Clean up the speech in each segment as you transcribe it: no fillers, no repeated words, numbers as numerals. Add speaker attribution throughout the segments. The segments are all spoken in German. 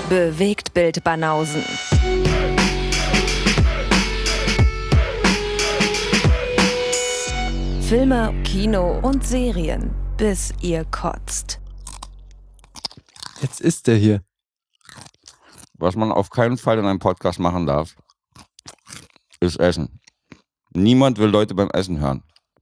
Speaker 1: Bewegtbild Banausen. Filme, Kino und Serien, bis ihr kotzt.
Speaker 2: Jetzt ist der hier.
Speaker 3: Was man auf keinen Fall in einem Podcast machen darf, ist Essen. Niemand will Leute beim Essen hören.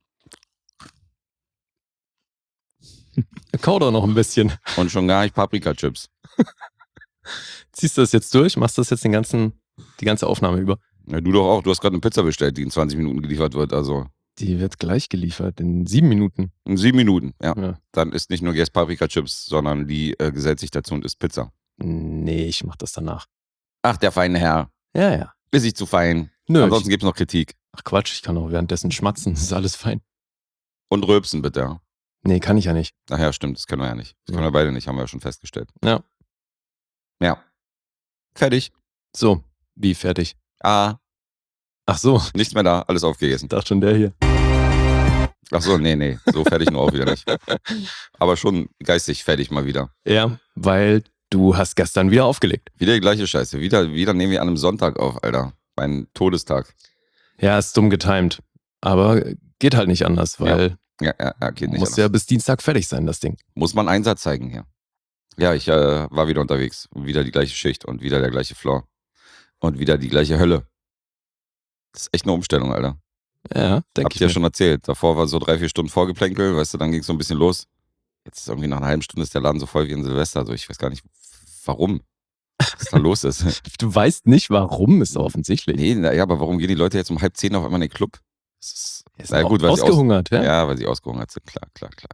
Speaker 2: Kau doch noch ein bisschen.
Speaker 3: Und schon gar nicht Paprika-Chips.
Speaker 2: Ziehst du das jetzt durch? Machst du das jetzt die ganze Aufnahme über?
Speaker 3: Ja, du doch auch. Du hast gerade eine Pizza bestellt, die in 20 Minuten geliefert wird. Also
Speaker 2: Die wird gleich geliefert, in 7 Minuten.
Speaker 3: in 7 Minuten, ja.
Speaker 2: Ja.
Speaker 3: Dann ist nicht nur Guess Paprika-Chips, sondern die gesellt sich dazu und isst Pizza.
Speaker 2: Nee, ich mach das danach.
Speaker 3: Ach, der feine Herr.
Speaker 2: Ja.
Speaker 3: Ist ich zu fein.
Speaker 2: Nö.
Speaker 3: Ansonsten gibt's noch Kritik.
Speaker 2: Ach Quatsch, ich kann auch währenddessen schmatzen. Das ist alles fein.
Speaker 3: Und rülpsen bitte.
Speaker 2: Nee, kann ich ja nicht.
Speaker 3: Ach ja, stimmt. Das können wir ja nicht. Das
Speaker 2: Ja.
Speaker 3: können wir beide nicht, haben wir ja schon festgestellt.
Speaker 2: Ja.
Speaker 3: Ja. Fertig.
Speaker 2: So, wie fertig?
Speaker 3: Ah,
Speaker 2: Ach so,
Speaker 3: nichts mehr da. Alles aufgegessen.
Speaker 2: ich dachte schon der hier.
Speaker 3: Ach so, nee. So fertig nur auch wieder nicht. Aber schon geistig fertig mal wieder.
Speaker 2: Ja, weil du hast gestern wieder aufgelegt.
Speaker 3: Wieder die gleiche Scheiße. Wieder nehmen wir an einem Sonntag auf, Alter. Mein Todestag.
Speaker 2: Ja, ist dumm getimed. Aber geht halt nicht anders, weil
Speaker 3: Ja, geht nicht
Speaker 2: muss
Speaker 3: anders.
Speaker 2: ja bis Dienstag fertig sein, das Ding.
Speaker 3: Muss man Einsatz zeigen hier. Ja, ich war wieder unterwegs. Wieder die gleiche Schicht und wieder der gleiche Floor. Und wieder die gleiche Hölle. Das ist echt eine Umstellung, Alter.
Speaker 2: Ja, denke
Speaker 3: Habt
Speaker 2: ich
Speaker 3: ihr ja
Speaker 2: mir.
Speaker 3: schon erzählt. Davor war so 3-4 Stunden Vorgeplänkel, weißt du, dann ging es so ein bisschen los. Jetzt ist irgendwie nach einer halben Stunde ist der Laden so voll wie in Silvester. Also ich weiß gar nicht, warum. Was da los ist.
Speaker 2: Du weißt nicht, warum, ist doch offensichtlich.
Speaker 3: Nee, ja, aber warum gehen die Leute jetzt um 9:30 auf einmal in den Club? Das ist,
Speaker 2: Ja,
Speaker 3: na gut, weil sie
Speaker 2: ausgehungert, ja?
Speaker 3: Ja, weil sie ausgehungert sind. Klar.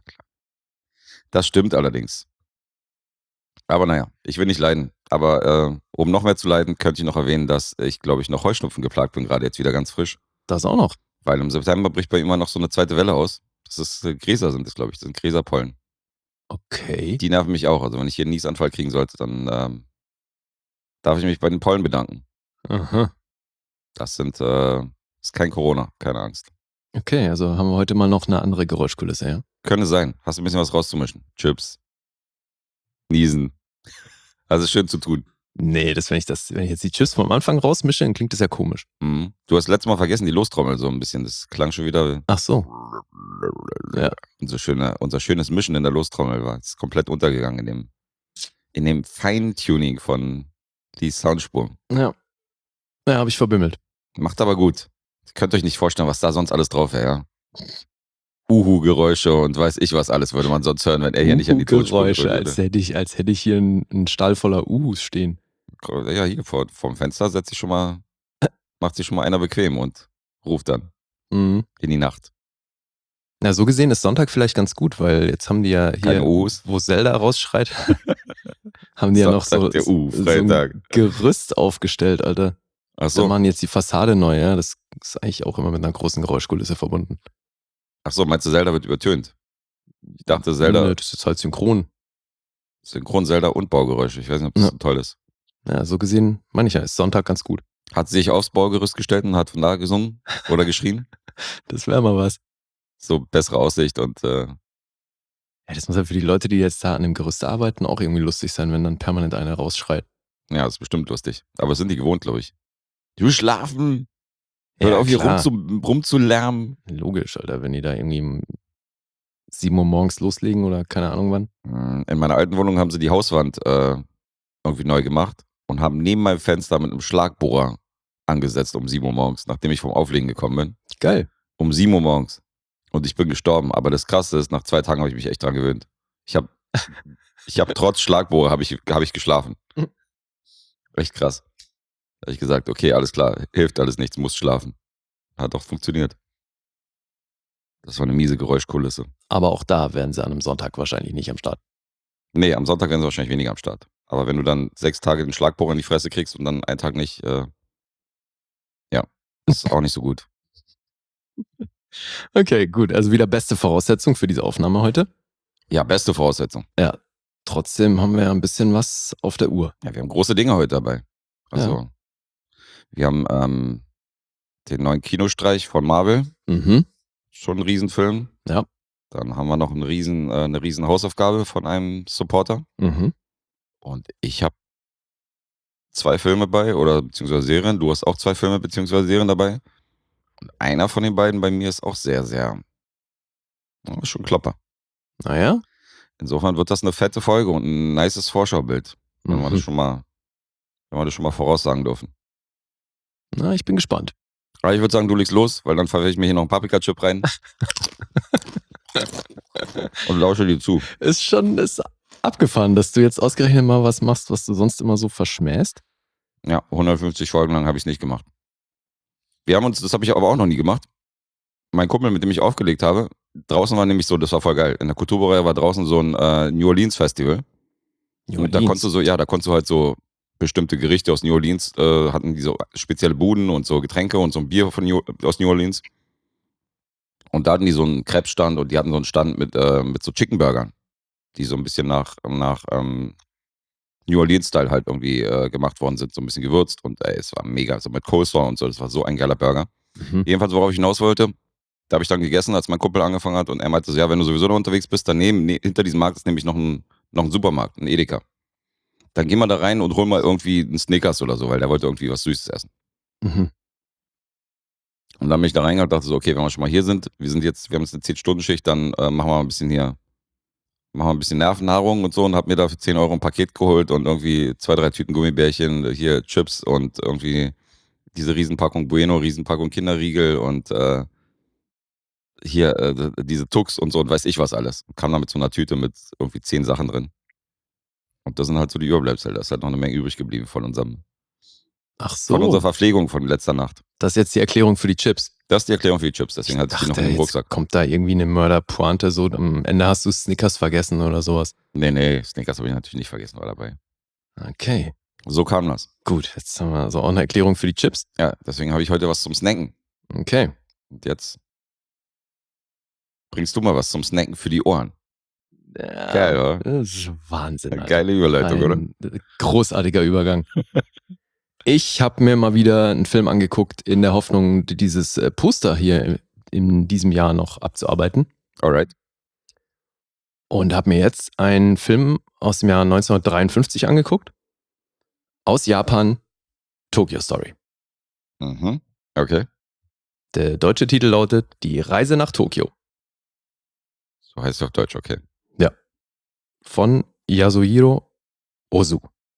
Speaker 3: Das stimmt allerdings. Aber naja, ich will nicht leiden. Aber um noch mehr zu leiden, könnte ich noch erwähnen, dass ich, glaube ich, noch Heuschnupfen geplagt bin, gerade jetzt wieder ganz frisch.
Speaker 2: Das auch noch.
Speaker 3: Weil im September bricht bei ihm immer noch so eine zweite Welle aus. Das ist Gräser sind das, glaube ich. Das sind Gräserpollen.
Speaker 2: Okay.
Speaker 3: Die nerven mich auch. Also wenn ich hier einen Niesanfall kriegen sollte, dann darf ich mich bei den Pollen bedanken.
Speaker 2: Aha.
Speaker 3: Das ist kein Corona, keine Angst.
Speaker 2: Okay, also haben wir heute mal noch eine andere Geräuschkulisse, ja?
Speaker 3: Könnte sein. Hast du ein bisschen was rauszumischen? Chips. Niesen. Also ist schön zu tun.
Speaker 2: Nee, wenn ich jetzt die Chips vom Anfang rausmische, dann klingt das ja komisch.
Speaker 3: Mhm. Du hast letztes Mal vergessen, die Lostrommel so ein bisschen. Das klang schon wieder.
Speaker 2: Ach so. Ja.
Speaker 3: Unser schönes Mischen in der Lostrommel war. Es ist komplett untergegangen in dem Feintuning von die Soundspur.
Speaker 2: Ja, habe ich verbimmelt.
Speaker 3: Macht aber gut. Ihr könnt euch nicht vorstellen, was da sonst alles drauf wäre, ja. Uhu-Geräusche und weiß ich was alles würde man sonst hören, wenn er hier nicht an die Tonspur
Speaker 2: Geräusche,
Speaker 3: gedrückt
Speaker 2: als hätte ich hier einen Stall voller Uhus stehen.
Speaker 3: würde. Ja, hier vorm Fenster macht sich schon mal einer bequem und ruft dann
Speaker 2: Mhm.
Speaker 3: in die Nacht.
Speaker 2: Na, so gesehen ist Sonntag vielleicht ganz gut, weil jetzt haben die ja hier,
Speaker 3: Keine Uhus.
Speaker 2: wo Zelda rausschreit, haben die ja noch so,
Speaker 3: Sonntag der
Speaker 2: so
Speaker 3: Freitag.
Speaker 2: ein Gerüst aufgestellt, Alter.
Speaker 3: Ach
Speaker 2: Da
Speaker 3: so.
Speaker 2: machen jetzt die Fassade neu, ja. Das ist eigentlich auch immer mit einer großen Geräuschkulisse verbunden.
Speaker 3: Ach so, meinst du, Zelda wird übertönt? Ich dachte, Zelda,
Speaker 2: Nö, das ist halt synchron.
Speaker 3: Synchron Zelda und Baugeräusche. Ich weiß nicht, ob das
Speaker 2: Ja.
Speaker 3: so toll ist.
Speaker 2: Ja, so gesehen, meine ich ja, ist Sonntag ganz gut.
Speaker 3: Hat sie sich aufs Baugerüst gestellt und hat von da gesungen oder geschrien?
Speaker 2: Das wäre mal was.
Speaker 3: So bessere Aussicht und
Speaker 2: Ja, das muss halt für die Leute, die jetzt da an dem Gerüst arbeiten, auch irgendwie lustig sein, wenn dann permanent einer rausschreit.
Speaker 3: ja, das ist bestimmt lustig. Aber das sind die gewohnt, glaube ich. Du schlafen! Hör
Speaker 2: Ja,
Speaker 3: auf, hier
Speaker 2: klar.
Speaker 3: rumzulärmen.
Speaker 2: Logisch, Alter, wenn die da irgendwie um 7 Uhr morgens loslegen oder keine Ahnung wann.
Speaker 3: In meiner alten Wohnung haben sie die Hauswand irgendwie neu gemacht und haben neben meinem Fenster mit einem Schlagbohrer angesetzt um 7 Uhr morgens, nachdem ich vom Auflegen gekommen bin.
Speaker 2: Geil.
Speaker 3: Um 7 Uhr morgens. Und ich bin gestorben. Aber das Krasse ist, nach 2 Tagen habe ich mich echt dran gewöhnt. Ich hab trotz Schlagbohrer habe ich geschlafen. Echt krass. Da habe ich gesagt, okay, alles klar, hilft alles nichts, muss schlafen. Hat doch funktioniert. Das war eine miese Geräuschkulisse.
Speaker 2: Aber auch da wären sie an einem Sonntag wahrscheinlich nicht am Start.
Speaker 3: Nee, am Sonntag werden sie wahrscheinlich weniger am Start. Aber wenn du dann 6 Tage den Schlagbohrer in die Fresse kriegst und dann einen Tag nicht, ja, ist auch nicht so gut.
Speaker 2: Okay, gut. Also wieder beste Voraussetzung für diese Aufnahme heute.
Speaker 3: Ja, beste Voraussetzung.
Speaker 2: Ja. Trotzdem haben wir ja ein bisschen was auf der Uhr.
Speaker 3: Ja, wir haben große Dinge heute dabei. Also, wir haben den neuen Kinostreich von Marvel.
Speaker 2: Mhm.
Speaker 3: Schon ein Riesenfilm.
Speaker 2: Ja.
Speaker 3: Dann haben wir noch eine riesen Hausaufgabe von einem Supporter.
Speaker 2: Mhm.
Speaker 3: Und ich habe 2 Filme bei oder beziehungsweise Serien. Du hast auch 2 Filme beziehungsweise Serien dabei. Und einer von den beiden bei mir ist auch sehr, sehr schon Klopper.
Speaker 2: Naja.
Speaker 3: Insofern wird das eine fette Folge und ein nices Vorschaubild, wenn wir das schon mal voraussagen dürfen.
Speaker 2: Na, ich bin gespannt.
Speaker 3: Aber ich würde sagen, du legst los, weil dann verwehre ich mir hier noch einen Paprika-Chip rein. Und lausche dir zu.
Speaker 2: Ist abgefahren, dass du jetzt ausgerechnet mal was machst, was du sonst immer so verschmähst.
Speaker 3: Ja, 150 Folgen lang habe ich es nicht gemacht. Das habe ich aber auch noch nie gemacht. Mein Kumpel, mit dem ich aufgelegt habe, draußen war nämlich so, das war voll geil. In der Kulturbereiche war draußen so ein New Orleans Festival. Und da konntest du halt so bestimmte Gerichte aus New Orleans, hatten die so spezielle Buden und so Getränke und so ein Bier aus New Orleans. Und da hatten die so einen Crepe-Stand und die hatten so einen Stand mit so Chicken-Burgern, die so ein bisschen nach New Orleans-Style halt irgendwie gemacht worden sind, so ein bisschen gewürzt und es war mega, so mit Coleslaw und so, das war so ein geiler Burger. Jedenfalls, worauf ich hinaus wollte, da habe ich dann gegessen, als mein Kumpel angefangen hat und er meinte so, ja, wenn du sowieso noch unterwegs bist, daneben, hinter diesem Markt ist nämlich noch ein Supermarkt, ein Edeka. Dann geh mal da rein und hol mal irgendwie einen Snickers oder so, weil der wollte irgendwie was Süßes essen. Und dann bin ich da reingegangen und dachte so, okay, wenn wir schon mal hier sind, wir haben jetzt eine 10-Stunden-Schicht, dann machen wir mal ein bisschen Nervennahrung und so und hab mir da für 10 Euro ein Paket geholt und irgendwie 2, 3 Tüten Gummibärchen, hier Chips und irgendwie diese Riesenpackung Bueno, Riesenpackung Kinderriegel und hier diese Tux und so und weiß ich was alles. Kam da mit so einer Tüte mit irgendwie 10 Sachen drin. Und das sind halt so die Überbleibsel. Da ist halt noch eine Menge übrig geblieben von unserer Verpflegung von letzter Nacht.
Speaker 2: Das ist jetzt die Erklärung für die Chips.
Speaker 3: Das ist die Erklärung für die Chips, deswegen hatte ich die noch im Rucksack.
Speaker 2: Kommt da irgendwie eine Mörderpointe, so am Ende hast du Snickers vergessen oder sowas?
Speaker 3: Nee, Snickers habe ich natürlich nicht vergessen, war dabei.
Speaker 2: Okay.
Speaker 3: So kam das.
Speaker 2: Gut, jetzt haben wir also auch eine Erklärung für die Chips.
Speaker 3: Ja, deswegen habe ich heute was zum Snacken.
Speaker 2: Okay.
Speaker 3: Und jetzt bringst du mal was zum Snacken für die Ohren.
Speaker 2: Ja,
Speaker 3: geil, oder?
Speaker 2: Das ist Wahnsinn.
Speaker 3: Eine geile Überleitung, oder?
Speaker 2: Großartiger Übergang. Ich habe mir mal wieder einen Film angeguckt, in der Hoffnung, dieses Poster hier in diesem Jahr noch abzuarbeiten.
Speaker 3: Alright.
Speaker 2: Und habe mir jetzt einen Film aus dem Jahr 1953 angeguckt. Aus Japan, Tokyo Story.
Speaker 3: Okay.
Speaker 2: Der deutsche Titel lautet Die Reise nach Tokio.
Speaker 3: So heißt es auf Deutsch, okay.
Speaker 2: Ja. Von Yasuhiro Ozu.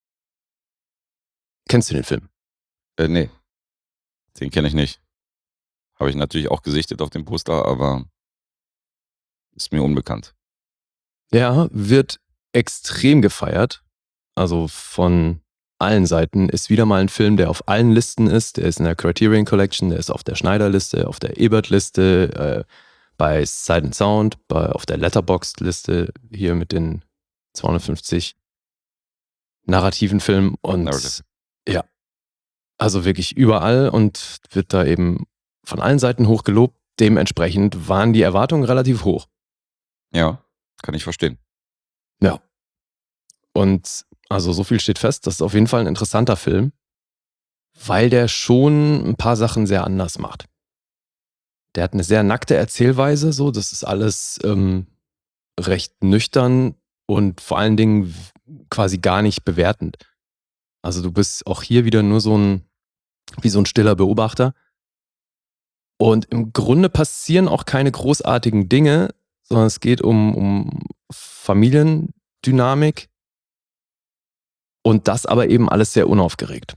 Speaker 2: Kennst du den Film?
Speaker 3: Nee. Den kenne ich nicht. Habe ich natürlich auch gesichtet auf dem Poster, aber ist mir unbekannt.
Speaker 2: Ja, wird extrem gefeiert. Also von allen Seiten. Ist wieder mal ein Film, der auf allen Listen ist. Der ist in der Criterion Collection, der ist auf der Schneider-Liste, auf der Ebert-Liste, bei Sight and Sound, auf der Letterboxd-Liste hier mit den 250 narrativen Filmen und ja, also wirklich überall und wird da eben von allen Seiten hoch gelobt. Dementsprechend waren die Erwartungen relativ hoch.
Speaker 3: Ja, kann ich verstehen.
Speaker 2: Ja. Und also so viel steht fest, das ist auf jeden Fall ein interessanter Film, weil der schon ein paar Sachen sehr anders macht. Der hat eine sehr nackte Erzählweise, so, das ist alles recht nüchtern und vor allen Dingen quasi gar nicht bewertend. Also du bist auch hier wieder nur wie so ein stiller Beobachter. Und im Grunde passieren auch keine großartigen Dinge, sondern es geht um Familiendynamik und das aber eben alles sehr unaufgeregt.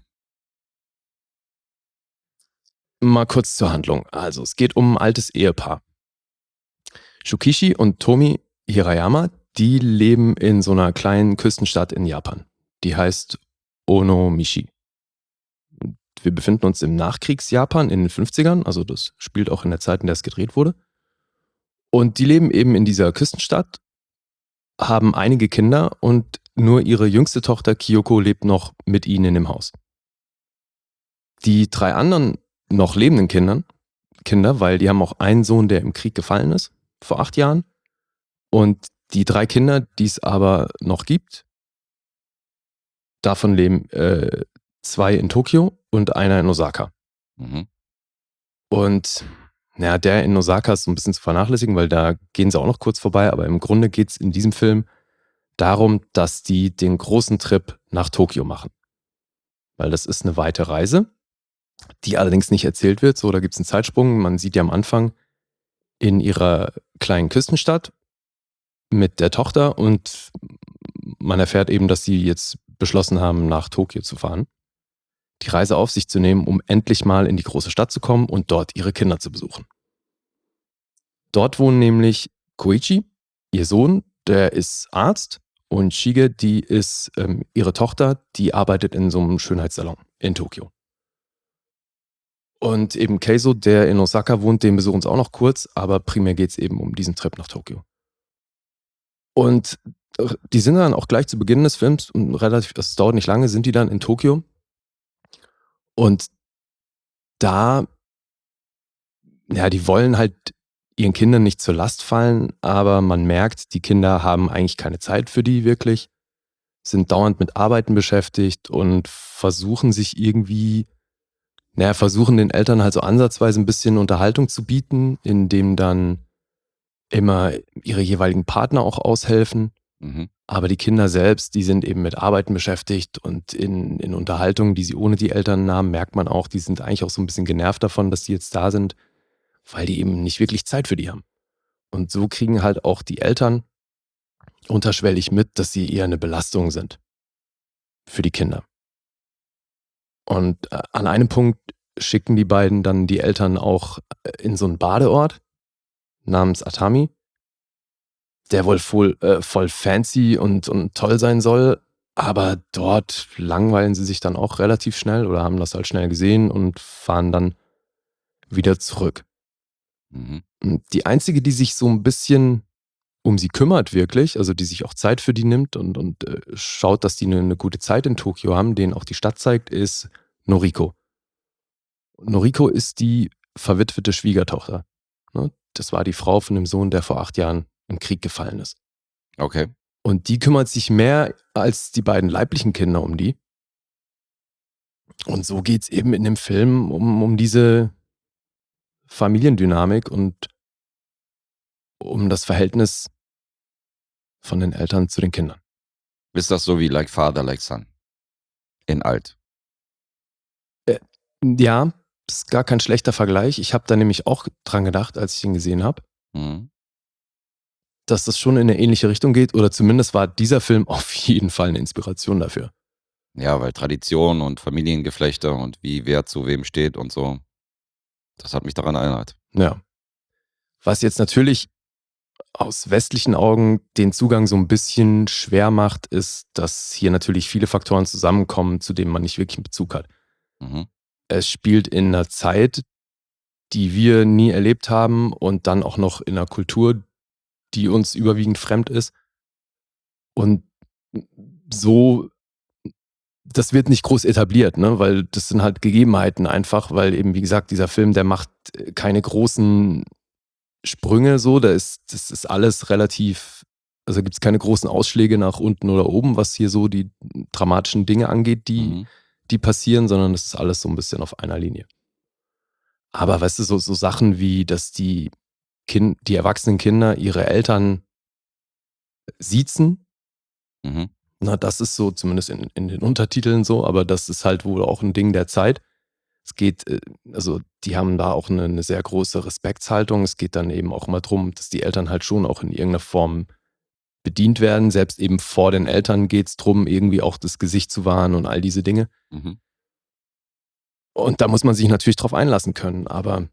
Speaker 2: Mal kurz zur Handlung. Also es geht um ein altes Ehepaar. Shukichi und Tomi Hirayama, die leben in so einer kleinen Küstenstadt in Japan. Die heißt Onomichi. Wir befinden uns im Nachkriegsjapan in den 50ern, also das spielt auch in der Zeit, in der es gedreht wurde. Und die leben eben in dieser Küstenstadt, haben einige Kinder und nur ihre jüngste Tochter Kyoko lebt noch mit ihnen in dem Haus. Die 3 anderen noch lebenden Kinder, weil die haben auch einen Sohn, der im Krieg gefallen ist, vor 8 Jahren. Und die 3 Kinder, die es aber noch gibt, davon leben 2 in Tokio und einer in Osaka. Und der in Osaka ist so ein bisschen zu vernachlässigen, weil da gehen sie auch noch kurz vorbei, aber im Grunde geht es in diesem Film darum, dass die den großen Trip nach Tokio machen. weil das ist eine weite Reise, die allerdings nicht erzählt wird. So, da gibt es einen Zeitsprung. Man sieht ja am Anfang in ihrer kleinen Küstenstadt mit der Tochter und man erfährt eben, dass sie jetzt beschlossen haben, nach Tokio zu fahren, die Reise auf sich zu nehmen, um endlich mal in die große Stadt zu kommen und dort ihre Kinder zu besuchen. Dort wohnen nämlich Koichi, ihr Sohn, der ist Arzt, und Shige, die ist ihre Tochter, die arbeitet in so einem Schönheitssalon in Tokio. Und eben Keizo, der in Osaka wohnt, den besuchen sie auch noch kurz, aber primär geht es eben um diesen Trip nach Tokio. Und die sind dann auch gleich zu Beginn des Films, und das dauert nicht lange, sind die dann in Tokio. Und da, ja, die wollen halt ihren Kindern nicht zur Last fallen, aber man merkt, die Kinder haben eigentlich keine Zeit für die wirklich, sind dauernd mit Arbeiten beschäftigt und versuchen sich irgendwie, versuchen den Eltern halt so ansatzweise ein bisschen Unterhaltung zu bieten, indem dann immer ihre jeweiligen Partner auch aushelfen.
Speaker 3: Mhm.
Speaker 2: Aber die Kinder selbst, die sind eben mit Arbeiten beschäftigt und in Unterhaltungen, die sie ohne die Eltern haben, merkt man auch, die sind eigentlich auch so ein bisschen genervt davon, dass die jetzt da sind, weil die eben nicht wirklich Zeit für die haben. Und so kriegen halt auch die Eltern unterschwellig mit, dass sie eher eine Belastung sind für die Kinder. Und an einem Punkt schicken die beiden dann die Eltern auch in so einen Badeort namens Atami, der wohl voll fancy und toll sein soll, aber dort langweilen sie sich dann auch relativ schnell oder haben das halt schnell gesehen und fahren dann wieder zurück.
Speaker 3: Mhm.
Speaker 2: Und die einzige, die sich so ein bisschen um sie kümmert wirklich, also die sich auch Zeit für die nimmt und schaut, dass die eine gute Zeit in Tokio haben, denen auch die Stadt zeigt, ist Noriko. Noriko ist die verwitwete Schwiegertochter. Ne? Das war die Frau von dem Sohn, der vor 8 Jahren im Krieg gefallen ist.
Speaker 3: Okay.
Speaker 2: Und die kümmert sich mehr als die beiden leiblichen Kinder um die. Und so geht es eben in dem Film um diese Familiendynamik und um das Verhältnis von den Eltern zu den Kindern.
Speaker 3: Ist das so wie Like Father, Like Son? In alt.
Speaker 2: Ja, ist gar kein schlechter Vergleich. Ich habe da nämlich auch dran gedacht, als ich ihn gesehen habe,
Speaker 3: Mhm.
Speaker 2: dass das schon in eine ähnliche Richtung geht. Oder zumindest war dieser Film auf jeden Fall eine Inspiration dafür.
Speaker 3: Ja, weil Tradition und Familiengeflechte und wie wer zu wem steht und so. Das hat mich daran erinnert.
Speaker 2: Ja. Was jetzt natürlich aus westlichen Augen den Zugang so ein bisschen schwer macht, ist, dass hier natürlich viele Faktoren zusammenkommen, zu denen man nicht wirklich einen Bezug hat.
Speaker 3: Mhm.
Speaker 2: Es spielt in einer Zeit, die wir nie erlebt haben und dann auch noch in einer Kultur, die uns überwiegend fremd ist. Und so, das wird nicht groß etabliert, ne? Weil das sind halt Gegebenheiten einfach, weil eben, wie gesagt, dieser Film, der macht keine großen Sprünge so, das ist alles relativ, also gibt es keine großen Ausschläge nach unten oder oben, was hier so die dramatischen Dinge angeht,
Speaker 3: Mhm.
Speaker 2: die passieren, sondern das ist alles so ein bisschen auf einer Linie. Aber weißt du, so Sachen wie, dass die erwachsenen Kinder ihre Eltern siezen,
Speaker 3: Mhm.
Speaker 2: na, das ist so, zumindest in den Untertiteln so, aber das ist halt wohl auch ein Ding der Zeit. Es geht, also die haben da auch eine sehr große Respektshaltung. Es geht dann eben auch immer darum, dass die Eltern halt schon auch in irgendeiner Form bedient werden. Selbst eben vor den Eltern geht es darum, irgendwie auch das Gesicht zu wahren und all diese Dinge.
Speaker 3: Mhm.
Speaker 2: Und da muss man sich natürlich drauf einlassen können. Aber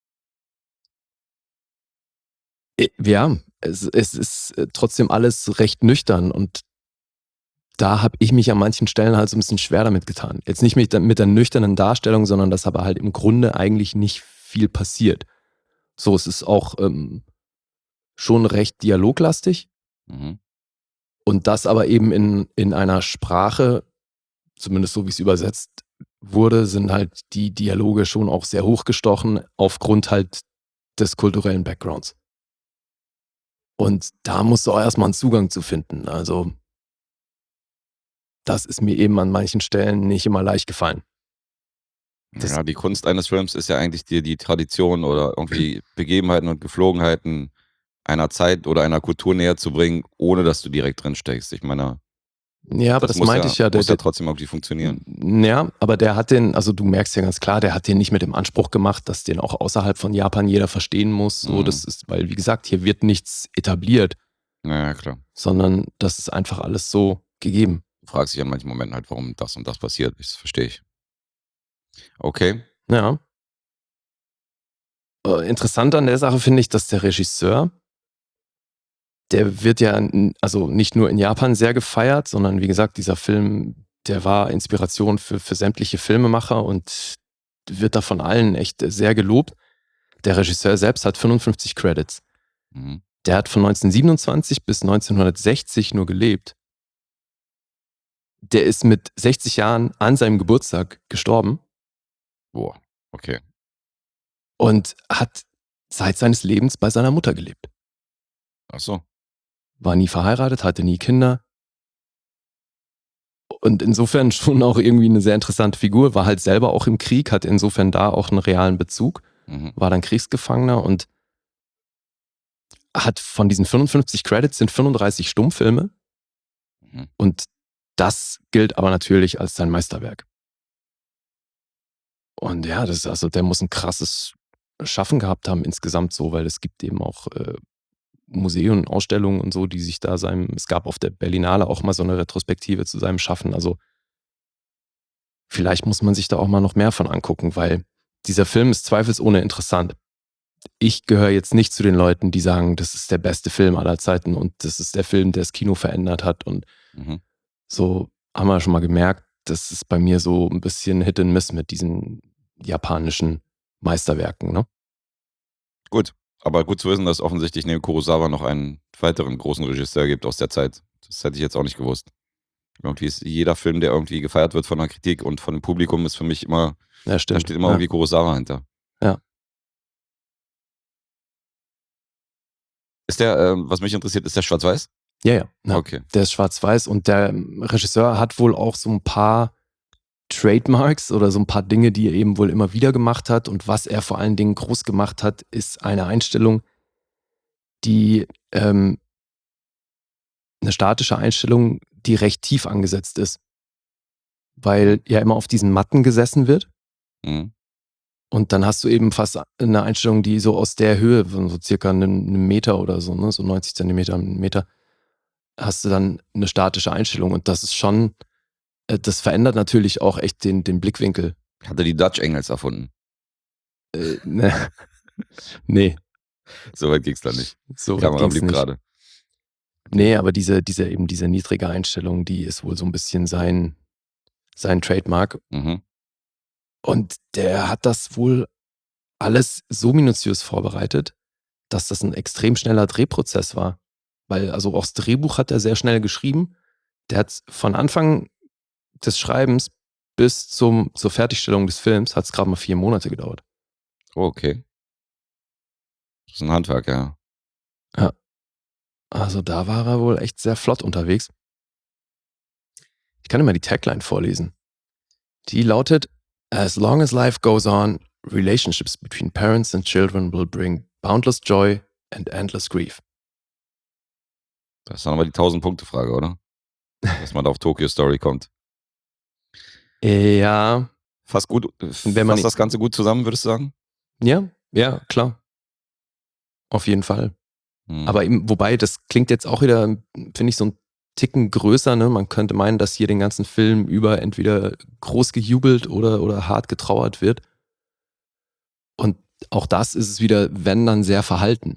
Speaker 2: ja, es ist trotzdem alles recht nüchtern und da habe ich mich an manchen Stellen halt so ein bisschen schwer damit getan. Jetzt nicht mit der nüchternen Darstellung, sondern dass aber halt im Grunde eigentlich nicht viel passiert. So, es ist auch schon recht dialoglastig
Speaker 3: Mhm.
Speaker 2: und das aber eben in einer Sprache, zumindest so wie es übersetzt wurde, sind halt die Dialoge schon auch sehr hochgestochen aufgrund halt des kulturellen Backgrounds. Und da musst du auch erstmal einen Zugang zu finden. Also das ist mir eben an manchen Stellen nicht immer leicht gefallen. Das,
Speaker 3: Ja, die Kunst eines Films ist ja eigentlich dir die Tradition oder irgendwie Begebenheiten und Geflogenheiten einer Zeit oder einer Kultur näher zu bringen, ohne dass du direkt drin steckst. Ich meine,
Speaker 2: Ja, aber das
Speaker 3: muss
Speaker 2: meinte
Speaker 3: ja,
Speaker 2: ich ja.
Speaker 3: muss ja trotzdem irgendwie funktionieren.
Speaker 2: Ja, aber der hat den, also du merkst ja ganz klar, der hat den nicht mit dem Anspruch gemacht, dass den auch außerhalb von Japan jeder verstehen muss. So, das ist, weil, wie gesagt, hier wird nichts etabliert,
Speaker 3: Ja, klar.
Speaker 2: sondern das ist einfach alles so gegeben.
Speaker 3: Du fragst dich an manchen Momenten halt, warum das und das passiert. Das verstehe ich. Okay.
Speaker 2: Ja. Interessant an der Sache finde ich, dass der Regisseur, der wird ja also nicht nur in Japan sehr gefeiert, sondern wie gesagt, dieser Film, der war Inspiration für sämtliche Filmemacher und wird da von allen echt sehr gelobt. Der Regisseur selbst hat 55 Credits.
Speaker 3: Mhm.
Speaker 2: Der hat von 1927 bis 1960 nur gelebt. Der ist mit 60 Jahren an seinem Geburtstag gestorben
Speaker 3: Boah, okay.
Speaker 2: und hat Zeit seines Lebens bei seiner Mutter gelebt.
Speaker 3: Ach so.
Speaker 2: War nie verheiratet, hatte nie Kinder. Und insofern schon auch irgendwie eine sehr interessante Figur. War halt selber auch im Krieg, hat insofern da auch einen realen Bezug.
Speaker 3: Mhm.
Speaker 2: War dann Kriegsgefangener und hat von diesen 55 Credits sind 35 Stummfilme.
Speaker 3: Mhm.
Speaker 2: Und das gilt aber natürlich als sein Meisterwerk. Und ja, das ist also, der muss ein krasses Schaffen gehabt haben insgesamt so, weil es gibt eben auch Museen und Ausstellungen und so, die sich da es gab auf der Berlinale auch mal so eine Retrospektive zu seinem Schaffen. Also vielleicht muss man sich da auch mal noch mehr von angucken, weil dieser Film ist zweifelsohne interessant. Ich gehöre jetzt nicht zu den Leuten, die sagen, das ist der beste Film aller Zeiten und das ist der Film, der das Kino verändert hat. Und so haben wir schon mal gemerkt, das ist bei mir so ein bisschen Hit and Miss mit diesen japanischen Meisterwerken. Ne?
Speaker 3: Gut, aber gut zu wissen, dass es offensichtlich neben Kurosawa noch einen weiteren großen Regisseur gibt aus der Zeit. Das hätte ich jetzt auch nicht gewusst. Irgendwie ist jeder Film, der irgendwie gefeiert wird von der Kritik und von dem Publikum, ist für mich immer,
Speaker 2: Ja,
Speaker 3: da
Speaker 2: stimmt.
Speaker 3: steht immer irgendwie Kurosawa hinter.
Speaker 2: Ja.
Speaker 3: Ist der, was mich interessiert, ist der schwarz-weiß?
Speaker 2: Ja.
Speaker 3: Okay.
Speaker 2: Der ist schwarz-weiß und der Regisseur hat wohl auch so ein paar Trademarks oder so ein paar Dinge, die er eben wohl immer wieder gemacht hat. Und was er vor allen Dingen groß gemacht hat, ist eine Einstellung, die eine statische Einstellung, die recht tief angesetzt ist. Weil ja immer auf diesen Matten gesessen wird.
Speaker 3: Mhm.
Speaker 2: Und dann hast du eben fast eine Einstellung, die so aus der Höhe, von so circa einem Meter oder so, ne, so 90 Zentimeter, einen Meter, hast du dann eine statische Einstellung. Und das ist schon, das verändert natürlich auch echt den Blickwinkel.
Speaker 3: Hat er die Dutch Angles erfunden?
Speaker 2: Ne. Nee.
Speaker 3: So weit ging's da nicht.
Speaker 2: So
Speaker 3: Die
Speaker 2: weit
Speaker 3: Kamera
Speaker 2: ging's
Speaker 3: blieb
Speaker 2: nicht.
Speaker 3: gerade.
Speaker 2: Nee, aber diese niedrige Einstellung, die ist wohl so ein bisschen sein Trademark.
Speaker 3: Mhm.
Speaker 2: Und der hat das wohl alles so minutiös vorbereitet, dass das ein extrem schneller Drehprozess war. Weil, also auch das Drehbuch hat er sehr schnell geschrieben. Der hat von Anfang des Schreibens bis zur Fertigstellung des Films hat es gerade mal 4 Monate gedauert.
Speaker 3: Oh, okay. Das ist ein Handwerk, ja.
Speaker 2: Ja. Also da war er wohl echt sehr flott unterwegs. Ich kann dir mal die Tagline vorlesen. Die lautet: As long as life goes on, relationships between parents and children will bring boundless joy and endless grief.
Speaker 3: Das ist dann aber die 1000-Punkte-Frage, oder? Dass man da auf Tokyo Story kommt.
Speaker 2: Ja.
Speaker 3: Fasst gut,
Speaker 2: Wenn man
Speaker 3: fasst das Ganze gut zusammen, würdest du sagen?
Speaker 2: Ja, klar. Auf jeden Fall.
Speaker 3: Mhm.
Speaker 2: Aber eben, wobei, das klingt jetzt auch wieder, finde ich, so ein Ticken größer. Ne? Man könnte meinen, dass hier den ganzen Film über entweder groß gejubelt oder hart getrauert wird. Und auch das ist es wieder, wenn dann sehr verhalten.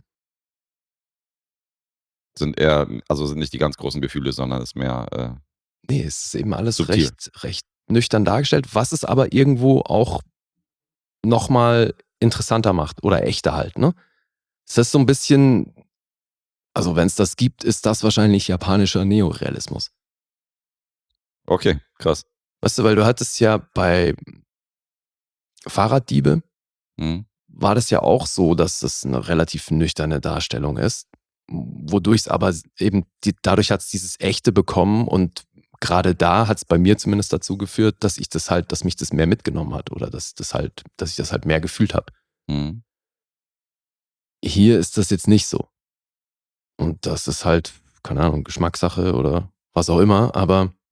Speaker 3: Sind nicht die ganz großen Gefühle, sondern ist mehr.
Speaker 2: Nee, es ist eben alles
Speaker 3: subtil.
Speaker 2: recht nüchtern dargestellt, was es aber irgendwo auch nochmal interessanter macht oder echter halt. Ne? Es ist so ein bisschen, also wenn es das gibt, ist das wahrscheinlich japanischer Neorealismus.
Speaker 3: Okay, krass.
Speaker 2: Weißt du, weil du hattest ja bei Fahrraddiebe, war das ja auch so, dass das eine relativ nüchterne Darstellung ist, wodurch es aber eben, dadurch hat es dieses Echte bekommen und gerade da hat es bei mir zumindest dazu geführt, dass mich das mehr mitgenommen hat oder dass ich das halt mehr gefühlt habe.
Speaker 3: Mhm.
Speaker 2: Hier ist das jetzt nicht so. Und das ist halt, keine Ahnung, Geschmackssache oder was auch immer, aber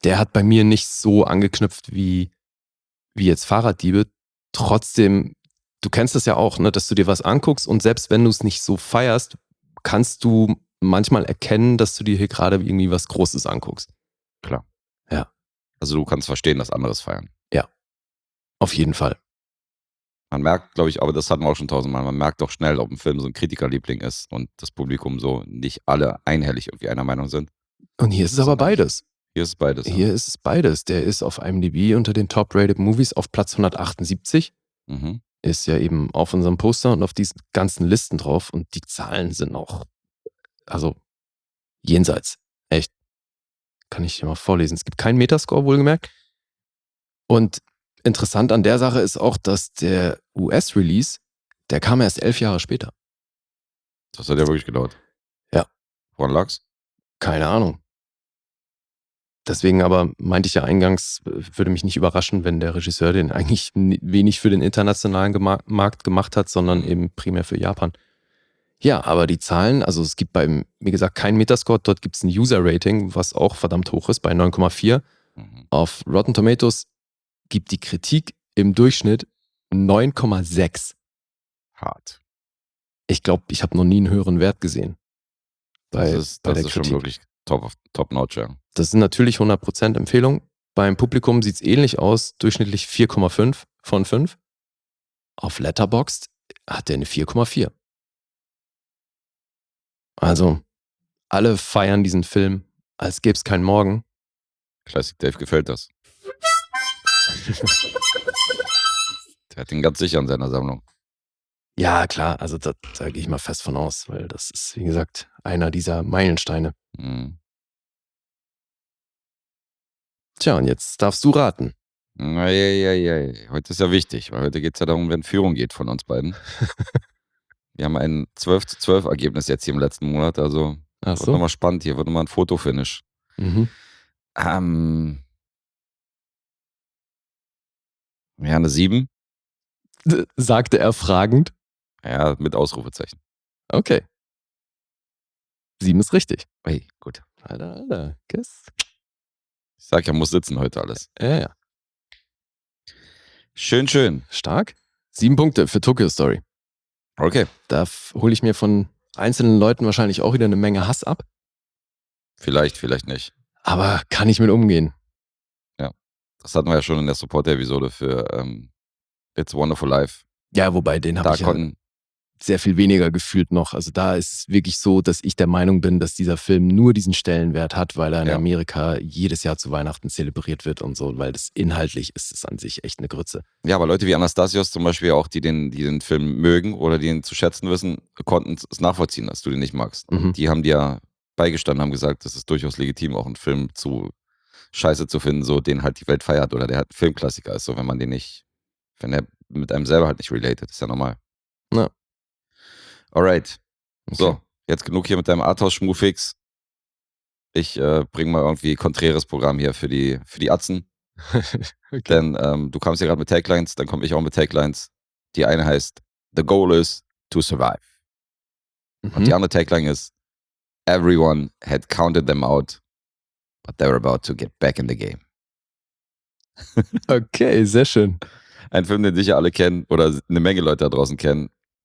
Speaker 2: der hat bei mir nicht so angeknüpft wie jetzt Fahrraddiebe. Trotzdem, du kennst das ja auch, ne, dass du dir was anguckst und selbst wenn du es nicht so feierst, kannst du manchmal erkennen, dass du dir hier gerade irgendwie was Großes anguckst.
Speaker 3: Klar.
Speaker 2: Ja.
Speaker 3: Also du kannst verstehen, dass andere es feiern.
Speaker 2: Ja, auf jeden Fall.
Speaker 3: Man merkt, glaube ich, aber das hatten wir auch schon tausendmal, man merkt doch schnell, ob ein Film so ein Kritikerliebling ist und das Publikum so nicht alle einhellig irgendwie einer Meinung sind.
Speaker 2: Und hier ist es aber
Speaker 3: Sondern
Speaker 2: beides.
Speaker 3: Hier ist es beides. Ja.
Speaker 2: Hier ist es beides. Der ist auf IMDb unter den Top-Rated Movies auf Platz 178.
Speaker 3: Mhm.
Speaker 2: Ist ja eben auf unserem Poster und auf diesen ganzen Listen drauf. Und die Zahlen sind auch, also jenseits. Echt. Kann ich dir mal vorlesen. Es gibt keinen Metascore, wohlgemerkt. Und interessant an der Sache ist auch, dass der US-Release, der kam erst 11 Jahre später.
Speaker 3: Das hat ja wirklich gedauert.
Speaker 2: Ja.
Speaker 3: Woran lag's?
Speaker 2: Keine Ahnung. Deswegen aber meinte ich ja eingangs, würde mich nicht überraschen, wenn der Regisseur den eigentlich wenig für den internationalen Markt gemacht hat, sondern eben primär für Japan. Ja, aber die Zahlen, also es gibt beim, wie gesagt, keinen Metascore, dort gibt es ein User-Rating, was auch verdammt hoch ist, bei 9,4.
Speaker 3: Mhm.
Speaker 2: Auf Rotten Tomatoes gibt die Kritik im Durchschnitt 9,6.
Speaker 3: Hart.
Speaker 2: Ich glaube, ich habe noch nie einen höheren Wert gesehen.
Speaker 3: Das ist schon wirklich top-notch, ja.
Speaker 2: Das sind natürlich 100% Empfehlung. Beim Publikum sieht es ähnlich aus, durchschnittlich 4,5 von 5. Auf Letterboxd hat er eine 4,4. Also, alle feiern diesen Film, als gäbe es keinen Morgen.
Speaker 3: Classic Dave gefällt das. Der hat ihn ganz sicher in seiner Sammlung.
Speaker 2: Ja, klar, also da gehe ich mal fest von aus, weil das ist, wie gesagt, einer dieser Meilensteine.
Speaker 3: Mhm.
Speaker 2: Tja, und jetzt darfst du raten.
Speaker 3: Heute ist ja wichtig, weil heute geht es ja darum, wenn Führung geht von uns beiden. Wir haben ein 12:12 Ergebnis jetzt hier im letzten Monat, also
Speaker 2: Ach
Speaker 3: wird
Speaker 2: so.
Speaker 3: nochmal spannend, hier wird nochmal ein Fotofinish.
Speaker 2: Mhm.
Speaker 3: Ja, eine 7.
Speaker 2: Sagte er fragend.
Speaker 3: Ja, mit Ausrufezeichen.
Speaker 2: Okay. 7 ist richtig.
Speaker 3: Hey, gut.
Speaker 2: Alter, Kiss.
Speaker 3: Ich sag ja, muss sitzen heute alles.
Speaker 2: Ja.
Speaker 3: Schön.
Speaker 2: Stark. 7 Punkte für Tokyo Story.
Speaker 3: Okay.
Speaker 2: Da hole ich mir von einzelnen Leuten wahrscheinlich auch wieder eine Menge Hass ab.
Speaker 3: Vielleicht nicht.
Speaker 2: Aber kann ich mit umgehen.
Speaker 3: Ja. Das hatten wir ja schon in der Support-Episode für It's a Wonderful Life.
Speaker 2: Ja, wobei den habe ich ja sehr viel weniger gefühlt noch. Also da ist es wirklich so, dass ich der Meinung bin, dass dieser Film nur diesen Stellenwert hat, weil er in Amerika jedes Jahr zu Weihnachten zelebriert wird und so, weil das inhaltlich ist es an sich echt eine Grütze.
Speaker 3: Ja, aber Leute wie Anastasios zum Beispiel auch, die den Film mögen oder die ihn zu schätzen wissen, konnten es nachvollziehen, dass du den nicht magst. Und die haben dir ja beigestanden, haben gesagt, das ist durchaus legitim, auch einen Film zu scheiße zu finden, so den halt die Welt feiert oder der halt ein Filmklassiker ist, so wenn er mit einem selber halt nicht related, ist ja normal.
Speaker 2: Ja.
Speaker 3: Alright.
Speaker 2: Okay.
Speaker 3: So, jetzt genug hier mit deinem Arthouse-Schmufix. Ich bringe mal irgendwie konträres Programm hier für die Atzen. Okay. Denn du kamst ja gerade mit Taglines, dann komme ich auch mit Taglines. Die eine heißt, the goal is to survive. Und die andere Tagline ist, everyone had counted them out, but they were about to get back in the game.
Speaker 2: Okay, sehr schön.
Speaker 3: Ein Film, den sicher alle kennen oder eine Menge Leute da draußen kennen.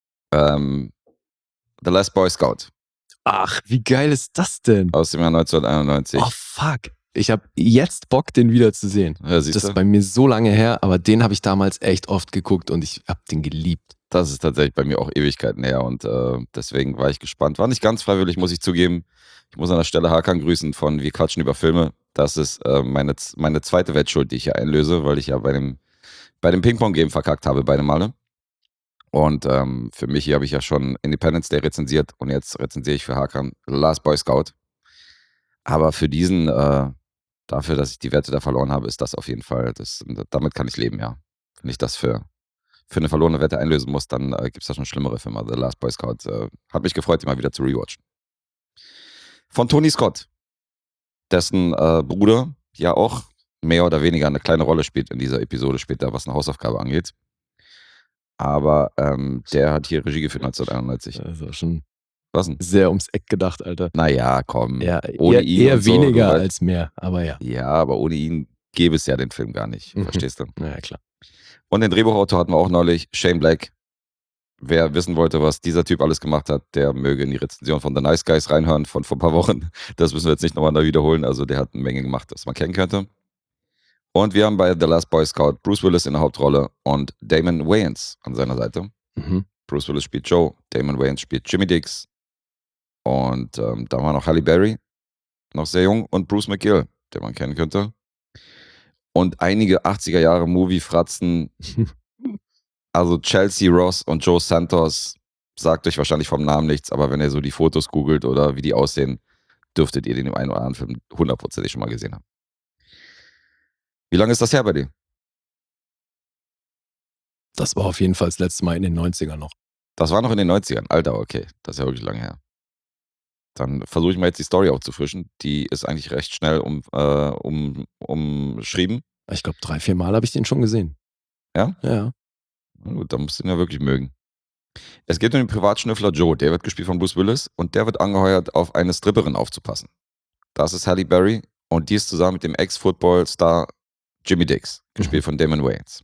Speaker 3: The Last Boy Scout.
Speaker 2: Ach, wie geil ist das denn?
Speaker 3: Aus dem Jahr 1991.
Speaker 2: Oh, fuck. Ich habe jetzt Bock, den wieder zu sehen.
Speaker 3: Ja,
Speaker 2: das ist bei mir so lange her, aber den habe ich damals echt oft geguckt und ich habe den geliebt.
Speaker 3: Das ist tatsächlich bei mir auch Ewigkeiten her und deswegen war ich gespannt. War nicht ganz freiwillig, muss ich zugeben. Ich muss an der Stelle Hakan grüßen von Wir quatschen über Filme. Das ist meine zweite Wettschuld, die ich hier einlöse, weil ich ja bei dem Ping-Pong-Game verkackt habe, beide Male. Und für mich hier habe ich ja schon Independence Day rezensiert und jetzt rezensiere ich für Hakan The Last Boy Scout. Aber für diesen, dafür, dass ich die Wette da verloren habe, ist das auf jeden Fall, damit kann ich leben, ja. Wenn ich das für eine verlorene Wette einlösen muss, dann gibt es da schon schlimmere Filme. The Last Boy Scout hat mich gefreut, ihn mal wieder zu rewatchen. Von Tony Scott, dessen Bruder ja auch mehr oder weniger eine kleine Rolle spielt in dieser Episode später, was eine Hausaufgabe angeht. Aber der hat hier Regie geführt 1991.
Speaker 2: Also schon
Speaker 3: Was denn?
Speaker 2: Sehr ums Eck gedacht, Alter.
Speaker 3: Naja, komm.
Speaker 2: Ja,
Speaker 3: Ohne
Speaker 2: eher,
Speaker 3: ihn
Speaker 2: eher
Speaker 3: und so,
Speaker 2: weniger
Speaker 3: du weißt-
Speaker 2: als mehr, aber ja.
Speaker 3: Ja, aber ohne ihn gäbe es ja den Film gar nicht. Verstehst du?
Speaker 2: Naja, klar.
Speaker 3: Und den Drehbuchautor hatten wir auch neulich, Shane Black. Wer wissen wollte, was dieser Typ alles gemacht hat, der möge in die Rezension von The Nice Guys reinhören von vor ein paar Wochen. Das müssen wir jetzt nicht nochmal neu wiederholen. Also der hat eine Menge gemacht, das man kennen könnte. Und wir haben bei The Last Boy Scout Bruce Willis in der Hauptrolle und Damon Wayans an seiner Seite.
Speaker 2: Mhm.
Speaker 3: Bruce Willis spielt Joe, Damon Wayans spielt Jimmy Dix. Und da war noch Halle Berry, noch sehr jung, und Bruce McGill, den man kennen könnte. Und einige 80er Jahre Movie-Fratzen. Also Chelsea Ross und Joe Santos, sagt euch wahrscheinlich vom Namen nichts, aber wenn ihr so die Fotos googelt oder wie die aussehen, dürftet ihr den im einen oder anderen Film 100%ig schon mal gesehen haben. Wie lange ist das her bei dir?
Speaker 2: Das war auf jeden Fall das letzte Mal in den 90ern noch.
Speaker 3: Das war noch in den 90ern. Alter, okay. Das ist ja wirklich lange her. Dann versuche ich mal jetzt die Story aufzufrischen. Die ist eigentlich recht schnell umschrieben.
Speaker 2: Ich glaube, 3-4 Mal habe ich den schon gesehen.
Speaker 3: Ja?
Speaker 2: Ja.
Speaker 3: Na gut, dann musst du ihn ja wirklich mögen. Es geht um den Privatschnüffler Joe. Der wird gespielt von Bruce Willis und der wird angeheuert, auf eine Stripperin aufzupassen. Das ist Halle Berry und die ist zusammen mit dem Ex-Football-Star Jimmy Dix, gespielt von Damon Wayans.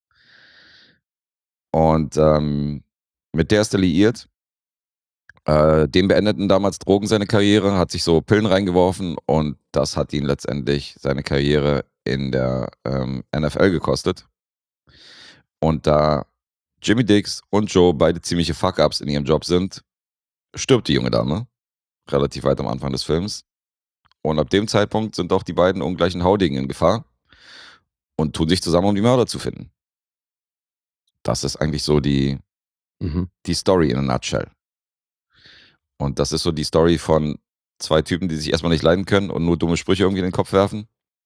Speaker 3: Und mit der ist er liiert. Dem beendeten damals Drogen seine Karriere, hat sich so Pillen reingeworfen und das hat ihn letztendlich seine Karriere in der NFL gekostet. Und da Jimmy Dix und Joe beide ziemliche Fuck-Ups in ihrem Job sind, stirbt die junge Dame relativ weit am Anfang des Films. Und ab dem Zeitpunkt sind auch die beiden ungleichen Haudegen in Gefahr und tun sich zusammen, um die Mörder zu finden. Das ist eigentlich so die Story in a nutshell. Und das ist so die Story von zwei Typen, die sich erstmal nicht leiden können und nur dumme Sprüche irgendwie in den Kopf werfen.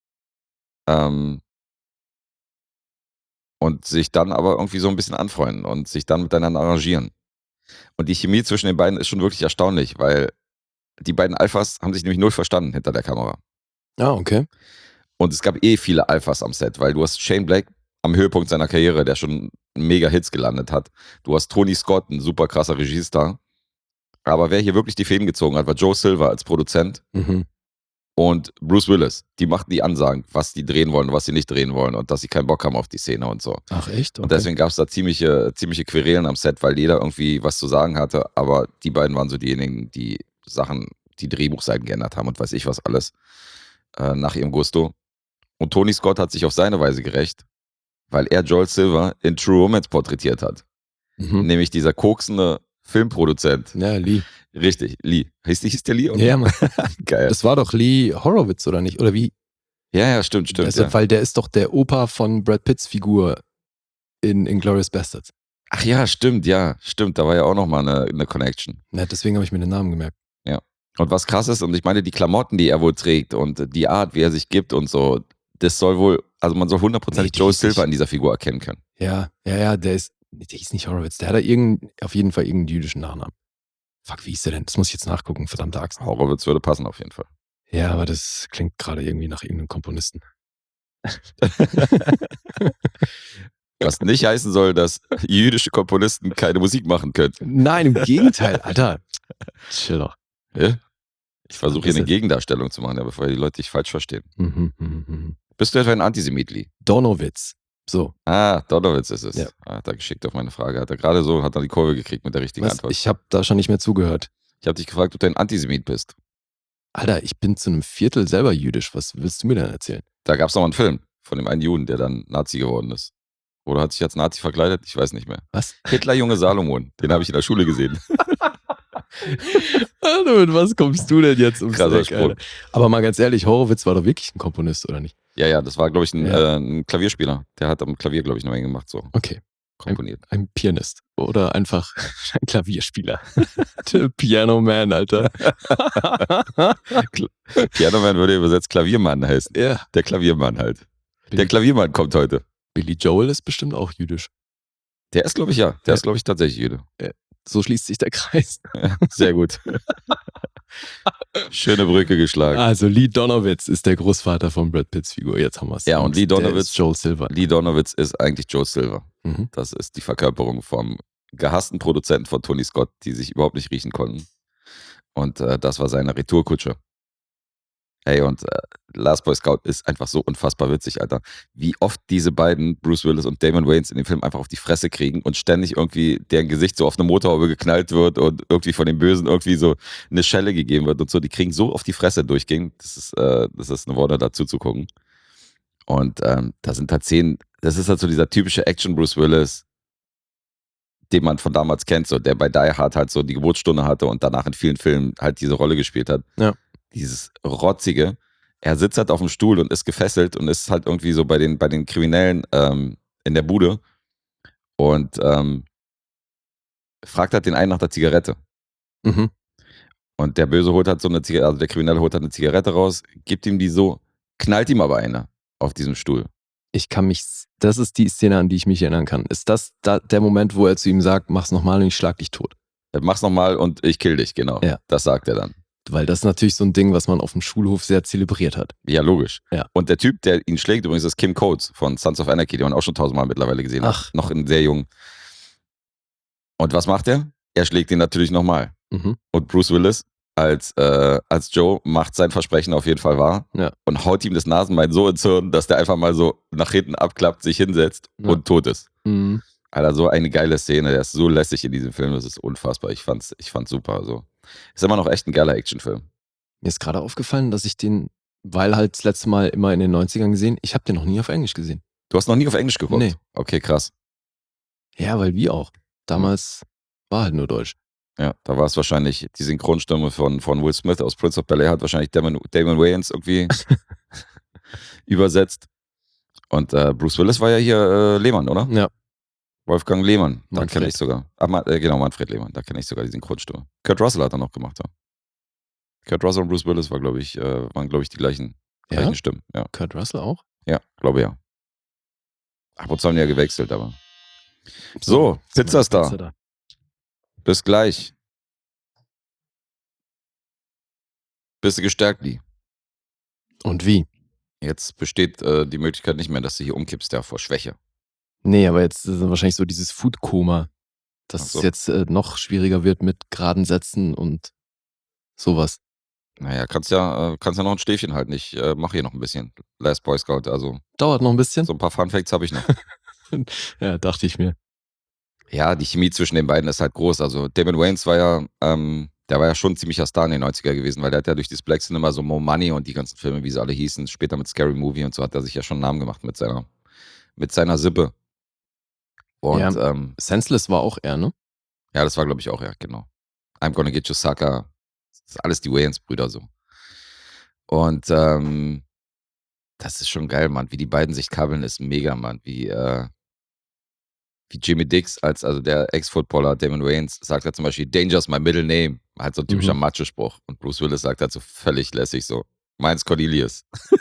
Speaker 3: Und sich dann aber irgendwie so ein bisschen anfreunden und sich dann miteinander arrangieren. Und die Chemie zwischen den beiden ist schon wirklich erstaunlich, weil die beiden Alphas haben sich nämlich null verstanden hinter der Kamera.
Speaker 2: Ah, okay.
Speaker 3: Und es gab viele Alphas am Set, weil du hast Shane Black am Höhepunkt seiner Karriere, der schon mega Hits gelandet hat. Du hast Tony Scott, ein super krasser Regiestar. Aber wer hier wirklich die Fäden gezogen hat, war Joe Silver als Produzent und Bruce Willis. Die machten die Ansagen, was die drehen wollen, was sie nicht drehen wollen und dass sie keinen Bock haben auf die Szene und so.
Speaker 2: Ach echt? Okay.
Speaker 3: Und deswegen gab es da ziemliche Querelen am Set, weil jeder irgendwie was zu sagen hatte, aber die beiden waren so diejenigen, die Sachen, die Drehbuchseiten geändert haben und weiß ich was alles nach ihrem Gusto. Und Tony Scott hat sich auf seine Weise gerecht, weil er Joel Silver in True Romance porträtiert hat. Nämlich dieser koksende Filmproduzent.
Speaker 2: Ja, Lee.
Speaker 3: Richtig, Lee. Hieß der Lee? Oder?
Speaker 2: Ja, Mann.
Speaker 3: Geil.
Speaker 2: Das war doch Lee Horowitz, oder nicht? Oder wie?
Speaker 3: Ja, stimmt.
Speaker 2: Deshalb, weil der ist doch der Opa von Brad Pitts Figur in Inglourious Basterds.
Speaker 3: Ach ja, stimmt. Da war ja auch nochmal eine Connection.
Speaker 2: Ja, deswegen habe ich mir den Namen gemerkt.
Speaker 3: Ja. Und was krass ist, und ich meine, die Klamotten, die er wohl trägt und die Art, wie er sich gibt und so, das soll wohl, also man soll 100% Joe Silver in dieser Figur erkennen können. Ja,
Speaker 2: der hieß nicht Horowitz, der hat auf jeden Fall irgendeinen jüdischen Nachnamen. Fuck, wie hieß der denn? Das muss ich jetzt nachgucken, verdammte Axt.
Speaker 3: Horowitz würde passen auf jeden Fall.
Speaker 2: Ja, aber das klingt gerade irgendwie nach irgendeinem Komponisten.
Speaker 3: Was nicht heißen soll, dass jüdische Komponisten keine Musik machen können.
Speaker 2: Nein, im Gegenteil, Alter. Chill doch.
Speaker 3: Ja? Ich versuche hier eine Gegendarstellung zu machen, bevor die Leute dich falsch verstehen. Bist du etwa ein Antisemit, Lee?
Speaker 2: Donowitz. So.
Speaker 3: Ah, Donowitz ist es.
Speaker 2: Ja.
Speaker 3: Hat er geschickt auf meine Frage. Hat er die Kurve gekriegt mit der richtigen Antwort.
Speaker 2: Ich habe da schon nicht mehr zugehört.
Speaker 3: Ich habe dich gefragt, ob du ein Antisemit bist.
Speaker 2: Alter, ich bin zu einem Viertel selber jüdisch. Was willst du mir denn erzählen?
Speaker 3: Da gab es noch mal einen Film von dem einen Juden, der dann Nazi geworden ist. Oder hat sich als Nazi verkleidet? Ich weiß nicht mehr.
Speaker 2: Was?
Speaker 3: Hitler, Junge Salomon. Den habe ich in der Schule gesehen.
Speaker 2: Alter, mit was kommst du denn jetzt ums
Speaker 3: Krasser
Speaker 2: Eck,
Speaker 3: Spruch.
Speaker 2: Alter? Aber mal ganz ehrlich, Horowitz war doch wirklich ein Komponist, oder nicht?
Speaker 3: Ja, das war, glaube ich, ein Klavierspieler. Der hat am Klavier, glaube ich, noch einen gemacht, so
Speaker 2: Okay.
Speaker 3: komponiert.
Speaker 2: Ein Pianist. Oder einfach ein Klavierspieler. The Piano Man, Alter.
Speaker 3: Piano Man würde übersetzt Klaviermann heißen.
Speaker 2: Ja.
Speaker 3: Der Klaviermann halt. Der Klaviermann kommt heute.
Speaker 2: Billy Joel ist bestimmt auch jüdisch.
Speaker 3: Der ist, glaube ich, ja. Der ist, glaube ich, tatsächlich Jude.
Speaker 2: So schließt sich der Kreis.
Speaker 3: Ja, sehr gut. Schöne Brücke geschlagen.
Speaker 2: Also Lee Donowitz ist der Großvater von Brad Pitts Figur. Jetzt haben wir es.
Speaker 3: Ja, und Lee Donowitz
Speaker 2: ist Joel Silver.
Speaker 3: Lee Donowitz ist eigentlich Joe Silver.
Speaker 2: Mhm.
Speaker 3: Das ist die Verkörperung vom gehassten Produzenten von Tony Scott, die sich überhaupt nicht riechen konnten. Und das war seine Retourkutsche. Hey, und Last Boy Scout ist einfach so unfassbar witzig, Alter. Wie oft diese beiden, Bruce Willis und Damon Wayans, in dem Film einfach auf die Fresse kriegen und ständig irgendwie deren Gesicht so auf eine Motorhaube geknallt wird und irgendwie von den Bösen irgendwie so eine Schelle gegeben wird und so. Die kriegen so auf die Fresse durchgehend. Das ist eine Worte dazu zu gucken. Und da sind halt Szenen, das ist halt so dieser typische Action Bruce Willis, den man von damals kennt, so, der bei Die Hard halt so die Geburtsstunde hatte und danach in vielen Filmen halt diese Rolle gespielt hat.
Speaker 2: Ja.
Speaker 3: Dieses Rotzige. Er sitzt halt auf dem Stuhl und ist gefesselt und ist halt irgendwie so bei den Kriminellen in der Bude und fragt halt den einen nach der Zigarette.
Speaker 2: Mhm.
Speaker 3: Und der Böse holt halt so eine Zigarette, also der Kriminelle holt halt eine Zigarette raus, gibt ihm die so, knallt ihm aber eine auf diesem Stuhl.
Speaker 2: Das ist die Szene, an die ich mich erinnern kann. Ist das der Moment, wo er zu ihm sagt, mach's nochmal und ich schlag dich tot?
Speaker 3: Mach's nochmal und ich kill dich, genau.
Speaker 2: Ja.
Speaker 3: Das sagt er dann.
Speaker 2: Weil das ist natürlich so ein Ding, was man auf dem Schulhof sehr zelebriert hat.
Speaker 3: Ja, logisch.
Speaker 2: Ja.
Speaker 3: Und der Typ, der ihn schlägt, übrigens ist Kim Coates von Sons of Anarchy, den man auch schon 1000-mal mittlerweile gesehen
Speaker 2: Ach.
Speaker 3: hat. Noch in sehr jung. Und was macht er? Er schlägt ihn natürlich nochmal.
Speaker 2: Mhm.
Speaker 3: Und Bruce Willis als Joe macht sein Versprechen auf jeden Fall wahr und haut ihm das Nasenbein so ins Hirn, dass der einfach mal so nach hinten abklappt, sich hinsetzt und tot ist.
Speaker 2: Mhm.
Speaker 3: Alter, so eine geile Szene. Der ist so lässig in diesem Film, das ist unfassbar. Ich fand's super. So. Ist immer noch echt ein geiler Actionfilm.
Speaker 2: Mir ist gerade aufgefallen, dass ich den, weil halt das letzte Mal immer in den 90ern gesehen, ich habe den noch nie auf Englisch gesehen.
Speaker 3: Du hast noch nie auf Englisch geguckt?
Speaker 2: Nee.
Speaker 3: Okay, krass.
Speaker 2: Ja, weil wie auch. Damals war halt nur Deutsch.
Speaker 3: Ja, da war es wahrscheinlich, die Synchronstimme von Will Smith aus Prince of Bel-Air hat wahrscheinlich Damon Wayans irgendwie übersetzt. Und Bruce Willis war ja hier Lehmann, oder?
Speaker 2: Ja.
Speaker 3: Wolfgang Lehmann, da
Speaker 2: Manfred.
Speaker 3: kenne ich sogar. Genau, Manfred Lehmann, da kenne ich sogar die Synchronstimme. Kurt Russell hat er noch gemacht, ja. Kurt Russell und Bruce Willis waren, glaube ich, die gleichen Stimmen. Ja.
Speaker 2: Kurt Russell auch?
Speaker 3: Ja, glaube ja. Ab und zu haben die ja gewechselt, aber. So, Pizza ist da. Bis gleich. Bist du gestärkt, Lee?
Speaker 2: Und wie?
Speaker 3: Jetzt besteht die Möglichkeit nicht mehr, dass du hier umkippst, ja, vor Schwäche.
Speaker 2: Nee, aber jetzt ist wahrscheinlich so dieses Food-Koma, dass
Speaker 3: so.
Speaker 2: es jetzt noch schwieriger wird mit geraden Sätzen und sowas.
Speaker 3: Naja, kannst ja noch ein Stäbchen halten. Ich mache hier noch ein bisschen Last Boy Scout. Also
Speaker 2: dauert noch ein bisschen.
Speaker 3: So ein paar Fun Facts habe ich noch.
Speaker 2: Ja, dachte ich mir.
Speaker 3: Ja, die Chemie zwischen den beiden ist halt groß. Also Damon Wayans war ja, der war ja schon ein ziemlicher Star in den 90er gewesen, weil der hat ja durch das Black Cinema so Mo Money und die ganzen Filme, wie sie alle hießen, später mit Scary Movie und so hat er sich ja schon einen Namen gemacht mit seiner Sippe. Und
Speaker 2: ja, Senseless war auch er, ne?
Speaker 3: Ja, das war, glaube ich, auch er, genau. I'm Gonna Get You Sucker. Das ist alles die Wayans-Brüder so. Und das ist schon geil, Mann. Wie die beiden sich kabeln, ist mega, Mann. Wie Jimmy Dix, also der Ex-Footballer Damon Wayans, sagt er zum Beispiel, Danger's my middle name. Halt so ein typischer Macho-Spruch. Und Bruce Willis sagt halt so völlig lässig so, meins Cornelius.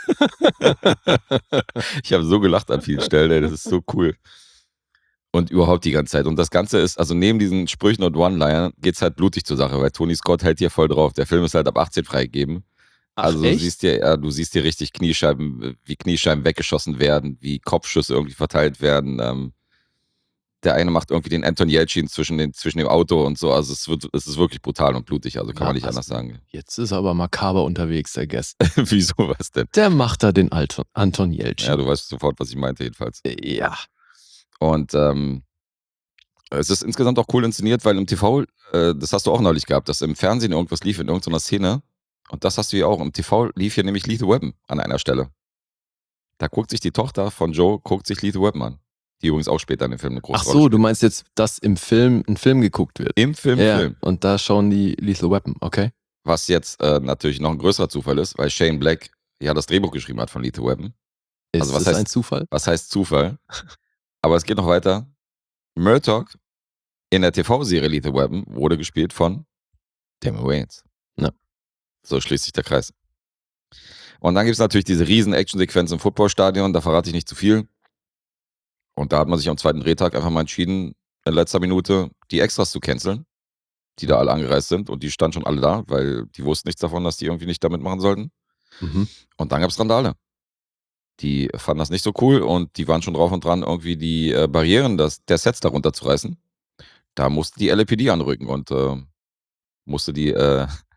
Speaker 3: Ich habe so gelacht an vielen Stellen, ey. Das ist so cool. Und überhaupt die ganze Zeit. Und das Ganze ist, also neben diesen Sprüchen und One-Linern geht's halt blutig zur Sache, weil Tony Scott hält hier voll drauf. Der Film ist halt ab 18 freigegeben.
Speaker 2: Ach,
Speaker 3: also
Speaker 2: echt?
Speaker 3: du siehst hier richtig wie Kniescheiben weggeschossen werden, wie Kopfschüsse irgendwie verteilt werden. Der eine macht irgendwie den Anton Yelchin zwischen dem Auto und so. Also es ist wirklich brutal und blutig, also kann man nicht anders sagen.
Speaker 2: Jetzt ist er aber makaber unterwegs, der Guest.
Speaker 3: Wieso, was denn?
Speaker 2: Der macht da den Anton Yelchin.
Speaker 3: Ja, du weißt sofort, was ich meinte jedenfalls.
Speaker 2: Ja.
Speaker 3: Und es ist insgesamt auch cool inszeniert, weil im TV, das hast du auch neulich gehabt, dass im Fernsehen irgendwas lief in irgendeiner Szene. Und das hast du hier auch. Im TV lief hier nämlich Lethal Weapon an einer Stelle. Da guckt sich die Tochter von Joe, Lethal Weapon an. Die übrigens auch später in dem Film eine große Rolle
Speaker 2: Ach so, du meinst jetzt, dass ein Film geguckt wird?
Speaker 3: Im Film.
Speaker 2: Und da schauen die Lethal Weapon, okay.
Speaker 3: Was jetzt natürlich noch ein größerer Zufall ist, weil Shane Black ja das Drehbuch geschrieben hat von Lethal Weapon.
Speaker 2: Ist das ein Zufall?
Speaker 3: Was heißt Zufall? Aber es geht noch weiter. Murtaugh in der TV-Serie Lethal Weapon wurde gespielt von Damon Wayans.
Speaker 2: Ja.
Speaker 3: So schließt sich der Kreis. Und dann gibt es natürlich diese riesen Action-Sequenz im Footballstadion, da verrate ich nicht zu viel. Und da hat man sich am zweiten Drehtag einfach mal entschieden, in letzter Minute die Extras zu canceln, die da alle angereist sind. Und die standen schon alle da, weil die wussten nichts davon, dass die irgendwie nicht damit machen sollten.
Speaker 2: Mhm.
Speaker 3: Und dann gab es Randale. Die fanden das nicht so cool und die waren schon drauf und dran, irgendwie die Barrieren der Sets darunter zu reißen. Da musste die LAPD anrücken und musste die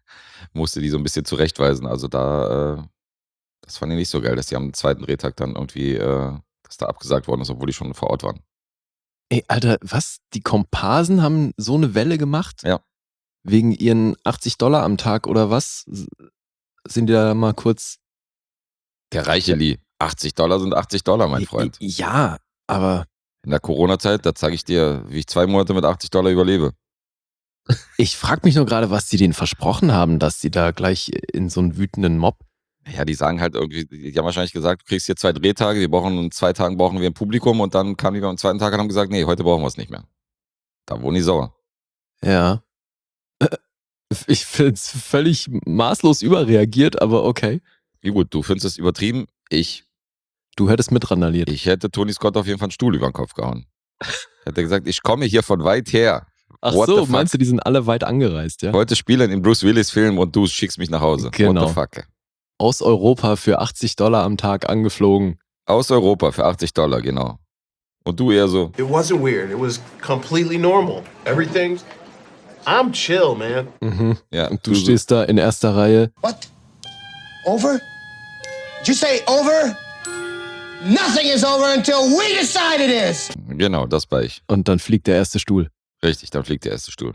Speaker 3: musste die so ein bisschen zurechtweisen. Also das fand ich nicht so geil, dass die am zweiten Drehtag dann irgendwie, dass da abgesagt worden ist, obwohl die schon vor Ort waren.
Speaker 2: Ey, Alter, was? Die Komparsen haben so eine Welle gemacht?
Speaker 3: Ja.
Speaker 2: Wegen ihren $80 am Tag oder was? Sind die da mal kurz...
Speaker 3: Der reiche Lee. $80 sind $80, mein Freund.
Speaker 2: Ja, aber...
Speaker 3: In der Corona-Zeit, da zeige ich dir, wie ich 2 Monate mit $80 überlebe.
Speaker 2: Ich frage mich nur gerade, was die denen versprochen haben, dass die da gleich in so einen wütenden Mob...
Speaker 3: Ja, die sagen halt irgendwie, die haben wahrscheinlich gesagt, du kriegst hier 2 Drehtage, in 2 Tagen brauchen wir ein Publikum und dann kamen die beim zweiten Tag und haben gesagt, nee, heute brauchen wir es nicht mehr. Da wurden die sauer.
Speaker 2: Ja. Ich finde es völlig maßlos überreagiert, aber okay.
Speaker 3: Wie gut, du findest es übertrieben.
Speaker 2: Du hättest mit randaliert.
Speaker 3: Ich hätte Tony Scott auf jeden Fall einen Stuhl über den Kopf gehauen. Hätte gesagt, ich komme hier von weit her.
Speaker 2: Ach
Speaker 3: What the
Speaker 2: so,
Speaker 3: fuck?
Speaker 2: meinst du, die sind alle weit angereist, ja?
Speaker 3: Heute spielen in Bruce Willis Film und du schickst mich nach Hause.
Speaker 2: Genau.
Speaker 3: What the fuck?
Speaker 2: Aus Europa für $80 am Tag angeflogen.
Speaker 3: Aus Europa für $80, genau. Und du eher so,
Speaker 4: It wasn't weird. It was completely normal. Everything's. I'm chill, man.
Speaker 2: Mhm.
Speaker 3: ja,
Speaker 2: Und du stehst da in erster Reihe.
Speaker 5: What? Over? Did you say over? Nothing is over until we decide it is.
Speaker 3: Genau, das war ich.
Speaker 2: Und dann fliegt der erste Stuhl.
Speaker 3: Richtig, dann fliegt der erste Stuhl.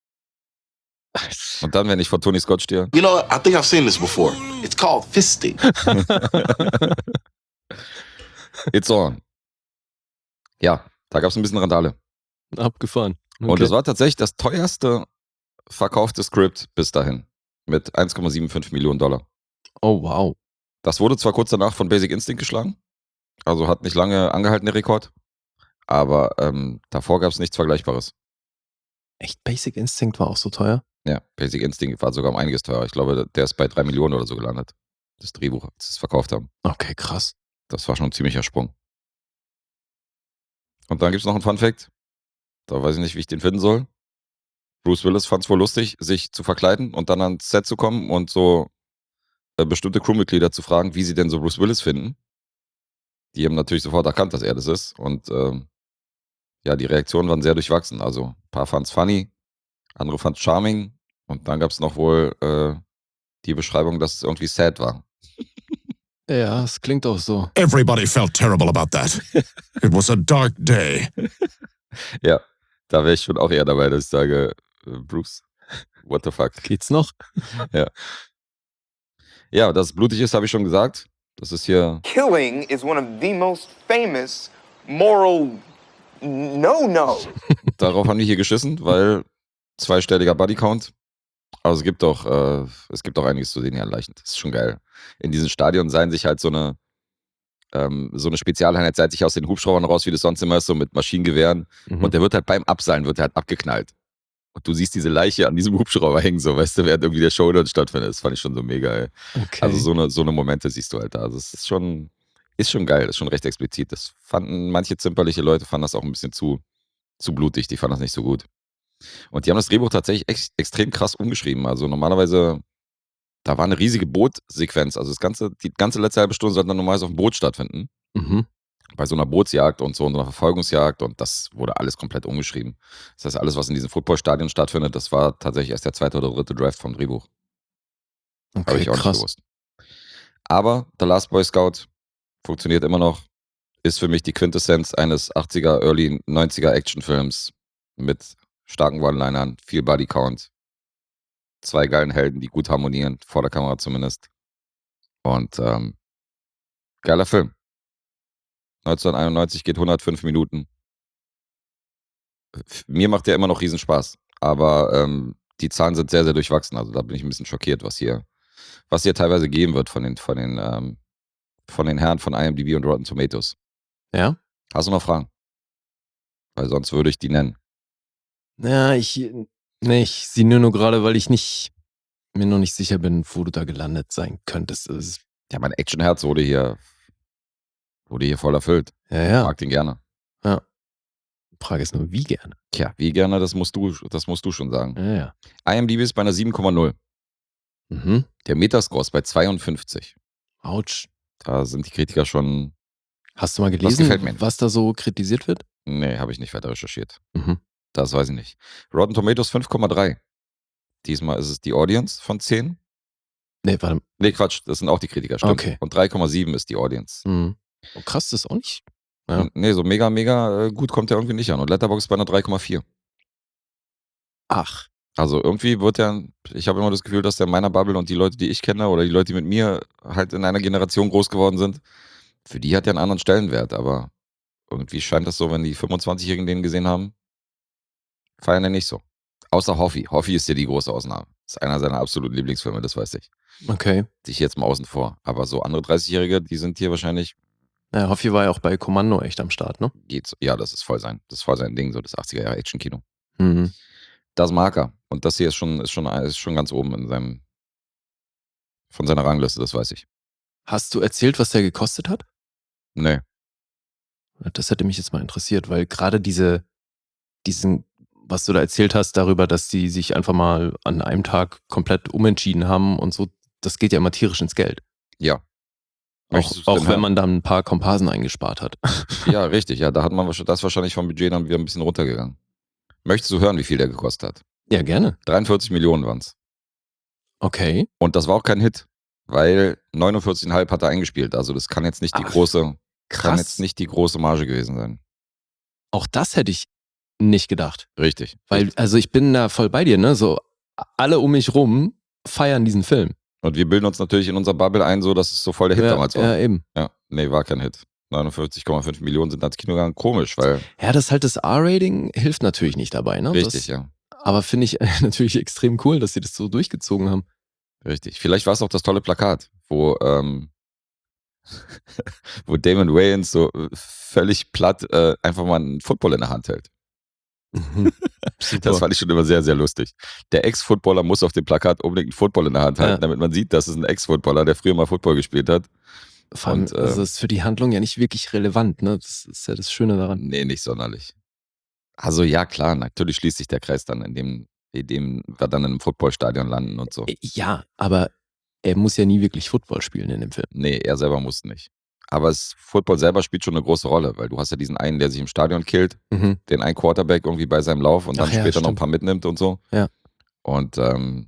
Speaker 3: Und dann, wenn ich vor Tony Scott stehe,
Speaker 4: You know, I think I've seen this before. It's called fisting.
Speaker 3: it's on. Ja, da gab es ein bisschen Randale.
Speaker 2: Abgefahren. Okay.
Speaker 3: Und es war tatsächlich das teuerste verkaufte Skript bis dahin. Mit 1,75 Millionen Dollar.
Speaker 2: Oh, wow.
Speaker 3: Das wurde zwar kurz danach von Basic Instinct geschlagen. Also hat nicht lange angehalten, der Rekord. Aber davor gab es nichts Vergleichbares.
Speaker 2: Echt, Basic Instinct war auch so teuer?
Speaker 3: Ja, Basic Instinct war sogar um einiges teurer. Ich glaube, der ist bei 3 Millionen oder so gelandet. Das Drehbuch, als sie es verkauft haben.
Speaker 2: Okay, krass.
Speaker 3: Das war schon ein ziemlicher Sprung. Und dann gibt es noch einen Fun-Fact. Da weiß ich nicht, wie ich den finden soll. Bruce Willis fand es wohl lustig, sich zu verkleiden und dann ans Set zu kommen und so bestimmte Crewmitglieder zu fragen, wie sie denn so Bruce Willis finden. Die haben natürlich sofort erkannt, dass er das ist. Und ja, die Reaktionen waren sehr durchwachsen. Also ein paar fanden es funny, andere fanden es charming. Und dann gab es noch wohl die Beschreibung, dass es irgendwie sad war.
Speaker 2: Ja, es klingt auch so.
Speaker 6: Everybody felt terrible about that. It was a dark day.
Speaker 3: Ja, da wäre ich schon auch eher dabei, dass ich sage, Bruce, what the fuck.
Speaker 2: Geht's noch?
Speaker 3: Ja, dass es blutig ist, habe ich schon gesagt. Das ist hier,
Speaker 5: Killing is one of the most famous moral no-no.
Speaker 3: darauf haben die hier geschissen, weil 2-stelliger Bodycount. Aber es gibt doch einiges zu sehen hier an Leichen. Das ist schon geil. In diesen Stadien seien sich halt so eine Spezialeinheit seit sich aus den Hubschraubern raus, wie das sonst immer ist, so mit Maschinengewehren.
Speaker 2: Mhm.
Speaker 3: Und der wird halt beim Abseilen halt abgeknallt. Und du siehst diese Leiche an diesem Hubschrauber hängen, so, weißt du, während irgendwie der Showdown stattfindet. Das fand ich schon so mega, ey.
Speaker 2: Okay.
Speaker 3: Also so eine Momente siehst du halt da. Also es ist schon geil, das ist schon recht explizit. Das fanden manche zimperliche Leute, fanden das auch ein bisschen zu blutig, die fanden das nicht so gut. Und die haben das Drehbuch tatsächlich extrem krass umgeschrieben. Also normalerweise, da war eine riesige Bootsequenz. Also die ganze letzte halbe Stunde sollte dann normalerweise auf dem Boot stattfinden.
Speaker 2: Mhm.
Speaker 3: Bei so einer Bootsjagd und so und einer Verfolgungsjagd und das wurde alles komplett umgeschrieben. Das heißt, alles, was in diesen Footballstadien stattfindet, das war tatsächlich erst der 2. oder 3. Draft vom Drehbuch. Habe
Speaker 2: Okay,
Speaker 3: ich auch
Speaker 2: krass.
Speaker 3: nicht gewusst. Aber The Last Boy Scout funktioniert immer noch, ist für mich die Quintessenz eines 80er, Early 90er Actionfilms mit starken One-Linern, viel Bodycount, 2 geilen Helden, die gut harmonieren, vor der Kamera zumindest. Und geiler Film. 1991 geht 105 Minuten. Mir macht der immer noch Riesenspaß. Aber die Zahlen sind sehr, sehr durchwachsen. Also da bin ich ein bisschen schockiert, was hier teilweise gegeben wird von den Herren von IMDb und Rotten Tomatoes.
Speaker 2: Ja?
Speaker 3: Hast du noch Fragen? Weil sonst würde ich die nennen.
Speaker 2: Ja, ich sehe nur gerade, weil ich mir noch nicht sicher bin, wo du da gelandet sein könntest.
Speaker 3: Ja, mein Actionherz wurde hier voll erfüllt. Ich
Speaker 2: Ja.
Speaker 3: mag den gerne.
Speaker 2: Ja. Die Frage ist nur, wie gerne.
Speaker 3: Tja, wie gerne, das musst du schon sagen.
Speaker 2: Ja.
Speaker 3: IMDb ist bei einer 7,0.
Speaker 2: Mhm.
Speaker 3: Der Metascore ist bei 52.
Speaker 2: Autsch.
Speaker 3: Da sind die Kritiker schon.
Speaker 2: Hast du mal
Speaker 3: Das
Speaker 2: gelesen,
Speaker 3: gefällt mir.
Speaker 2: was da so kritisiert wird?
Speaker 3: Nee, habe ich nicht weiter recherchiert.
Speaker 2: Mhm.
Speaker 3: Das weiß ich nicht. Rotten Tomatoes 5,3. Diesmal ist es die Audience von 10
Speaker 2: Nee, warte.
Speaker 3: Nee, Quatsch, das sind auch die Kritiker, stimmt.
Speaker 2: Okay.
Speaker 3: Und 3,7 ist die Audience.
Speaker 2: Mhm. Oh, krass, das ist auch nicht. Ja.
Speaker 3: Nee, so mega, mega gut kommt der irgendwie nicht an. Und Letterboxd bei einer 3,4.
Speaker 2: Ach.
Speaker 3: Also irgendwie wird der, ich habe immer das Gefühl, dass der in meiner Bubble und die Leute, die ich kenne oder die Leute, die mit mir halt in einer Generation groß geworden sind, für die hat der einen anderen Stellenwert. Aber irgendwie scheint das so, wenn die 25-Jährigen den gesehen haben, feiern den nicht so. Außer Hoffi. Hoffi ist ja die große Ausnahme. Das ist einer seiner absoluten Lieblingsfilme, das weiß ich.
Speaker 2: Okay.
Speaker 3: Sich jetzt mal außen vor. Aber so andere 30-Jährige, die sind hier wahrscheinlich,
Speaker 2: Ja, Hoffi war ja auch bei Kommando echt am Start, ne?
Speaker 3: geht's. Ja, das ist voll sein Ding, so das 80er-Jahre-Action-Kino.
Speaker 2: Mhm.
Speaker 3: Das mag er. Und das hier ist schon ganz oben von seiner Rangliste, das weiß ich.
Speaker 2: Hast du erzählt, was der gekostet hat?
Speaker 3: Nee.
Speaker 2: Das hätte mich jetzt mal interessiert, weil gerade diesen, was du da erzählt hast, darüber, dass die sich einfach mal an einem Tag komplett umentschieden haben und so, das geht ja immer tierisch ins Geld.
Speaker 3: Ja.
Speaker 2: Auch wenn man dann ein paar Komparsen eingespart hat.
Speaker 3: Ja, richtig. Ja, da hat man das wahrscheinlich vom Budget dann wieder ein bisschen runtergegangen. Möchtest du hören, wie viel der gekostet hat?
Speaker 2: Ja, gerne.
Speaker 3: 43 Millionen waren es.
Speaker 2: Okay.
Speaker 3: Und das war auch kein Hit, weil 49,5 hat er eingespielt. Also das kann jetzt nicht die große Marge gewesen sein.
Speaker 2: Auch das hätte ich nicht gedacht.
Speaker 3: Richtig.
Speaker 2: Weil, also ich bin da voll bei dir, ne? So, alle um mich rum feiern diesen Film.
Speaker 3: Und wir bilden uns natürlich in unserer Bubble ein, so dass es so voll der Hit damals war.
Speaker 2: Ja, eben.
Speaker 3: Ja, nee, war kein Hit. 49,5 Millionen sind ans Kino gegangen. Komisch, weil.
Speaker 2: Ja, das halt das R-Rating hilft natürlich nicht dabei, ne?
Speaker 3: Richtig, ja.
Speaker 2: Aber finde ich natürlich extrem cool, dass sie das so durchgezogen haben.
Speaker 3: Richtig. Vielleicht war es auch das tolle Plakat, wo Damon Wayans so völlig platt einfach mal einen Football in der Hand hält. Das fand ich schon immer sehr, sehr lustig. Der Ex-Footballer muss auf dem Plakat unbedingt einen Football in der Hand halten, damit man sieht, dass es ein Ex-Footballer, der früher mal Football gespielt hat.
Speaker 2: Vor allem, also das ist für die Handlung ja nicht wirklich relevant, ne? Das ist ja das Schöne daran.
Speaker 3: Nee, nicht sonderlich. Also ja, klar, natürlich schließt sich der Kreis dann, in dem wir dann in einem Footballstadion landen und so.
Speaker 2: Ja, aber er muss ja nie wirklich Football spielen in dem Film.
Speaker 3: Nee, er selber muss nicht. Aber Football selber spielt schon eine große Rolle, weil du hast ja diesen einen, der sich im Stadion killt, den einen Quarterback irgendwie bei seinem Lauf und dann später noch ein paar mitnimmt und so.
Speaker 2: Ja.
Speaker 3: Und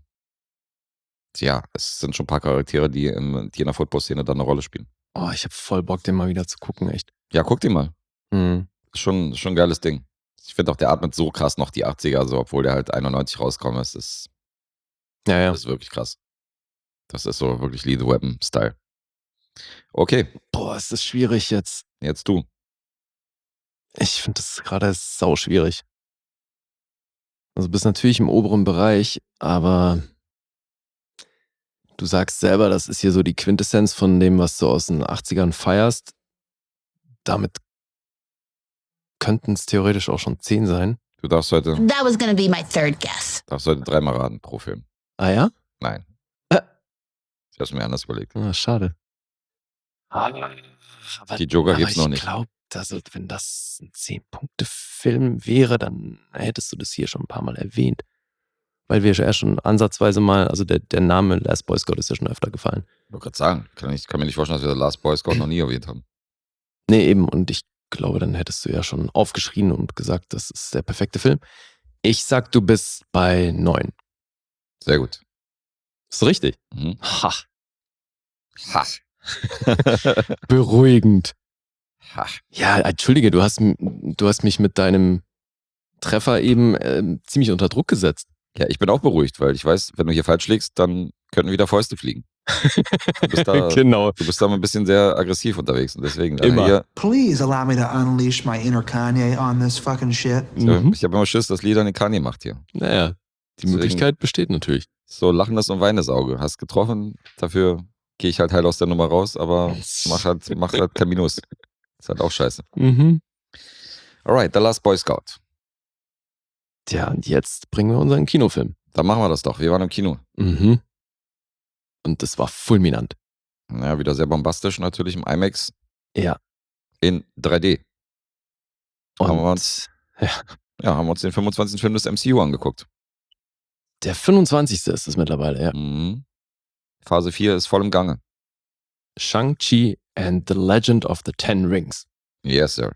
Speaker 3: ja, es sind schon ein paar Charaktere, die in der Football-Szene dann eine Rolle spielen.
Speaker 2: Oh, ich habe voll Bock, den mal wieder zu gucken, echt.
Speaker 3: Ja, guck den mal.
Speaker 2: Mhm.
Speaker 3: Ist schon ein geiles Ding. Ich finde auch, der atmet so krass noch die 80er, also obwohl der halt 91 rauskommt, das ist wirklich krass. Das ist so wirklich Lethal Weapon-Style. Okay.
Speaker 2: Boah, ist das schwierig jetzt.
Speaker 3: Jetzt du.
Speaker 2: Ich finde das gerade sau schwierig. Also bist natürlich im oberen Bereich, aber du sagst selber, das ist hier so die Quintessenz von dem, was du aus den 80ern feierst. Damit könnten es theoretisch auch schon 10 sein.
Speaker 3: Du darfst heute.
Speaker 7: That was gonna be my third guess.
Speaker 3: Darfst heute 3-mal raten pro Film.
Speaker 2: Ah ja?
Speaker 3: Nein. Ich hab's mir anders überlegt.
Speaker 2: Ah, schade.
Speaker 3: Die Joker gibt's noch nicht.
Speaker 2: Ich glaube, wenn das ein 10-Punkte-Film wäre, dann hättest du das hier schon ein paar Mal erwähnt. Weil wir ja schon ansatzweise mal, also der Name Last Boy Scout ist ja schon öfter gefallen.
Speaker 3: Ich wollte gerade sagen, kann mir nicht vorstellen, dass wir Last Boy Scout noch nie erwähnt haben.
Speaker 2: Nee, eben. Und ich glaube, dann hättest du ja schon aufgeschrien und gesagt, das ist der perfekte Film. Ich sag, du bist bei 9.
Speaker 3: Sehr gut.
Speaker 2: Ist richtig?
Speaker 3: Mhm.
Speaker 2: Ha.
Speaker 3: Ha.
Speaker 2: Beruhigend.
Speaker 3: Ha.
Speaker 2: Ja, entschuldige, du hast mich mit deinem Treffer eben ziemlich unter Druck gesetzt.
Speaker 3: Ja, ich bin auch beruhigt, weil ich weiß, wenn du hier falsch liegst, dann könnten wieder Fäuste fliegen.
Speaker 2: Genau.
Speaker 3: Du bist da ein bisschen sehr aggressiv unterwegs und deswegen.
Speaker 2: Immer.
Speaker 3: Hier,
Speaker 8: Please allow me to unleash my inner Kanye on this fucking shit.
Speaker 3: ich habe immer Schiss, dass Lieder den Kanye macht hier.
Speaker 2: Naja, die Möglichkeit besteht natürlich.
Speaker 3: So lachendes und weinendes Auge. Hast getroffen, dafür gehe ich halt heil aus der Nummer raus, aber mach halt kein Minus. Ist halt auch scheiße.
Speaker 2: Mhm.
Speaker 3: Alright, The Last Boy Scout.
Speaker 2: Tja, und jetzt bringen wir unseren Kinofilm.
Speaker 3: Dann machen wir das doch. Wir waren im Kino.
Speaker 2: Mhm. Und das war fulminant.
Speaker 3: Naja, wieder sehr bombastisch, natürlich im IMAX.
Speaker 2: Ja.
Speaker 3: In 3D.
Speaker 2: Und
Speaker 3: haben wir uns den 25. Film des MCU angeguckt.
Speaker 2: Der 25. ist es mittlerweile, ja.
Speaker 3: Mhm. Phase 4 ist voll im Gange.
Speaker 2: Shang-Chi and the Legend of the Ten Rings.
Speaker 3: Yes, sir.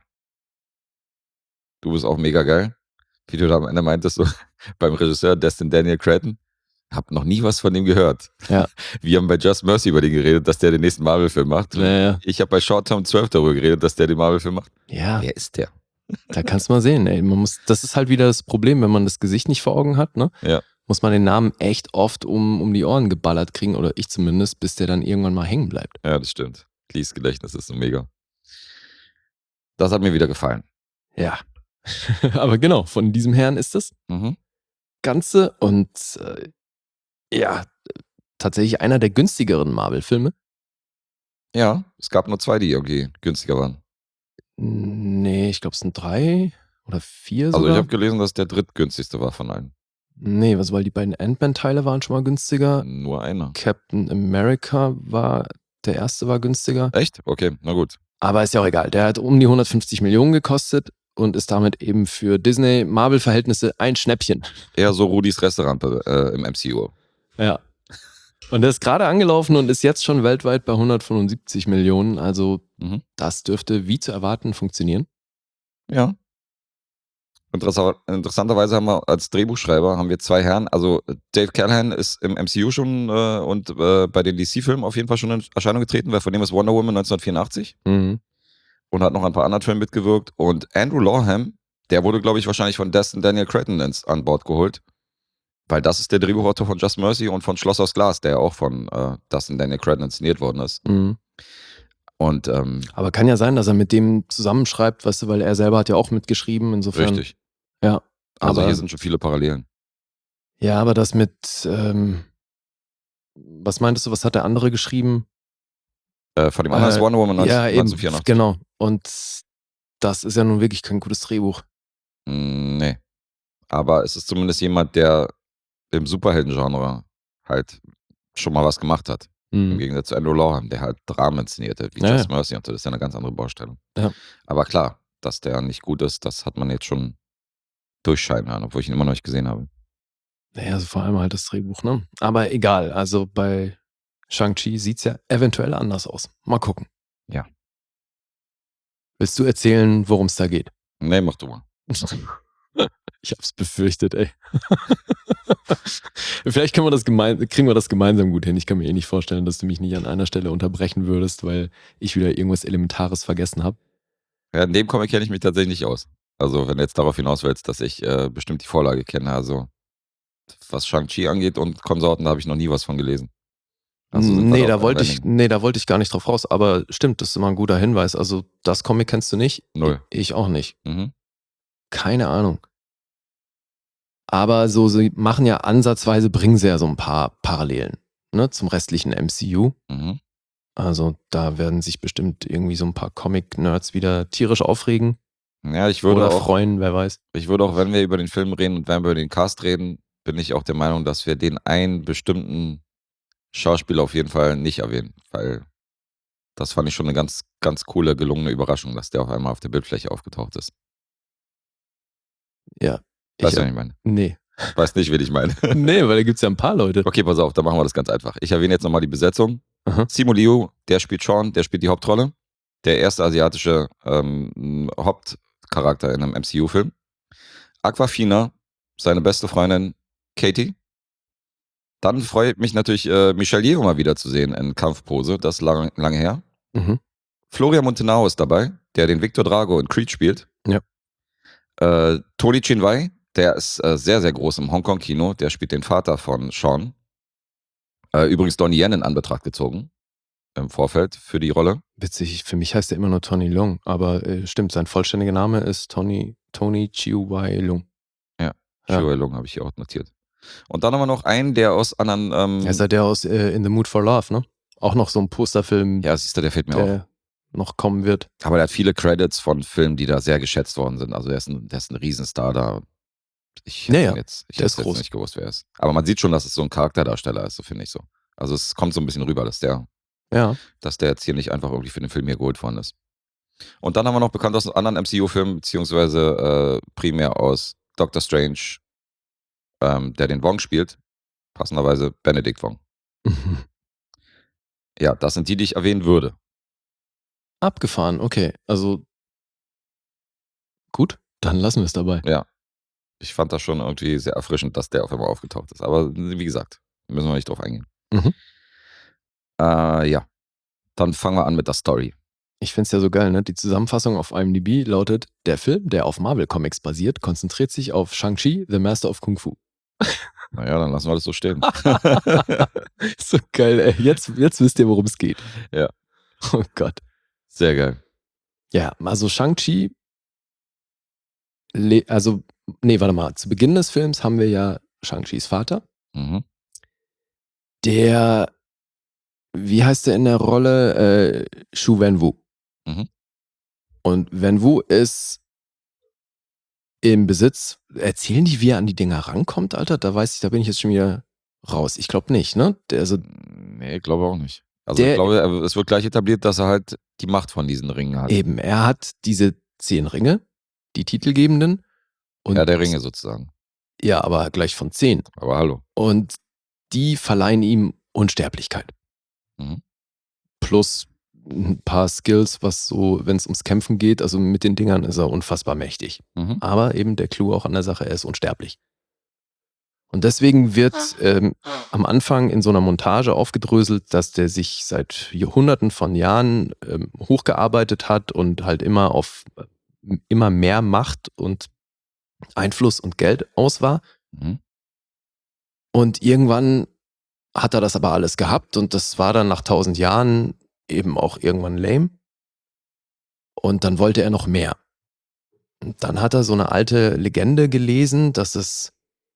Speaker 3: Du bist auch mega geil. Wie du da am Ende meintest, so beim Regisseur Destin Daniel Cretton. Hab noch nie was von dem gehört.
Speaker 2: Ja.
Speaker 3: Wir haben bei Just Mercy über den geredet, dass der den nächsten Marvel-Film macht.
Speaker 2: Naja.
Speaker 3: Ich habe bei Short Term 12 darüber geredet, dass der den Marvel-Film macht.
Speaker 2: Ja,
Speaker 3: Wer ist der?
Speaker 2: da kannst du mal sehen, ey. Das ist halt wieder das Problem, wenn man das Gesicht nicht vor Augen hat, ne?
Speaker 3: Ja.
Speaker 2: Muss man den Namen echt oft um die Ohren geballert kriegen, oder ich zumindest, bis der dann irgendwann mal hängen bleibt.
Speaker 3: Ja, das stimmt. Cleese Gedächtnis ist so mega. Das hat mir wieder gefallen.
Speaker 2: Ja. Aber genau, von diesem Herrn ist das
Speaker 3: Mhm.
Speaker 2: Ganze und tatsächlich einer der günstigeren Marvel-Filme.
Speaker 3: Ja, es gab nur 2, die irgendwie günstiger waren.
Speaker 2: Nee, ich glaube, es sind 3 oder 4
Speaker 3: Also
Speaker 2: sogar.
Speaker 3: ich habe gelesen, dass der drittgünstigste war von allen.
Speaker 2: Nee, weil die beiden Ant-Man-Teile waren schon mal günstiger.
Speaker 3: Nur einer.
Speaker 2: Captain America der erste war günstiger.
Speaker 3: Echt? Okay, na gut.
Speaker 2: Aber ist ja auch egal. Der hat um die 150 Millionen gekostet und ist damit eben für Disney-Marvel-Verhältnisse ein Schnäppchen.
Speaker 3: Eher so Rudis Resterampe im MCU.
Speaker 2: Ja. Und der ist gerade angelaufen und ist jetzt schon weltweit bei 175 Millionen. Also das dürfte wie zu erwarten funktionieren.
Speaker 3: Ja. Interessanterweise haben wir als Drehbuchschreiber 2 Herren. Also Dave Callahan ist im MCU schon und bei den DC-Filmen auf jeden Fall schon in Erscheinung getreten, weil von dem ist Wonder Woman 1984 und hat noch ein paar anderen Filmen mitgewirkt. Und Andrew Lawham, der wurde, glaube ich, wahrscheinlich von Daniel Cretton an Bord geholt, weil das ist der Drehbuchautor von Just Mercy und von Schloss aus Glas, der auch von Daniel Cretton inszeniert worden ist. Und
Speaker 2: aber kann ja sein, dass er mit dem zusammenschreibt, weißt du, weil er selber hat ja auch mitgeschrieben, insofern.
Speaker 3: richtig.
Speaker 2: Ja.
Speaker 3: Also
Speaker 2: aber,
Speaker 3: hier sind schon viele Parallelen.
Speaker 2: Ja, aber das mit, was meintest du, was hat der andere geschrieben?
Speaker 3: Von dem anderen ist Wonder Woman
Speaker 2: Ja, eben,
Speaker 3: 1984.
Speaker 2: genau. Und das ist ja nun wirklich kein gutes Drehbuch.
Speaker 3: Nee. Aber es ist zumindest jemand, der im Superhelden-Genre halt schon mal was gemacht hat. Im Gegensatz zu Andrew Lawham, der halt Dramen inszeniert hat, wie Just Mercy und so. Das ist ja eine ganz andere Baustelle.
Speaker 2: Ja.
Speaker 3: Aber klar, dass der nicht gut ist, das hat man jetzt schon durchscheinen hören, obwohl ich ihn immer noch nicht gesehen habe.
Speaker 2: Naja, also vor allem halt das Drehbuch, ne? Aber egal, also bei Shang-Chi sieht es ja eventuell anders aus. Mal gucken.
Speaker 3: Ja.
Speaker 2: Willst du erzählen, worum es da geht?
Speaker 3: Nee, mach du mal.
Speaker 2: Ich hab's befürchtet, ey. Vielleicht kriegen wir das gemeinsam gut hin. Ich kann mir eh nicht vorstellen, dass du mich nicht an einer Stelle unterbrechen würdest, weil ich wieder irgendwas Elementares vergessen habe.
Speaker 3: Ja, in dem Comic kenne ich mich tatsächlich nicht aus. Also wenn du jetzt darauf hinaus willst, dass ich bestimmt die Vorlage kenne. Also was Shang-Chi angeht und Konsorten, da habe ich noch nie was von gelesen. Also
Speaker 2: nee, da wollte ich gar nicht drauf raus. Aber stimmt, das ist immer ein guter Hinweis. Also das Comic kennst du nicht?
Speaker 3: Null.
Speaker 2: Ich auch nicht.
Speaker 3: Mhm.
Speaker 2: Keine Ahnung. Aber so, sie machen ja ansatzweise, bringen sie ja so ein paar Parallelen, ne, zum restlichen MCU.
Speaker 3: Mhm.
Speaker 2: Also da werden sich bestimmt irgendwie so ein paar Comic-Nerds wieder tierisch aufregen.
Speaker 3: Ja, ich würde
Speaker 2: oder
Speaker 3: auch
Speaker 2: freuen, wer weiß.
Speaker 3: Ich würde auch, wenn wir über den Film reden und wenn wir über den Cast reden, bin ich auch der Meinung, dass wir den einen bestimmten Schauspieler auf jeden Fall nicht erwähnen, weil das fand ich schon eine ganz, ganz coole, gelungene Überraschung, dass der auf einmal auf der Bildfläche aufgetaucht ist.
Speaker 2: Ja.
Speaker 3: Weißt du, was ich meine?
Speaker 2: Nee.
Speaker 3: Weiß nicht, wen ich meine.
Speaker 2: Nee, weil da gibt es ja ein paar Leute.
Speaker 3: Okay, pass auf, dann machen wir das ganz einfach. Ich erwähne jetzt nochmal die Besetzung.
Speaker 2: Aha.
Speaker 3: Simu Liu, der spielt Sean, der spielt die Hauptrolle. Der erste asiatische Hauptcharakter in einem MCU-Film. Awkwafina, seine beste Freundin Katie. Dann freut mich natürlich, Michelle Yeoh mal wieder zu sehen in Kampfpose. Das ist lange her.
Speaker 2: Mhm.
Speaker 3: Florian Montenau ist dabei, der den Victor Drago in Creed spielt.
Speaker 2: Ja.
Speaker 3: Tony Chin-Wai, der ist sehr, sehr groß im Hongkong-Kino. Der spielt den Vater von Sean. Übrigens Donnie Yen in Anbetracht gezogen. Im Vorfeld für die Rolle.
Speaker 2: Witzig, für mich heißt er immer nur Tony Leung. Aber stimmt, sein vollständiger Name ist Tony Chiu-Wai Leung.
Speaker 3: Ja, Chiu-Wai Leung habe ich hier auch notiert. Und dann haben wir noch einen, der aus anderen...
Speaker 2: ist ja der aus In the Mood for Love, ne? Auch noch so ein Posterfilm.
Speaker 3: Ja, siehst du, der fehlt mir
Speaker 2: der noch kommen wird.
Speaker 3: Aber der hat viele Credits von Filmen, die da sehr geschätzt worden sind. Also der ist ein Riesenstar da. Ich hätte jetzt nicht gewusst, wer er ist. Aber man sieht schon, dass es so ein Charakterdarsteller ist, so finde ich so. Also es kommt so ein bisschen rüber, dass der jetzt hier nicht einfach irgendwie für den Film hier geholt worden ist. Und dann haben wir noch bekannt aus anderen MCU-Filmen, beziehungsweise primär aus Doctor Strange, der den Wong spielt. Passenderweise Benedict Wong. Ja, das sind die ich erwähnen würde.
Speaker 2: Abgefahren, okay. Also gut, dann lassen wir es dabei.
Speaker 3: Ja. Ich fand das schon irgendwie sehr erfrischend, dass der auf einmal aufgetaucht ist. Aber wie gesagt, müssen wir nicht drauf eingehen.
Speaker 2: Mhm.
Speaker 3: Ja, dann fangen wir an mit der Story.
Speaker 2: Ich finde es ja so geil, ne? Die Zusammenfassung auf IMDb lautet: Der Film, der auf Marvel Comics basiert, konzentriert sich auf Shang-Chi, The Master of Kung Fu.
Speaker 3: Naja, dann lassen wir das so stehen.
Speaker 2: So geil, ey. Jetzt wisst ihr, worum es geht.
Speaker 3: Ja.
Speaker 2: Oh Gott.
Speaker 3: Sehr geil.
Speaker 2: Ja, also Shang-Chi, warte mal. Zu Beginn des Films haben wir ja Shang-Chis Vater,
Speaker 3: Mhm.
Speaker 2: der, wie heißt der in der Rolle? Xu Wenwu.
Speaker 3: Mhm.
Speaker 2: Und Wenwu ist im Besitz, erzählen die, wie er an die Dinger rankommt, Alter? Da bin ich jetzt schon wieder raus. Ich glaube nicht, ne?
Speaker 3: Nee, ich glaube auch nicht. Also
Speaker 2: Der-
Speaker 3: ich glaube, es wird gleich etabliert, dass er halt die Macht von diesen Ringen hat.
Speaker 2: Eben, er hat diese 10 Ringe, die titelgebenden. Und
Speaker 3: Ja, der Ringe sozusagen.
Speaker 2: Ja, aber gleich von 10.
Speaker 3: Aber hallo.
Speaker 2: Und die verleihen ihm Unsterblichkeit.
Speaker 3: Mhm.
Speaker 2: Plus ein paar Skills, was so, wenn es ums Kämpfen geht, also mit den Dingern ist er unfassbar mächtig.
Speaker 3: Mhm.
Speaker 2: Aber eben der Clou auch an der Sache, er ist unsterblich. Und deswegen wird am Anfang in so einer Montage aufgedröselt, dass der sich seit Hunderten von Jahren hochgearbeitet hat und halt immer auf immer mehr Macht und Einfluss und Geld aus war.
Speaker 3: Mhm.
Speaker 2: Und irgendwann hat er das aber alles gehabt und das war dann nach 1000 Jahren eben auch irgendwann lame. Und dann wollte er noch mehr. Und dann hat er so eine alte Legende gelesen, dass es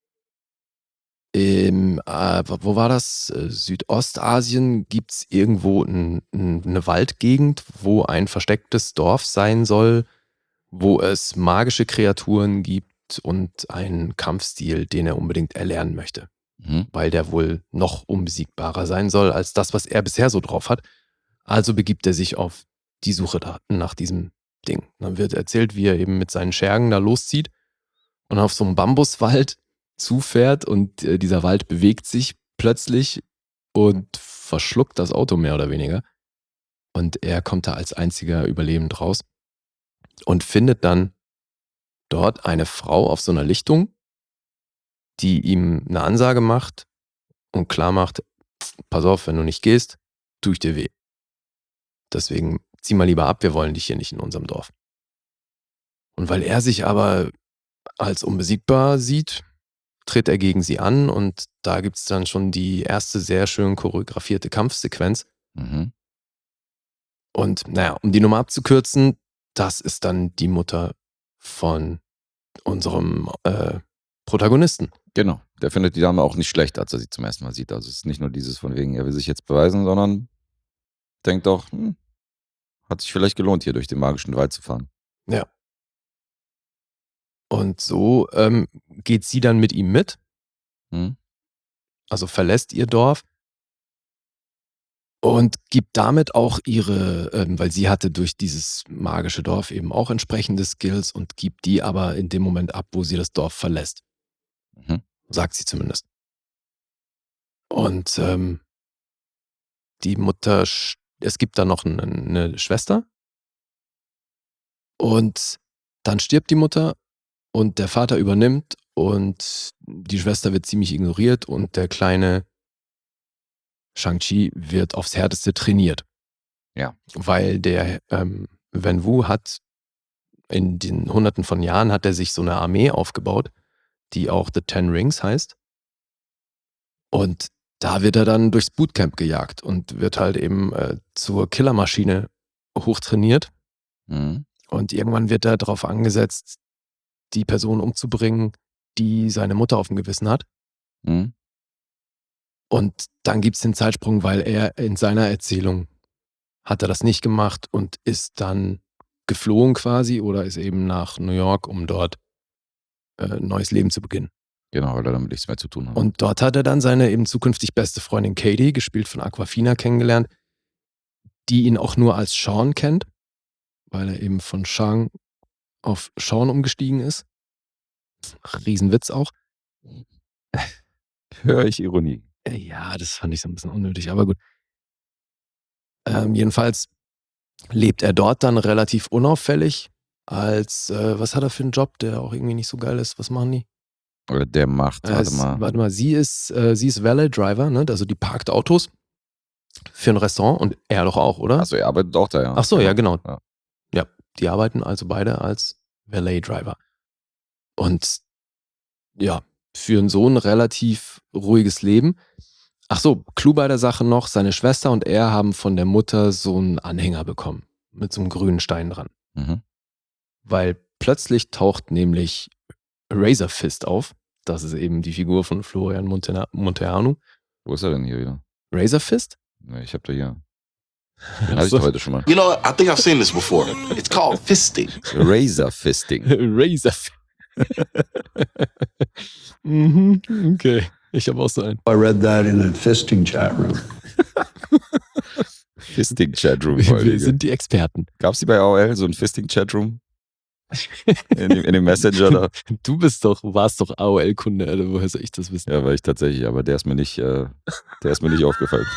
Speaker 2: wo war das? Südostasien gibt es irgendwo eine Waldgegend, wo ein verstecktes Dorf sein soll, wo es magische Kreaturen gibt und einen Kampfstil, den er unbedingt erlernen möchte.
Speaker 3: Mhm.
Speaker 2: Weil der wohl noch unbesiegbarer sein soll als das, was er bisher so drauf hat. Also begibt er sich auf die Suche nach diesem Ding. Dann wird erzählt, wie er eben mit seinen Schergen da loszieht und auf so einem Bambuswald zufährt und dieser Wald bewegt sich plötzlich und verschluckt das Auto mehr oder weniger. Und er kommt da als einziger überlebend raus und findet dann dort eine Frau auf so einer Lichtung, die ihm eine Ansage macht und klar macht: Pass auf, wenn du nicht gehst, tue ich dir weh. Deswegen zieh mal lieber ab, wir wollen dich hier nicht in unserem Dorf. Und weil er sich aber als unbesiegbar sieht, tritt er gegen sie an und da gibt es dann schon die erste sehr schön choreografierte Kampfsequenz.
Speaker 3: Mhm.
Speaker 2: Und naja, um die Nummer abzukürzen, das ist dann die Mutter von unserem Protagonisten.
Speaker 3: Genau. Der findet die Dame auch nicht schlecht, als er sie zum ersten Mal sieht. Also es ist nicht nur dieses von wegen, er will sich jetzt beweisen, sondern denkt auch, hat sich vielleicht gelohnt, hier durch den magischen Wald zu fahren.
Speaker 2: Ja. Und so geht sie dann mit ihm mit,
Speaker 3: Mhm.
Speaker 2: also verlässt ihr Dorf und gibt damit auch ihre, weil sie hatte durch dieses magische Dorf eben auch entsprechende Skills und gibt die aber in dem Moment ab, wo sie das Dorf verlässt.
Speaker 3: Mhm.
Speaker 2: Sagt sie zumindest. Und die Mutter, es gibt da noch eine Schwester und dann stirbt die Mutter und der Vater übernimmt und die Schwester wird ziemlich ignoriert und der kleine Shang-Chi wird aufs Härteste trainiert.
Speaker 3: Ja.
Speaker 2: Weil der Wenwu hat in den Hunderten von Jahren hat er sich so eine Armee aufgebaut, die auch The Ten Rings heißt. Und da wird er dann durchs Bootcamp gejagt und wird halt eben zur Killermaschine hochtrainiert.
Speaker 3: Mhm.
Speaker 2: Und irgendwann wird er darauf angesetzt, die Person umzubringen, die seine Mutter auf dem Gewissen hat.
Speaker 3: Mhm.
Speaker 2: Und dann gibt es den Zeitsprung, weil er in seiner Erzählung hat er das nicht gemacht und ist dann geflohen quasi oder ist eben nach New York, um dort ein neues Leben zu beginnen.
Speaker 3: Genau, weil er damit nichts mehr zu tun hat.
Speaker 2: Und dort hat er dann seine eben zukünftig beste Freundin Katie, gespielt von Aquafina, kennengelernt, die ihn auch nur als Sean kennt, weil er eben von Shang auf Sean umgestiegen ist. Riesenwitz auch.
Speaker 3: Höre ich Ironie.
Speaker 2: Ja, das fand ich so ein bisschen unnötig, aber gut. Jedenfalls lebt er dort dann relativ unauffällig als, was hat er für einen Job, der auch irgendwie nicht so geil ist? Was machen die?
Speaker 3: Der macht,
Speaker 2: warte mal, sie ist Valet Driver, ne? Also die parkt Autos für ein Restaurant und er doch auch, oder?
Speaker 3: Also er arbeitet auch da, ja.
Speaker 2: Ach so, ja, genau.
Speaker 3: Ja.
Speaker 2: Ja, die arbeiten also beide als Valet Driver. Und ja, führen so ein relativ ruhiges Leben. Ach so, Clou bei der Sache noch, seine Schwester und er haben von der Mutter so einen Anhänger bekommen. Mit so einem grünen Stein dran.
Speaker 3: Mhm.
Speaker 2: Weil plötzlich taucht nämlich Razor Fist auf. Das ist eben die Figur von Florian Munteanu.
Speaker 3: Wo ist er denn hier wieder?
Speaker 2: Razor Fist?
Speaker 3: Nee, ich hab da hier. Den hatte ich doch heute schon mal.
Speaker 4: You know, I think I've seen this before. It's called fisting.
Speaker 3: Razor Fisting.
Speaker 2: Razor Fist. Mhm, okay, ich habe auch so einen.
Speaker 9: I read that in a fisting chat room.
Speaker 3: Fisting Chatroom.
Speaker 2: Wir sind die Experten.
Speaker 3: Gab's die bei AOL, so ein Fisting Chatroom? In dem Messenger da?
Speaker 2: Du warst doch AOL-Kunde, Alter. Woher soll ich das wissen?
Speaker 3: Ja, war ich tatsächlich, aber der ist mir nicht aufgefallen.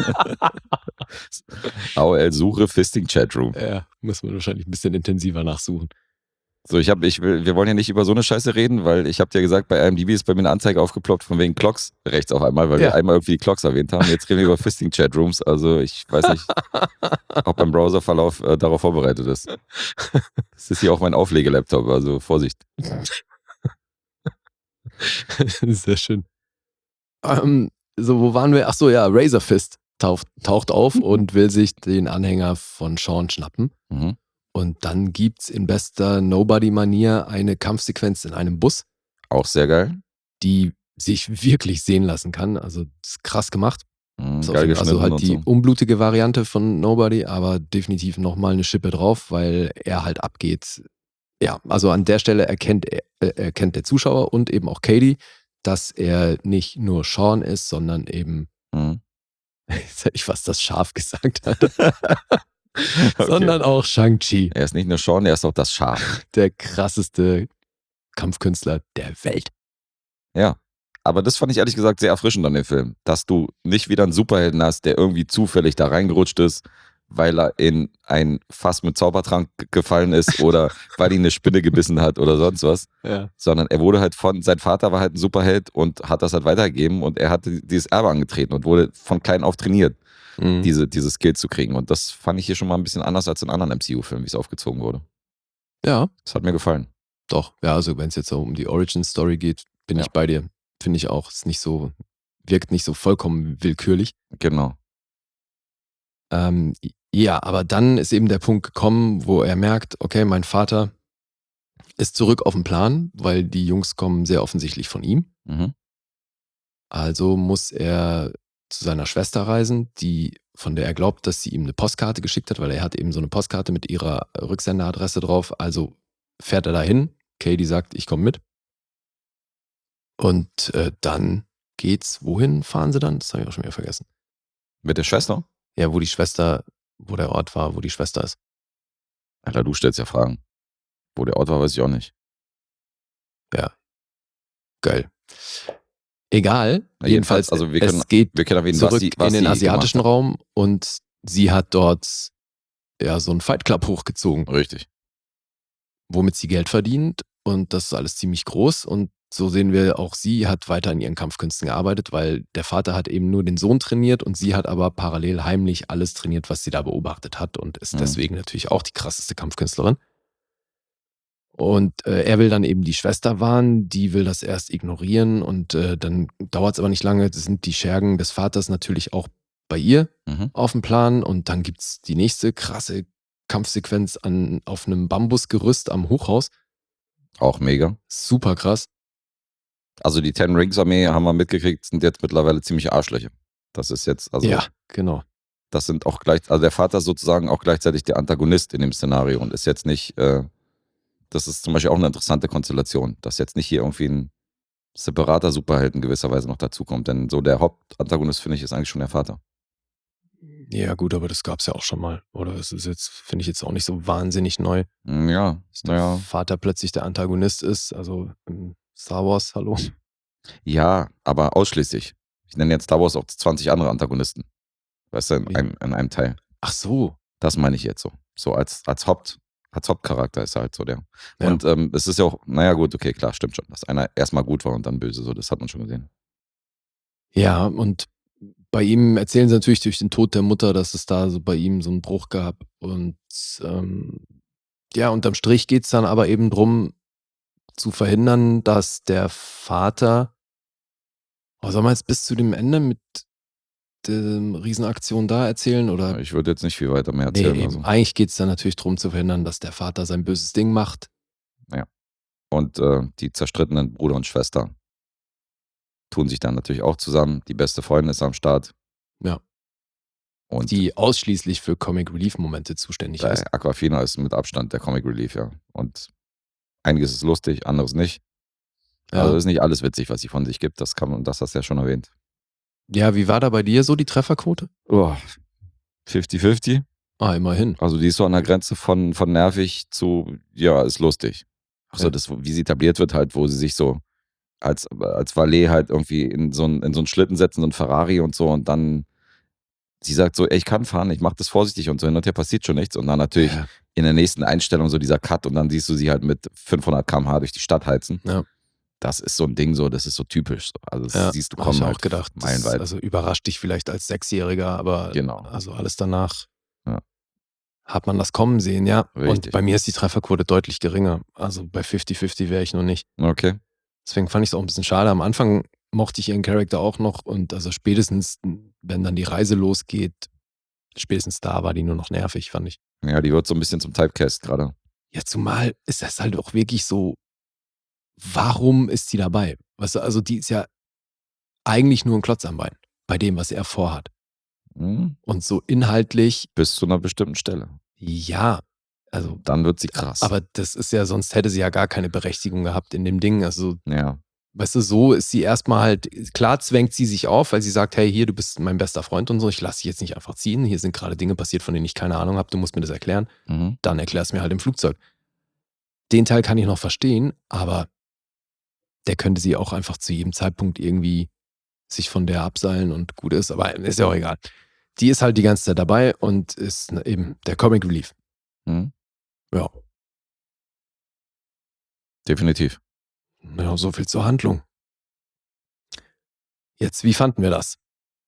Speaker 3: AOL-Suche Fisting Chatroom.
Speaker 2: Ja, muss man wahrscheinlich ein bisschen intensiver nachsuchen.
Speaker 3: So, wir wollen ja nicht über so eine Scheiße reden, weil ich habe dir gesagt, bei IMDb ist bei mir eine Anzeige aufgeploppt von wegen Clocks rechts auf einmal, weil wir einmal irgendwie die Clocks erwähnt haben. Jetzt reden wir über Fisting Chatrooms, also ich weiß nicht, ob mein Browserverlauf darauf vorbereitet ist. Das ist hier auch mein Auflegelaptop, also Vorsicht.
Speaker 2: Sehr schön. So, wo waren wir? Ach so, ja, Razor Fist taucht auf und will sich den Anhänger von Sean schnappen.
Speaker 3: Mhm.
Speaker 2: Und dann gibt's in bester Nobody-Manier eine Kampfsequenz in einem Bus.
Speaker 3: Auch sehr geil.
Speaker 2: Die sich wirklich sehen lassen kann. Also, das ist krass gemacht. Ist
Speaker 3: Geil geschnitten
Speaker 2: also halt
Speaker 3: und
Speaker 2: die
Speaker 3: so.
Speaker 2: unblutige Variante von Nobody, aber definitiv nochmal eine Schippe drauf, weil er halt abgeht. Ja, also an der Stelle erkennt der Zuschauer und eben auch Katie, dass er nicht nur Sean ist, sondern eben, jetzt hätte ich fast das Schaf gesagt, sondern auch Shang-Chi,
Speaker 3: Er ist nicht nur Sean, er ist auch das Schaf.
Speaker 2: der krasseste Kampfkünstler der Welt.
Speaker 3: Ja. Aber das fand ich ehrlich gesagt sehr erfrischend an dem Film, dass du nicht wieder einen Superhelden hast, der irgendwie zufällig da reingerutscht ist, weil er in ein Fass mit Zaubertrank gefallen ist oder weil ihn eine Spinne gebissen hat oder sonst was,
Speaker 2: Ja.
Speaker 3: sondern er wurde halt sein Vater war halt ein Superheld und hat das halt weitergegeben und er hat dieses Erbe angetreten und wurde von klein auf trainiert, diese Skills zu kriegen. Und das fand ich hier schon mal ein bisschen anders als in anderen MCU-Filmen, wie es aufgezogen wurde.
Speaker 2: Ja,
Speaker 3: Das hat mir gefallen.
Speaker 2: doch. Ja, also wenn es jetzt so um die Origin-Story geht, bin
Speaker 3: Ja.
Speaker 2: ich bei dir. Finde ich auch. Ist nicht so, wirkt nicht so vollkommen willkürlich.
Speaker 3: Genau.
Speaker 2: Ja, aber dann ist eben der Punkt gekommen, wo er merkt, okay, mein Vater ist zurück auf dem Plan, weil die Jungs kommen sehr offensichtlich von ihm.
Speaker 3: Mhm.
Speaker 2: Also muss er zu seiner Schwester reisen, von der er glaubt, dass sie ihm eine Postkarte geschickt hat, weil er hat eben so eine Postkarte mit ihrer Rücksenderadresse drauf. Also fährt er dahin. Katie sagt, ich komme mit. Und dann geht's, wohin fahren sie dann? Das habe ich auch schon wieder vergessen.
Speaker 3: Mit der Schwester?
Speaker 2: Ja, wo der Ort war, wo die Schwester ist.
Speaker 3: Alter, du stellst ja Fragen. Wo der Ort war, weiß ich auch nicht.
Speaker 2: Ja, geil. Egal,
Speaker 3: Na,
Speaker 2: jedenfalls,
Speaker 3: also wir
Speaker 2: es
Speaker 3: können
Speaker 2: geht
Speaker 3: erwähnen,
Speaker 2: zurück
Speaker 3: was
Speaker 2: in den
Speaker 3: sie
Speaker 2: asiatischen
Speaker 3: gemacht
Speaker 2: Raum und sie hat dort ja so einen Fight Club hochgezogen,
Speaker 3: hat. Richtig.
Speaker 2: womit sie Geld verdient und das ist alles ziemlich groß und so sehen wir auch, sie hat weiter in ihren Kampfkünsten gearbeitet, weil der Vater hat eben nur den Sohn trainiert und sie hat aber parallel heimlich alles trainiert, was sie da beobachtet hat und ist deswegen natürlich auch die krasseste Kampfkünstlerin. Und er will dann eben die Schwester warnen, die will das erst ignorieren und dann dauert es aber nicht lange, sind die Schergen des Vaters natürlich auch bei ihr auf dem Plan und dann gibt's die nächste krasse Kampfsequenz auf einem Bambusgerüst am Hochhaus.
Speaker 3: Auch mega.
Speaker 2: Super krass.
Speaker 3: Also die Ten Rings Armee, haben wir mitgekriegt, sind jetzt mittlerweile ziemlich Arschlöcher. Das ist jetzt, also
Speaker 2: Ja, genau.
Speaker 3: das sind auch also der Vater ist sozusagen auch gleichzeitig der Antagonist in dem Szenario und ist jetzt nicht, das ist zum Beispiel auch eine interessante Konstellation, dass jetzt nicht hier irgendwie ein separater Superheld in gewisser Weise noch dazukommt, denn so der Hauptantagonist, finde ich, ist eigentlich schon der Vater.
Speaker 2: Ja gut, aber das gab's ja auch schon mal. Oder es ist jetzt, finde ich jetzt auch nicht so wahnsinnig neu,
Speaker 3: Ja,
Speaker 2: dass der Vater plötzlich der Antagonist ist. Also Star Wars, hallo.
Speaker 3: Ja, aber ausschließlich. Ich nenne jetzt Star Wars auch 20 andere Antagonisten. Weißt du, in einem Teil.
Speaker 2: Ach so.
Speaker 3: Das meine ich jetzt so. So als als Hauptcharakter ist er halt so der.
Speaker 2: Ja.
Speaker 3: Und es ist ja auch, naja gut, okay, klar, stimmt schon, dass einer erstmal gut war und dann böse, so, das hat man schon gesehen.
Speaker 2: Ja, und bei ihm erzählen sie natürlich durch den Tod der Mutter, dass es da so bei ihm so einen Bruch gab. Und ja, unterm Strich geht es dann aber eben drum, zu verhindern, dass der Vater, soll man jetzt bis zu dem Ende mit der Riesenaktion da erzählen? Oder?
Speaker 3: Ich würde jetzt nicht viel weiter mehr
Speaker 2: Nee,
Speaker 3: erzählen.
Speaker 2: eben.
Speaker 3: Also.
Speaker 2: Eigentlich geht es dann natürlich drum zu verhindern, dass der Vater sein böses Ding macht.
Speaker 3: Und die zerstrittenen Bruder und Schwester tun sich dann natürlich auch zusammen. Die beste Freundin ist am Start.
Speaker 2: Ja.
Speaker 3: Und
Speaker 2: Die ausschließlich für Comic Relief Momente zuständig ist.
Speaker 3: Aquafina ist mit Abstand der Comic Relief, ja. Und einiges ist lustig, anderes nicht.
Speaker 2: Ja.
Speaker 3: Also ist nicht alles witzig, was sie von sich gibt. Das hast du ja schon erwähnt.
Speaker 2: Ja, wie war da bei dir so die Trefferquote?
Speaker 3: 50-50.
Speaker 2: Immerhin.
Speaker 3: Also die ist so an der Grenze von nervig zu, ja, ist lustig. Also
Speaker 2: Ja.
Speaker 3: das, wie sie etabliert wird halt, wo sie sich so als Valet halt irgendwie in so einen Schlitten setzen, so einen Ferrari und so und dann sie sagt so, ey, ich kann fahren, ich mach das vorsichtig und so, und hier passiert schon nichts und dann natürlich
Speaker 2: Ja.
Speaker 3: in der nächsten Einstellung so dieser Cut und dann siehst du sie halt mit 500 km/h durch die Stadt heizen.
Speaker 2: Ja.
Speaker 3: Das ist so ein Ding so, das ist so typisch. So. Also das siehst du
Speaker 2: hab
Speaker 3: kommen
Speaker 2: ich auch
Speaker 3: halt
Speaker 2: gedacht. Das
Speaker 3: meilenweit.
Speaker 2: also überrascht dich vielleicht als Sechsjähriger, aber
Speaker 3: Genau.
Speaker 2: also alles danach
Speaker 3: Ja.
Speaker 2: hat man das kommen sehen, ja. Und
Speaker 3: Richtig.
Speaker 2: bei mir ist die Trefferquote deutlich geringer. Also bei 50-50 wäre ich noch nicht.
Speaker 3: Okay.
Speaker 2: Deswegen fand ich es auch ein bisschen schade. Am Anfang mochte ich ihren Charakter auch noch und also spätestens, wenn dann die Reise losgeht, spätestens da war die nur noch nervig, fand ich.
Speaker 3: Ja, die wird so ein bisschen zum Typecast gerade.
Speaker 2: Ja, zumal ist das halt auch wirklich so, warum ist sie dabei? Weißt du, also die ist ja eigentlich nur ein Klotz am Bein bei dem, was er vorhat. Und so inhaltlich,
Speaker 3: Bis zu einer bestimmten Stelle.
Speaker 2: ja, also,
Speaker 3: Dann wird sie krass.
Speaker 2: aber das ist ja, sonst hätte sie ja gar keine Berechtigung gehabt in dem Ding. Also,
Speaker 3: ja.
Speaker 2: weißt du, so ist sie erstmal halt, klar zwängt sie sich auf, weil sie sagt, hey, hier, du bist mein bester Freund und so, ich lasse dich jetzt nicht einfach ziehen, hier sind gerade Dinge passiert, von denen ich keine Ahnung habe, du musst mir das erklären,
Speaker 3: Mhm.
Speaker 2: dann erklär's mir halt im Flugzeug. Den Teil kann ich noch verstehen, aber der könnte sie auch einfach zu jedem Zeitpunkt irgendwie sich von der abseilen und gut ist, aber ist ja auch egal. Die ist halt die ganze Zeit dabei und ist eben der Comic Relief.
Speaker 3: Mhm.
Speaker 2: Ja,
Speaker 3: Definitiv.
Speaker 2: ja, so viel zur Handlung. Jetzt, wie fanden wir das?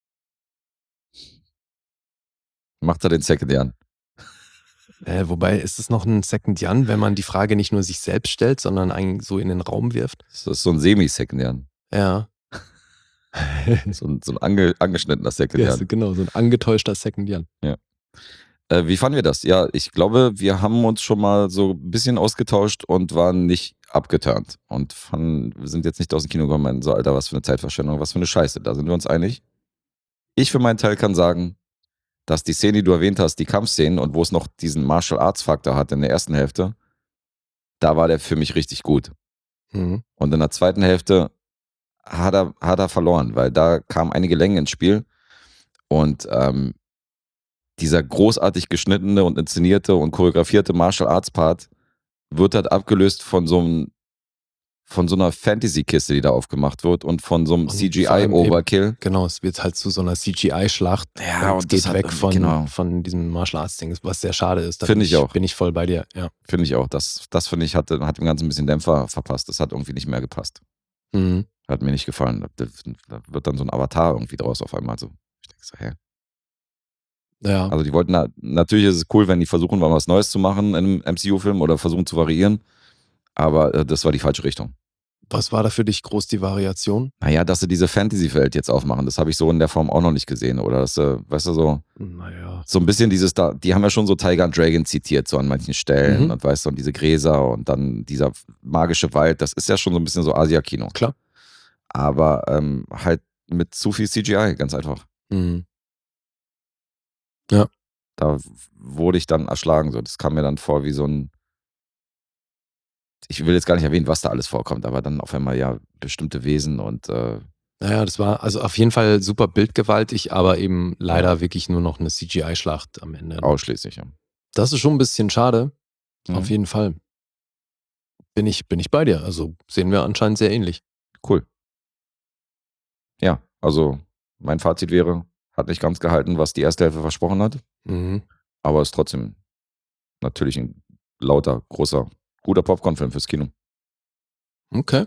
Speaker 3: Macht er den Second an.
Speaker 2: Wobei, ist es noch ein Second Jan, wenn man die Frage nicht nur sich selbst stellt, sondern eigentlich so in den Raum wirft?
Speaker 3: Das ist so ein Semi-Second an.
Speaker 2: Ja.
Speaker 3: So ein angeschnittener Second
Speaker 2: Ja,
Speaker 3: an.
Speaker 2: genau, so ein angetäuschter Second Jan.
Speaker 3: Wie fanden wir das? Ja, ich glaube, wir haben uns schon mal so ein bisschen ausgetauscht und waren nicht abgeturnt. Und sind jetzt nicht aus dem Kino gekommen und so, Alter, was für eine Zeitverschwendung, was für eine Scheiße. Da sind wir uns einig. Ich für meinen Teil kann sagen, dass die Szene, die du erwähnt hast, die Kampfszenen und wo es noch diesen Martial Arts Faktor hat in der ersten Hälfte, da war der für mich richtig gut.
Speaker 2: Mhm.
Speaker 3: Und in der zweiten Hälfte hat er verloren, weil da kamen einige Längen ins Spiel und dieser großartig geschnittene und inszenierte und choreografierte Martial Arts Part wird halt abgelöst von so einer Fantasy-Kiste, die da aufgemacht wird und von so einem
Speaker 2: Und vor allem
Speaker 3: CGI-Overkill.
Speaker 2: Genau, es wird halt zu so einer CGI-Schlacht.
Speaker 3: Ja,
Speaker 2: es
Speaker 3: und das
Speaker 2: geht
Speaker 3: hat
Speaker 2: weg
Speaker 3: irgendwie- genau.
Speaker 2: von diesem Martial Arts-Ding, was sehr schade ist. Da
Speaker 3: Finde ich auch.
Speaker 2: Bin ich voll bei dir, ja.
Speaker 3: Finde ich auch. Das finde ich, hat dem Ganzen ein bisschen Dämpfer verpasst. Das hat irgendwie nicht mehr gepasst.
Speaker 2: Mhm.
Speaker 3: Hat mir nicht gefallen. Da wird dann so ein Avatar irgendwie draus auf einmal so. Ich denke so, hä?
Speaker 2: Ja,
Speaker 3: Also die wollten, natürlich ist es cool, wenn die versuchen, mal was Neues zu machen in einem MCU-Film oder versuchen zu variieren. Aber das war die falsche Richtung.
Speaker 2: was war da für dich groß die Variation?
Speaker 3: Naja, dass sie diese Fantasy-Welt jetzt aufmachen, das habe ich so in der Form auch noch nicht gesehen. Oder dass, weißt du,
Speaker 2: Naja.
Speaker 3: so ein bisschen dieses da, die haben ja schon so Tiger and Dragon zitiert, so an manchen Stellen.
Speaker 2: Mhm.
Speaker 3: Und weißt du, und diese Gräser und dann dieser magische Wald, das ist ja schon so ein bisschen so Asia-Kino.
Speaker 2: Klar.
Speaker 3: Aber halt mit zu viel CGI, ganz einfach.
Speaker 2: Mhm.
Speaker 3: Da wurde ich dann erschlagen. So. Das kam mir dann vor wie so ein. Ich will jetzt gar nicht erwähnen, was da alles vorkommt, aber dann auf einmal ja bestimmte Wesen und
Speaker 2: Naja, das war also auf jeden Fall super bildgewaltig, aber eben leider wirklich nur noch eine CGI-Schlacht am Ende.
Speaker 3: ausschließlich. Ja.
Speaker 2: Das ist schon ein bisschen schade.
Speaker 3: Mhm.
Speaker 2: Auf jeden Fall. Bin ich bei dir. Also sehen wir anscheinend sehr ähnlich.
Speaker 3: Cool. Ja, also mein Fazit wäre, hat nicht ganz gehalten, was die erste Hälfte versprochen hat,
Speaker 2: Mhm.
Speaker 3: aber ist trotzdem natürlich ein lauter, großer, guter Popcorn-Film fürs Kino.
Speaker 2: Okay.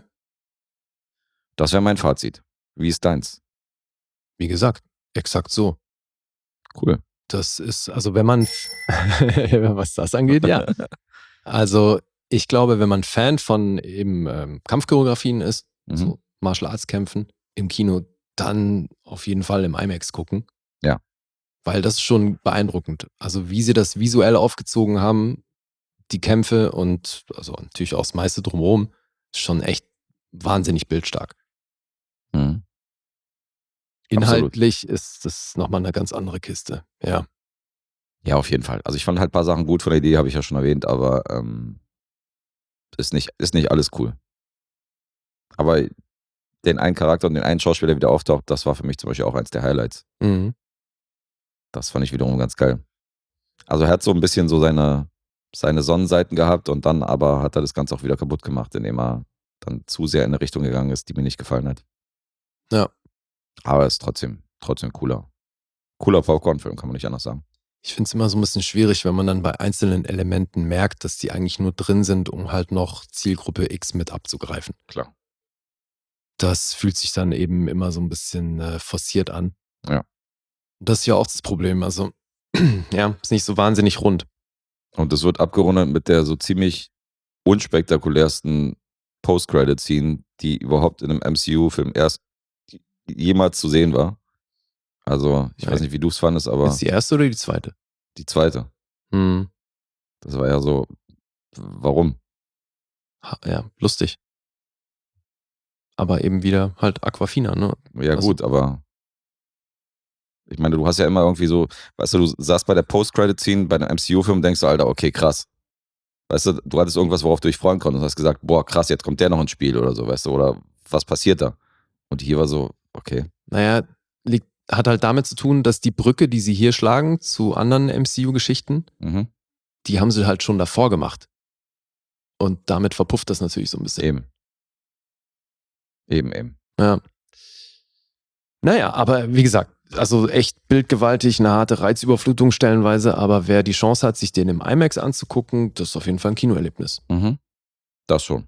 Speaker 3: Das wäre mein Fazit. Wie ist deins?
Speaker 2: Wie gesagt, exakt so.
Speaker 3: Cool.
Speaker 2: Das ist, also wenn man, was das angeht, ja. Also ich glaube, wenn man Fan von eben Kampfchoreografien ist, so Martial Arts Kämpfen im Kino, dann auf jeden Fall im IMAX gucken.
Speaker 3: Ja.
Speaker 2: Weil das ist schon beeindruckend. Also wie sie das visuell aufgezogen haben, die Kämpfe und also natürlich auch das meiste drumherum, ist schon echt wahnsinnig bildstark.
Speaker 3: Mhm.
Speaker 2: Inhaltlich ist das nochmal eine ganz andere Kiste. Ja.
Speaker 3: Ja, auf jeden Fall. Also ich fand halt ein paar Sachen gut von der Idee, habe ich ja schon erwähnt, aber ist nicht alles cool. Aber den einen Charakter und den einen Schauspieler, der wieder auftaucht, das war für mich zum Beispiel auch eins der Highlights.
Speaker 2: Mhm.
Speaker 3: Das fand ich wiederum ganz geil. Also er hat so ein bisschen so seine Sonnenseiten gehabt und dann aber hat er das Ganze auch wieder kaputt gemacht, indem er dann zu sehr in eine Richtung gegangen ist, die mir nicht gefallen hat.
Speaker 2: Ja.
Speaker 3: Aber es ist trotzdem cooler Popcorn-Film, kann man nicht anders sagen.
Speaker 2: Ich finde es immer so ein bisschen schwierig, wenn man dann bei einzelnen Elementen merkt, dass die eigentlich nur drin sind, um halt noch Zielgruppe X mit abzugreifen.
Speaker 3: Klar.
Speaker 2: Das fühlt sich dann eben immer so ein bisschen forciert an.
Speaker 3: Ja.
Speaker 2: Das ist ja auch das Problem. Also, ja, ist nicht so wahnsinnig rund.
Speaker 3: Und das wird abgerundet mit der so ziemlich unspektakulärsten Post-Credit-Scene, die überhaupt in einem MCU-Film erst jemals zu sehen war. Also, ich weiß nicht, wie du es fandest, aber
Speaker 2: Ist die erste oder die zweite?
Speaker 3: die zweite.
Speaker 2: Hm.
Speaker 3: Das war ja so, warum?
Speaker 2: Ja, lustig. Aber eben wieder halt Aquafina, ne?
Speaker 3: Ja
Speaker 2: Also-
Speaker 3: gut, aber ich meine, du hast ja immer irgendwie so, weißt du saßt bei der Post-Credit-Scene bei einem MCU-Film und denkst du, Alter, okay, krass. Weißt du hattest irgendwas, worauf du dich freuen konntest und hast gesagt, boah, krass, jetzt kommt der noch ins Spiel oder so, weißt du, oder was passiert da? Und hier war so, okay.
Speaker 2: Naja, hat halt damit zu tun, dass die Brücke, die sie hier schlagen zu anderen MCU-Geschichten,
Speaker 3: Mhm.
Speaker 2: die haben sie halt schon davor gemacht. Und damit verpufft das natürlich so ein bisschen.
Speaker 3: Eben.
Speaker 2: Ja. Naja, aber wie gesagt, also echt bildgewaltig, eine harte Reizüberflutung stellenweise, aber wer die Chance hat, sich den im IMAX anzugucken, das ist auf jeden Fall ein Kinoerlebnis.
Speaker 3: Mhm. Das schon.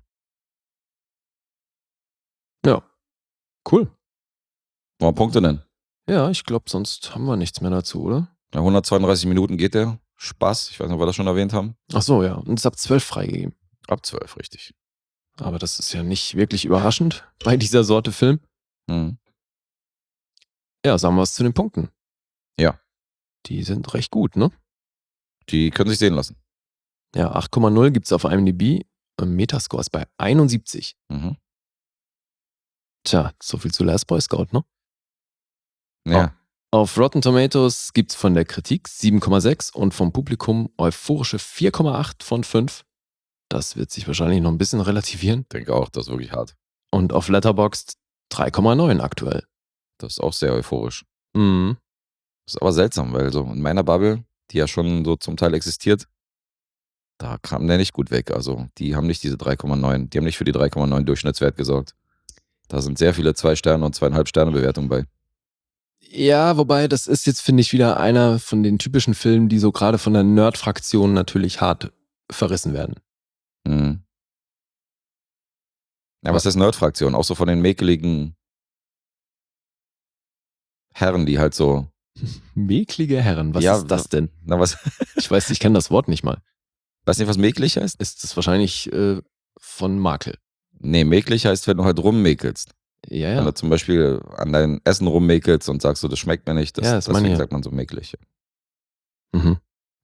Speaker 2: Ja. Cool.
Speaker 3: Wollen wir Punkte nennen?
Speaker 2: Ja, ich glaube, sonst haben wir nichts mehr dazu, oder?
Speaker 3: Ja, 132 Minuten geht der. Spaß. Ich weiß nicht, ob wir das schon erwähnt haben.
Speaker 2: Ach so, ja. Und ist ab 12 freigegeben.
Speaker 3: Ab 12, richtig.
Speaker 2: Aber das ist ja nicht wirklich überraschend bei dieser Sorte Film.
Speaker 3: Mhm.
Speaker 2: Ja, sagen wir was zu den Punkten.
Speaker 3: Ja.
Speaker 2: Die sind recht gut, ne?
Speaker 3: Die können sich sehen lassen.
Speaker 2: Ja, 8,0 gibt es auf IMDb. Metascore ist bei 71.
Speaker 3: Mhm.
Speaker 2: Tja, so viel zu Last Boy Scout, ne?
Speaker 3: Ja.
Speaker 2: Auf Rotten Tomatoes gibt es von der Kritik 7,6 und vom Publikum euphorische 4,8 von 5. Das wird sich wahrscheinlich noch ein bisschen relativieren.
Speaker 3: Denke auch, das ist wirklich hart.
Speaker 2: Und auf Letterboxd 3,9 aktuell.
Speaker 3: Das ist auch sehr euphorisch.
Speaker 2: Mhm.
Speaker 3: Das ist aber seltsam, weil so in meiner Bubble, die ja schon so zum Teil existiert, da kam der nicht gut weg. Also die haben nicht diese 3,9, die haben nicht für die 3,9 Durchschnittswert gesorgt. Da sind sehr viele 2 Sterne und 2,5 Sterne Bewertungen bei.
Speaker 2: Ja, wobei das ist jetzt, finde ich, wieder einer von den typischen Filmen, die so gerade von der Nerd-Fraktion natürlich hart verrissen werden.
Speaker 3: Mhm. Ja, was ist Nerd-Fraktion? Auch so von den mäkeligen Herren, die halt so.
Speaker 2: Mäklige Herren, was
Speaker 3: Ja,
Speaker 2: ist das denn?
Speaker 3: Na, was?
Speaker 2: Ich weiß, ich kenne das Wort nicht mal.
Speaker 3: Weißt du nicht, was mäkelig heißt?
Speaker 2: Ist das wahrscheinlich von Makel?
Speaker 3: Nee, mäkelig heißt, wenn du halt rummäkelst.
Speaker 2: Ja,
Speaker 3: Wenn du zum Beispiel an dein Essen rummäkelst und sagst so, das schmeckt mir nicht,
Speaker 2: Ja, das meine
Speaker 3: deswegen
Speaker 2: ich ja.
Speaker 3: sagt man so mäkelig.
Speaker 2: Mhm.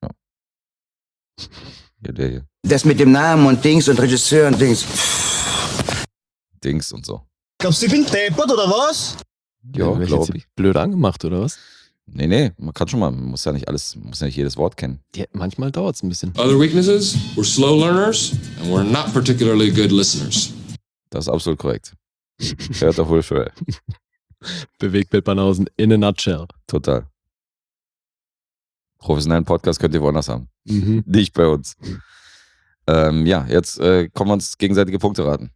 Speaker 3: Ja, der hier.
Speaker 5: Das mit dem Namen und Dings und Regisseur und Dings.
Speaker 3: Dings und so.
Speaker 5: Glaubst du, ich bin deppert oder was?
Speaker 3: Ja,
Speaker 2: Werd ich
Speaker 3: glaub
Speaker 2: jetzt
Speaker 3: ich.
Speaker 2: blöd angemacht, oder was?
Speaker 3: Nee, man kann schon mal, man muss ja nicht jedes Wort kennen.
Speaker 2: Ja, manchmal dauert es ein bisschen.
Speaker 10: Other weaknesses, we're slow learners and we're not particularly good listeners.
Speaker 3: Das ist absolut korrekt. Hört doch wohl für.
Speaker 2: Bewegtbild Banausen in a nutshell.
Speaker 3: Total. Professionellen Podcast könnt ihr woanders haben.
Speaker 2: Mhm.
Speaker 3: Nicht bei uns. Ja, jetzt kommen wir uns gegenseitige Punkte raten.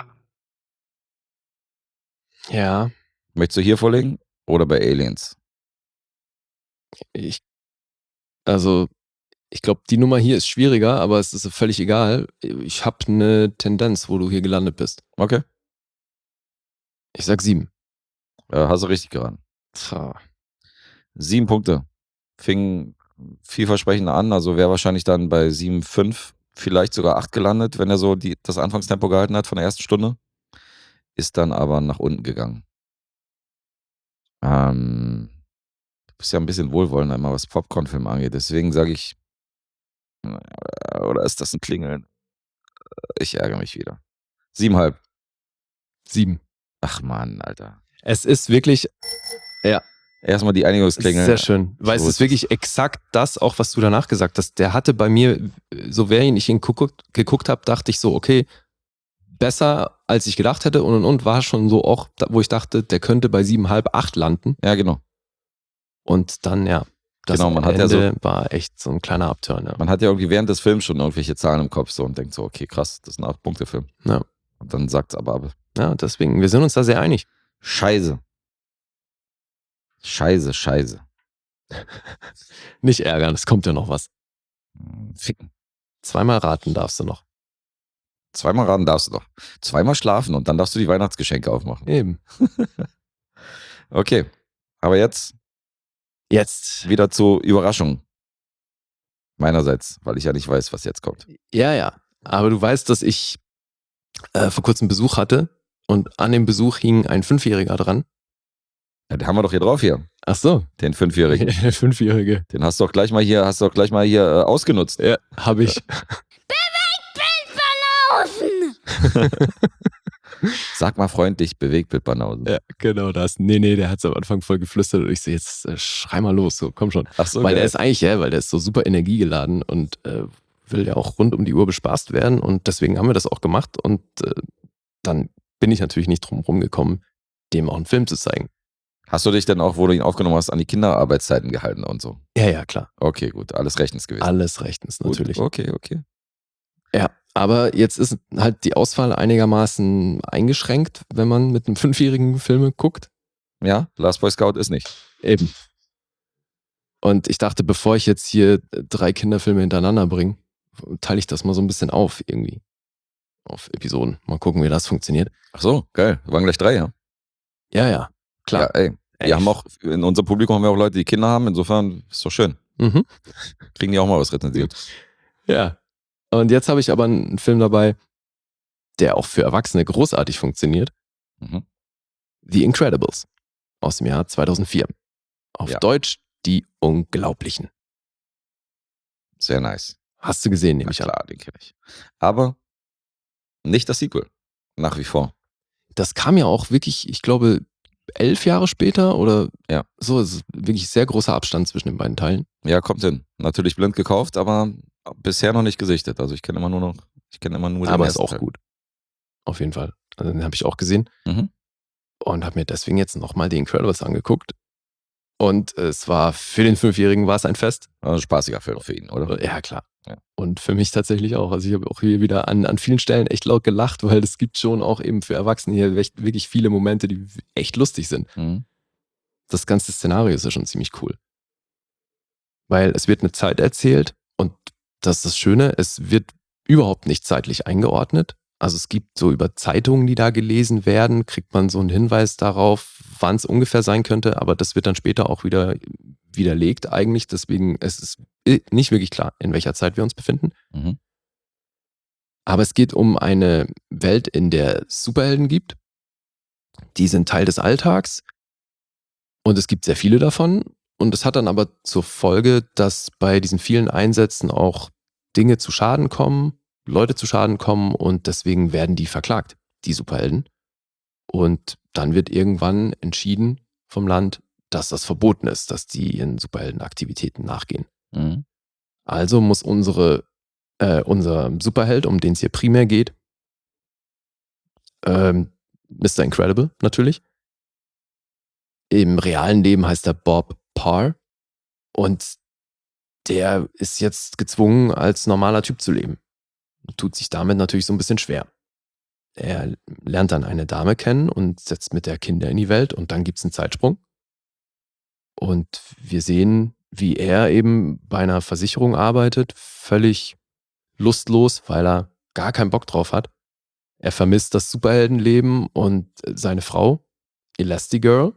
Speaker 2: Ja,
Speaker 3: Möchtest du hier vorlegen oder bei Aliens?
Speaker 2: also Ich glaube, die Nummer hier ist schwieriger, aber es ist völlig egal. Ich habe eine Tendenz, wo du hier gelandet bist.
Speaker 3: Okay.
Speaker 2: Ich sag 7.
Speaker 3: Hast du richtig geraten. 7 Punkte. Fing vielversprechend an, also wäre wahrscheinlich dann bei 7,5, vielleicht sogar 8 gelandet, wenn er so das Anfangstempo gehalten hat von der ersten Stunde. Ist dann aber nach unten gegangen. Du bist ja ein bisschen wohlwollender immer, was Popcorn-Filme angeht. Deswegen sage ich, oder ist das ein Klingeln? Ich ärgere mich wieder. 7,5.
Speaker 2: 7.
Speaker 3: Ach Mann, Alter.
Speaker 2: Es ist wirklich, ja,
Speaker 3: Erstmal die Einigungsklingeln.
Speaker 2: sehr schön. Weil es ist wirklich exakt das, auch was du danach gesagt hast. Der hatte bei mir, so während ich ihn geguckt habe, dachte ich so, okay, besser als ich gedacht hätte und war schon so auch, wo ich dachte, der könnte bei 7,5, 8 landen.
Speaker 3: Ja, genau.
Speaker 2: Und dann, ja, das
Speaker 3: Genau, man
Speaker 2: Ende
Speaker 3: hat ja
Speaker 2: war echt so ein kleiner Upturn. Ja.
Speaker 3: Man hat ja irgendwie während des Films schon irgendwelche Zahlen im Kopf so und denkt so, okay, krass, das ist ein 8-Punkte-Film.
Speaker 2: Ja.
Speaker 3: Und dann sagt's aber ab.
Speaker 2: Ja, deswegen, wir sind uns da sehr einig.
Speaker 3: Scheiße.
Speaker 2: Nicht ärgern, es kommt ja noch was.
Speaker 3: Ficken.
Speaker 2: 2-mal raten darfst du noch.
Speaker 3: 2-mal raten darfst du doch. 2-mal schlafen und dann darfst du die Weihnachtsgeschenke aufmachen.
Speaker 2: Eben.
Speaker 3: Okay, aber jetzt wieder zur Überraschung. Meinerseits, weil ich ja nicht weiß, was jetzt kommt.
Speaker 2: Ja. Aber du weißt, dass ich vor kurzem Besuch hatte und an dem Besuch hing ein 5-Jähriger dran.
Speaker 3: Ja, den haben wir doch hier drauf hier.
Speaker 2: Ach so.
Speaker 3: Den 5-Jährigen.
Speaker 2: Der 5-Jährige.
Speaker 3: Den hast du doch gleich mal hier, ausgenutzt.
Speaker 2: Ja, habe ich.
Speaker 3: Sag mal freundlich, Bewegtbildbanausen.
Speaker 2: Ja, genau das. Nee, der hat es am Anfang voll geflüstert und ich so, jetzt schrei mal los, so, komm schon.
Speaker 3: Ach so,
Speaker 2: weil
Speaker 3: geil.
Speaker 2: weil der ist so super energiegeladen und will ja auch rund um die Uhr bespaßt werden und deswegen haben wir das auch gemacht und dann bin ich natürlich nicht drum rumgekommen, dem auch einen Film zu zeigen.
Speaker 3: Hast du dich denn auch, wo du ihn aufgenommen hast, an die Kinderarbeitszeiten gehalten und so?
Speaker 2: Ja, klar.
Speaker 3: Okay, gut, alles rechtens gewesen.
Speaker 2: Alles rechtens, natürlich.
Speaker 3: Gut, okay.
Speaker 2: Ja, aber jetzt ist halt die Auswahl einigermaßen eingeschränkt, wenn man mit einem 5-Jährigen Filme guckt.
Speaker 3: Ja, Last Boy Scout ist nicht.
Speaker 2: Eben. Und ich dachte, bevor ich jetzt hier 3 Kinderfilme hintereinander bringe, teile ich das mal so ein bisschen auf irgendwie. Auf Episoden. Mal gucken, wie das funktioniert.
Speaker 3: Ach so, geil. Wir waren gleich 3, ja?
Speaker 2: Ja, klar.
Speaker 3: Ja, ey. Wir haben auch, in unserem Publikum haben wir auch Leute, die Kinder haben. Insofern ist doch schön.
Speaker 2: Mhm.
Speaker 3: Kriegen die auch mal was rezensiert.
Speaker 2: Ja. Und jetzt habe ich aber einen Film dabei, der auch für Erwachsene großartig funktioniert.
Speaker 3: Mhm.
Speaker 2: The Incredibles aus dem Jahr 2004. Auf
Speaker 3: Ja.
Speaker 2: Deutsch Die Unglaublichen.
Speaker 3: Sehr nice.
Speaker 2: Hast du gesehen, nehme
Speaker 3: Na
Speaker 2: ich an.
Speaker 3: klar, den kenne ich. Aber nicht das Sequel. Nach wie vor.
Speaker 2: Das kam ja auch wirklich, ich glaube, 11 Jahre später oder
Speaker 3: Ja.
Speaker 2: so. Es ist wirklich sehr großer Abstand zwischen den beiden Teilen.
Speaker 3: Ja, kommt hin. Natürlich blind gekauft, aber bisher noch nicht gesichtet. Also ich kenne immer nur den
Speaker 2: Aber ist
Speaker 3: ersten
Speaker 2: auch
Speaker 3: Teil.
Speaker 2: gut. Auf jeden Fall. Also den habe ich auch gesehen
Speaker 3: Mhm.
Speaker 2: und habe mir deswegen jetzt nochmal die Incredibles angeguckt. Und es war für den 5-Jährigen war es ein Fest.
Speaker 3: Also spaßiger Film für ihn, oder?
Speaker 2: Ja, klar.
Speaker 3: Ja.
Speaker 2: Und für mich tatsächlich auch. Also ich habe auch hier wieder an vielen Stellen echt laut gelacht, weil es gibt schon auch eben für Erwachsene hier wirklich viele Momente, die echt lustig sind.
Speaker 3: Mhm.
Speaker 2: Das ganze Szenario ist ja schon ziemlich cool. Weil es wird eine Zeit erzählt und das ist das Schöne, es wird überhaupt nicht zeitlich eingeordnet. Also es gibt so über Zeitungen, die da gelesen werden, kriegt man so einen Hinweis darauf, wann es ungefähr sein könnte, aber das wird dann später auch wieder widerlegt eigentlich. Deswegen es ist nicht wirklich klar, in welcher Zeit wir uns befinden.
Speaker 3: Mhm.
Speaker 2: Aber es geht um eine Welt, in der es Superhelden gibt. Die sind Teil des Alltags und es gibt sehr viele davon. Und es hat dann aber zur Folge, dass bei diesen vielen Einsätzen auch Dinge zu Schaden kommen, Leute zu Schaden kommen und deswegen werden die verklagt, die Superhelden. Und dann wird irgendwann entschieden vom Land, dass das verboten ist, dass die ihren Superheldenaktivitäten nachgehen.
Speaker 3: Mhm.
Speaker 2: Also muss unser Superheld, um den es hier primär geht, Mr. Incredible natürlich. Im realen Leben heißt er Bob Parr und der ist jetzt gezwungen, als normaler Typ zu leben. Tut sich damit natürlich so ein bisschen schwer. Er lernt dann eine Dame kennen und setzt mit der Kinder in die Welt und dann gibt es einen Zeitsprung. Und wir sehen wie er eben bei einer Versicherung arbeitet, völlig lustlos, weil er gar keinen Bock drauf hat. Er vermisst das Superheldenleben und seine Frau, Elastigirl,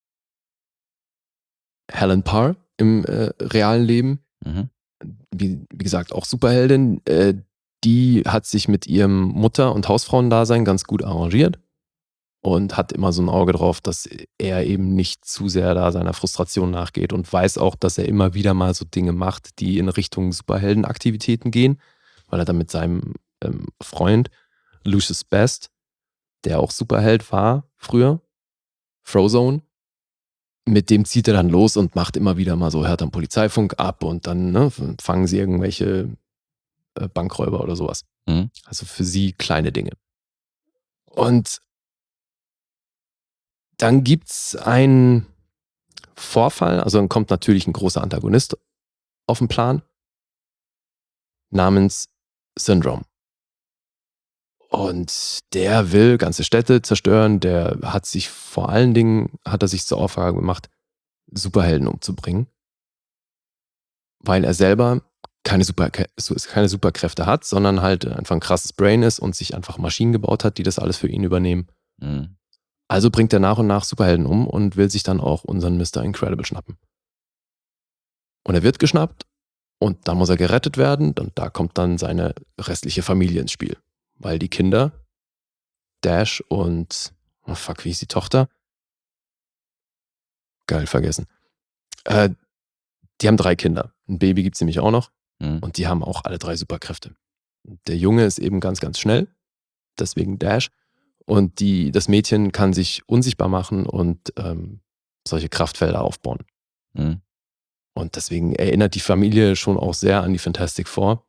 Speaker 2: Helen Parr im realen Leben,
Speaker 3: Mhm.
Speaker 2: wie gesagt auch Superheldin, die hat sich mit ihrem Mutter- und Hausfrauendasein ganz gut arrangiert und hat immer so ein Auge drauf, dass er eben nicht zu sehr da seiner Frustration nachgeht und weiß auch, dass er immer wieder mal so Dinge macht, die in Richtung Superheldenaktivitäten gehen, weil er dann mit seinem Freund Lucius Best, der auch Superheld war früher, Frozone, mit dem zieht er dann los und macht immer wieder mal so, hört am Polizeifunk ab und dann fangen sie irgendwelche Bankräuber oder sowas.
Speaker 3: Mhm.
Speaker 2: Also für sie kleine Dinge. Und dann gibt's einen Vorfall, also dann kommt natürlich ein großer Antagonist auf den Plan namens Syndrome. Und der will ganze Städte zerstören, der hat sich vor allen Dingen, hat er sich zur Aufgabe gemacht, Superhelden umzubringen, weil er selber keine Superkräfte hat, sondern halt einfach ein krasses Brain ist und sich einfach Maschinen gebaut hat, die das alles für ihn übernehmen.
Speaker 3: Mhm.
Speaker 2: Also bringt er nach und nach Superhelden um und will sich dann auch unseren Mr. Incredible schnappen. Und er wird geschnappt und da muss er gerettet werden und da kommt dann seine restliche Familie ins Spiel. Weil die Kinder, Dash und, oh fuck, wie hieß die Tochter? Geil, vergessen. Die haben 3 Kinder. Ein Baby gibt's nämlich auch noch.
Speaker 3: Mhm.
Speaker 2: Und die haben auch alle 3 Superkräfte. Der Junge ist eben ganz, ganz schnell, deswegen Dash. Und das Mädchen kann sich unsichtbar machen und solche Kraftfelder aufbauen.
Speaker 3: Mhm.
Speaker 2: Und deswegen erinnert die Familie schon auch sehr an die Fantastic Four,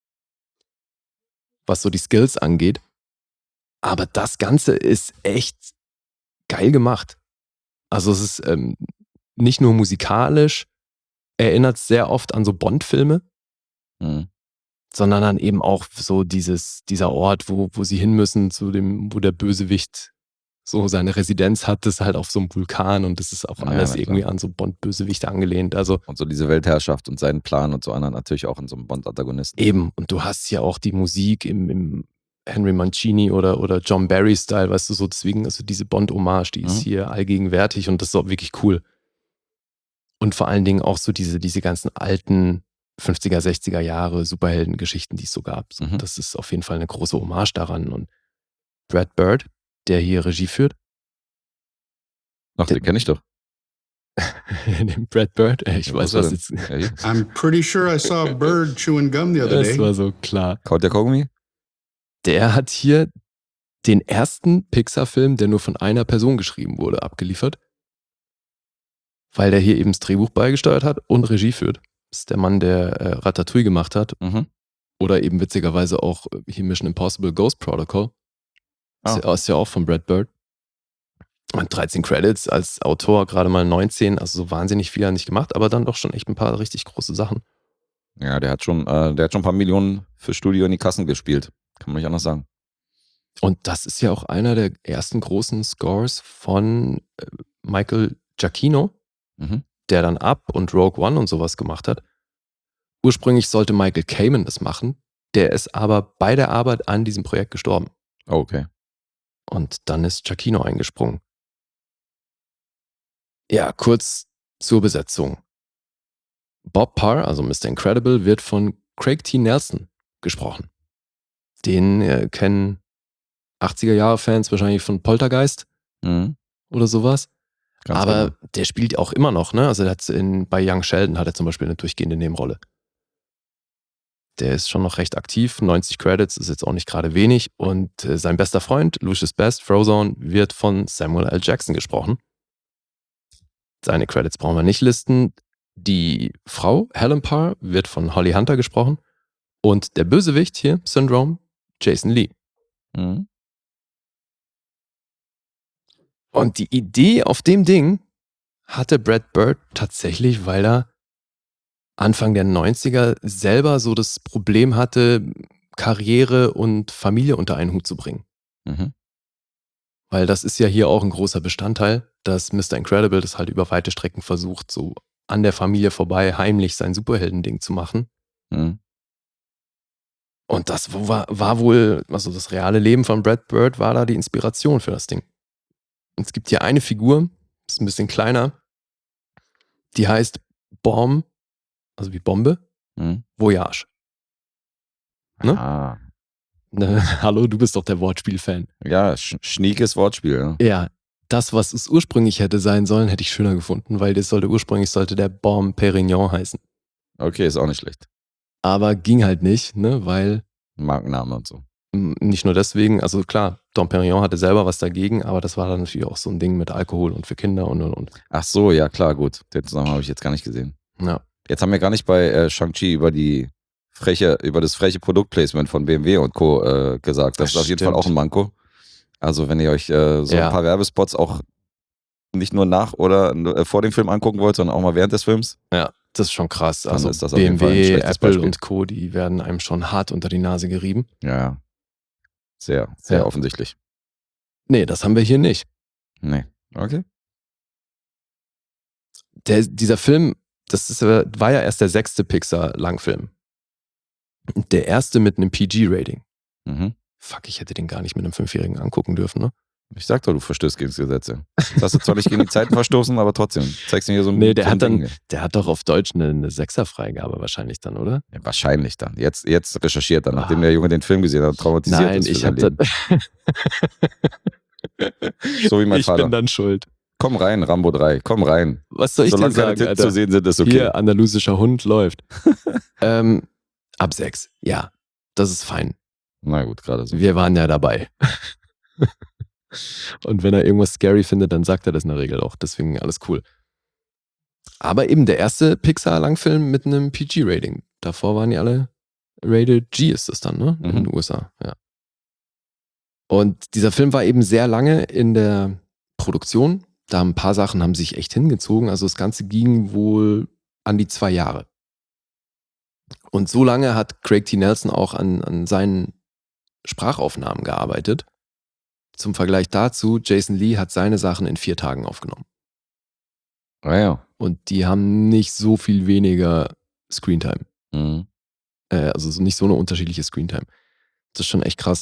Speaker 2: was so die Skills angeht. Aber das Ganze ist echt geil gemacht. Also es ist nicht nur musikalisch, erinnert sehr oft an so Bond-Filme,
Speaker 3: Mhm.
Speaker 2: sondern dann eben auch so dieser Ort, wo sie hin müssen, wo der Bösewicht so seine Residenz hat, das ist halt auf so einem Vulkan und das ist auch
Speaker 3: Ja,
Speaker 2: alles
Speaker 3: na klar.
Speaker 2: irgendwie an so Bond-Bösewichte angelehnt. Also
Speaker 3: Und so diese Weltherrschaft und seinen Plan und so anderen natürlich auch in so einem Bond-Antagonisten.
Speaker 2: eben, und du hast ja auch die Musik im Henry Mancini oder John Barry-Style, weißt du, so deswegen, also diese Bond-Hommage, die ist hier allgegenwärtig und das ist auch wirklich cool. Und vor allen Dingen auch so diese ganzen alten 50er, 60er Jahre Superhelden-Geschichten, die es so gab. So,
Speaker 3: Mhm.
Speaker 2: das ist auf jeden Fall eine große Hommage daran. Und Brad Bird, der hier Regie führt,
Speaker 3: Ach, den kenne ich doch.
Speaker 2: den Brad Bird, ich
Speaker 3: Ja,
Speaker 2: weiß
Speaker 3: wo ist
Speaker 2: was
Speaker 3: er
Speaker 2: jetzt.
Speaker 3: denn? Ja, hier.
Speaker 9: I'm pretty sure I saw a bird chewing gum the other
Speaker 2: Das
Speaker 9: day.
Speaker 2: war so klar.
Speaker 3: Kaut der Kaugummi?
Speaker 2: Der hat hier den ersten Pixar-Film, der nur von einer Person geschrieben wurde, abgeliefert. Weil der hier eben das Drehbuch beigesteuert hat und Regie führt. Das ist der Mann, der Ratatouille gemacht hat.
Speaker 3: Mhm.
Speaker 2: Oder eben witzigerweise auch hier Mission Impossible Ghost Protocol.
Speaker 3: Ah.
Speaker 2: Ist ja auch von Brad Bird. Und 13 Credits als Autor, gerade mal 19, also so wahnsinnig viel hat er nicht gemacht, aber dann doch schon echt ein paar richtig große Sachen.
Speaker 3: Ja, der hat schon ein paar Millionen für Studio in die Kassen gespielt. Kann man nicht anders sagen.
Speaker 2: Und das ist ja auch einer der ersten großen Scores von Michael Giacchino,
Speaker 3: Mhm.
Speaker 2: der dann Up und Rogue One und sowas gemacht hat. Ursprünglich sollte Michael Kamen das machen, der ist aber bei der Arbeit an diesem Projekt gestorben.
Speaker 3: Oh, okay.
Speaker 2: Und dann ist Giacchino eingesprungen. Ja, kurz zur Besetzung. Bob Parr, also Mr. Incredible, wird von Craig T. Nelson gesprochen. Den kennen 80er-Jahre-Fans wahrscheinlich von Poltergeist
Speaker 3: Mhm.
Speaker 2: oder sowas.
Speaker 3: Ganz
Speaker 2: Aber
Speaker 3: genau.
Speaker 2: der spielt auch immer noch, ne? Also der hat bei Young Sheldon hat er zum Beispiel eine durchgehende Nebenrolle. Der ist schon noch recht aktiv, 90 Credits ist jetzt auch nicht gerade wenig und sein bester Freund, Lucius Best, Frozone, wird von Samuel L. Jackson gesprochen. Seine Credits brauchen wir nicht listen. Die Frau, Helen Parr, wird von Holly Hunter gesprochen und der Bösewicht hier, Syndrome, Jason Lee.
Speaker 3: Mhm.
Speaker 2: Und die Idee auf dem Ding hatte Brad Bird tatsächlich, weil er Anfang der 90er selber so das Problem hatte, Karriere und Familie unter einen Hut zu bringen.
Speaker 3: Mhm.
Speaker 2: Weil das ist ja hier auch ein großer Bestandteil, dass Mr. Incredible das halt über weite Strecken versucht, so an der Familie vorbei heimlich sein Superhelden-Ding zu machen.
Speaker 3: Mhm.
Speaker 2: Und das war wohl, also das reale Leben von Brad Bird war da die Inspiration für das Ding. Und es gibt hier eine Figur, ist ein bisschen kleiner, die heißt Bomb, also wie Bombe,
Speaker 3: Mhm.
Speaker 2: Voyage. Ne?
Speaker 3: Ah.
Speaker 2: Hallo, du bist doch der Wortspiel-Fan.
Speaker 3: Ja, schniekes Wortspiel. Ja.
Speaker 2: Ja, das, was es ursprünglich hätte sein sollen, hätte ich schöner gefunden, weil ursprünglich sollte der Bomb Perignon heißen.
Speaker 3: Okay, ist auch nicht schlecht.
Speaker 2: Aber ging halt nicht, ne, weil
Speaker 3: Markenname und so.
Speaker 2: nicht nur deswegen, also klar, Dom Perignon hatte selber was dagegen, aber das war dann natürlich auch so ein Ding mit Alkohol und für Kinder und.
Speaker 3: Ach so, ja klar, gut. Den Zusammenhang habe ich jetzt gar nicht gesehen.
Speaker 2: Ja.
Speaker 3: Jetzt haben wir gar nicht bei Shang-Chi über das freche Produktplacement von BMW und Co. Gesagt. Das ist auf jeden Fall auch ein Manko. Also wenn ihr euch ein paar Werbespots auch nicht nur nach oder vor dem Film angucken wollt, sondern auch mal während des Films.
Speaker 2: Ja, das ist schon krass.
Speaker 3: Dann
Speaker 2: Also
Speaker 3: ist das auf jeden Fall ein
Speaker 2: BMW,
Speaker 3: schlechtes
Speaker 2: Apple
Speaker 3: Beispiel.
Speaker 2: und Co., die werden einem schon hart unter die Nase gerieben.
Speaker 3: Ja. Sehr, sehr
Speaker 2: Ja.
Speaker 3: offensichtlich.
Speaker 2: Nee, das haben wir hier nicht.
Speaker 3: Nee. Okay.
Speaker 2: Dieser Film, war ja erst der 6. Pixar-Langfilm. Der erste mit einem PG-Rating.
Speaker 3: Mhm.
Speaker 2: Fuck, ich hätte den gar nicht mit einem 5-Jährigen angucken dürfen, ne?
Speaker 3: Ich sag doch, du verstößt gegen das Gesetz. Das hast du zwar nicht gegen die Zeiten verstoßen, aber trotzdem. Zeigst mir hier so ein
Speaker 2: Nee, der
Speaker 3: so ein
Speaker 2: hat dann,
Speaker 3: Ding.
Speaker 2: der hat doch auf Deutsch eine 6er-Freigabe wahrscheinlich dann, oder?
Speaker 3: Ja, wahrscheinlich dann. Jetzt recherchiert er, nachdem der Junge den Film gesehen hat, traumatisiert
Speaker 2: Nein,
Speaker 3: ist für
Speaker 2: ich
Speaker 3: sein
Speaker 2: hab
Speaker 3: Leben. So wie mein
Speaker 2: ich
Speaker 3: Vater.
Speaker 2: bin dann schuld.
Speaker 3: Komm rein, Rambo 3, komm rein.
Speaker 2: Was soll ich
Speaker 3: Solange
Speaker 2: dir
Speaker 3: deine
Speaker 2: sagen,
Speaker 3: Titten
Speaker 2: Alter?
Speaker 3: zu sehen sind, ist okay.
Speaker 2: Hier, andalusischer Hund läuft. Ab 6, ja, das ist fein.
Speaker 3: Na gut, gerade so.
Speaker 2: Wir waren ja dabei. Und wenn er irgendwas scary findet, dann sagt er das in der Regel auch. Deswegen alles cool. Aber eben der erste Pixar-Langfilm mit einem PG-Rating. Davor waren die alle Rated G ist das dann, ne? In den USA, ja. Und dieser Film war eben sehr lange in der Produktion. Da haben ein paar Sachen haben sich echt hingezogen. Also das Ganze ging wohl an die 2 Jahre. Und so lange hat Craig T. Nelson auch an seinen Sprachaufnahmen gearbeitet. Zum Vergleich dazu, Jason Lee hat seine Sachen in 4 Tagen aufgenommen.
Speaker 3: Ah ja.
Speaker 2: Und die haben nicht so viel weniger Screentime.
Speaker 3: Mhm.
Speaker 2: Also nicht so eine unterschiedliche Screentime. Das ist schon echt krass.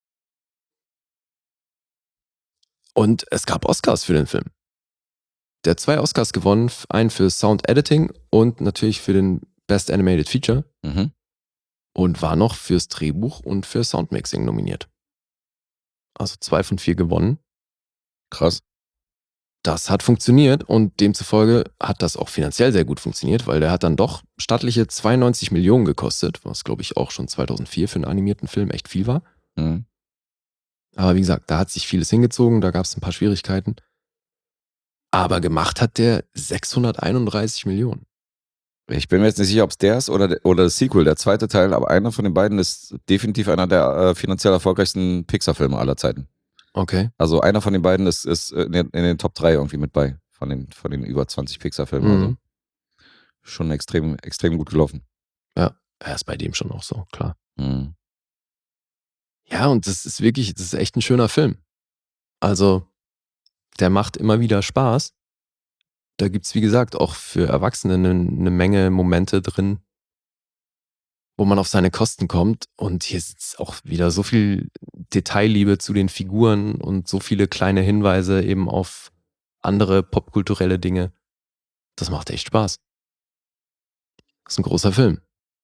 Speaker 2: Und es gab Oscars für den Film. Der hat 2 Oscars gewonnen, einen für Sound Editing und natürlich für den Best Animated Feature.
Speaker 3: Mhm.
Speaker 2: Und war noch fürs Drehbuch und für Soundmixing nominiert. Also 2 von 4 gewonnen.
Speaker 3: Krass.
Speaker 2: Das hat funktioniert und demzufolge hat das auch finanziell sehr gut funktioniert, weil der hat dann doch stattliche 92 Millionen gekostet, was glaube ich auch schon 2004 für einen animierten Film echt viel war.
Speaker 3: Mhm.
Speaker 2: Aber wie gesagt, da hat sich vieles hingezogen, da gab es ein paar Schwierigkeiten. Aber gemacht hat der 631 Millionen.
Speaker 3: Ich bin mir jetzt nicht sicher, ob es der ist oder das Sequel, der zweite Teil, aber einer von den beiden ist definitiv einer der finanziell erfolgreichsten Pixar-Filme aller Zeiten.
Speaker 2: Okay.
Speaker 3: Also einer von den beiden ist in den Top 3 irgendwie mit bei, von den über 20 Pixar-Filmen. Also schon extrem, extrem gut gelaufen.
Speaker 2: Ja, er ist bei dem schon auch so, klar.
Speaker 3: Mhm.
Speaker 2: Ja, und das ist echt ein schöner Film. Also, der macht immer wieder Spaß. Da gibt's, wie gesagt, auch für Erwachsene eine Menge Momente drin, wo man auf seine Kosten kommt. Und hier ist auch wieder so viel Detailliebe zu den Figuren und so viele kleine Hinweise eben auf andere popkulturelle Dinge. Das macht echt Spaß. Das ist ein großer Film.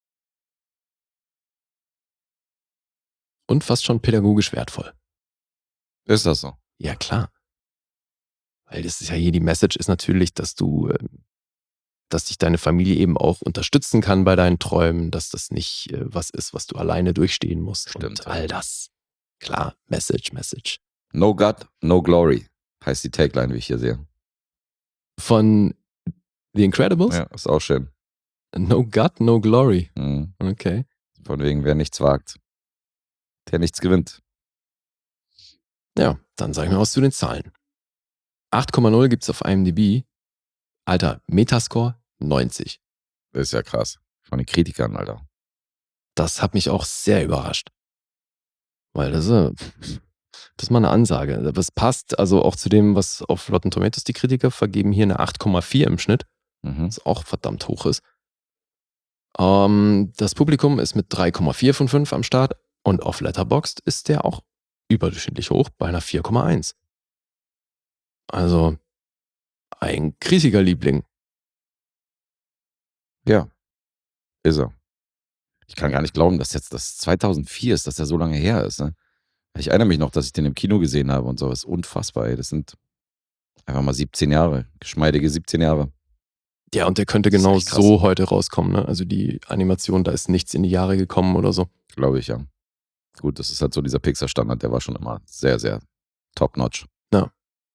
Speaker 2: Und fast schon pädagogisch wertvoll.
Speaker 3: Ist das so?
Speaker 2: Ja, klar. Weil das ist ja hier die Message ist natürlich, dass dich deine Familie eben auch unterstützen kann bei deinen Träumen, dass das nicht was ist, was du alleine durchstehen musst.
Speaker 3: Stimmt,
Speaker 2: und all das. Klar, Message.
Speaker 3: No God, no Glory heißt die Tagline, wie ich hier sehe.
Speaker 2: Von The Incredibles?
Speaker 3: Ja, ist auch schön.
Speaker 2: No God, no Glory.
Speaker 3: Mhm.
Speaker 2: Okay.
Speaker 3: Von wegen, wer nichts wagt, der nichts gewinnt.
Speaker 2: Ja, dann sag ich mal was zu den Zahlen. 8,0 gibt's auf IMDb. Alter, Metascore 90.
Speaker 3: Das ist ja krass. Von den Kritikern, Alter.
Speaker 2: Das hat mich auch sehr überrascht. Weil das ist mal eine Ansage. Aber es passt also auch zu dem, was auf Rotten Tomatoes die Kritiker vergeben. Hier eine 8,4 im Schnitt. was auch verdammt hoch ist. Das Publikum ist mit 3,4 von 5 am Start und auf Letterboxd ist der auch überdurchschnittlich hoch bei einer 4,1. Also ein riesiger Liebling.
Speaker 3: Ja, ist er. Ich kann gar nicht glauben, dass jetzt das 2004 ist, dass der so lange her ist. Ne? Ich erinnere mich noch, dass ich den im Kino gesehen habe und so. Das ist unfassbar, ey. Das sind einfach mal 17 Jahre. Geschmeidige 17 Jahre.
Speaker 2: Ja, und der könnte
Speaker 3: Das ist
Speaker 2: genau
Speaker 3: echt krass.
Speaker 2: so heute rauskommen. Ne? Also die Animation, da ist nichts in die Jahre gekommen oder so.
Speaker 3: Glaube ich, ja. Gut, das ist halt so dieser Pixar-Standard, der war schon immer sehr, sehr top-notch.
Speaker 2: Ja.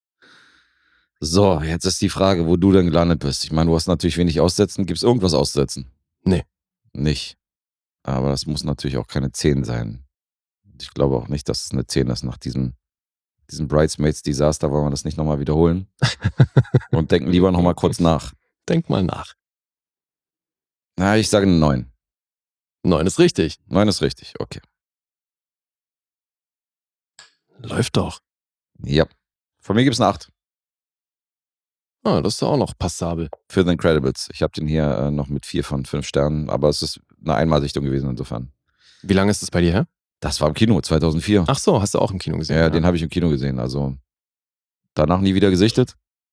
Speaker 3: So, jetzt ist die Frage, wo du denn gelandet bist. Ich meine, du hast natürlich wenig aussetzen. Gibt es irgendwas auszusetzen?
Speaker 2: Nee.
Speaker 3: Nicht. Aber das muss natürlich auch keine 10 sein. Ich glaube auch nicht, dass es eine 10 ist. Nach diesem Bridesmaids-Desaster wollen wir das nicht nochmal wiederholen. Und denken lieber nochmal kurz nach.
Speaker 2: Denk mal nach.
Speaker 3: Na, ich sage eine 9.
Speaker 2: 9 ist richtig.
Speaker 3: 9 ist richtig, okay.
Speaker 2: Läuft doch.
Speaker 3: Ja. Von mir gibt es eine 8.
Speaker 2: Ah, das ist doch auch noch passabel.
Speaker 3: Für The Incredibles. Ich habe den hier noch mit 4 von 5 Sternen, aber es ist eine Einmalsichtung gewesen insofern.
Speaker 2: Wie lange ist das bei dir her?
Speaker 3: Das war im Kino, 2004.
Speaker 2: Ach so, hast du auch im Kino gesehen?
Speaker 3: Ja, den habe ich im Kino gesehen. Also danach nie wieder gesichtet.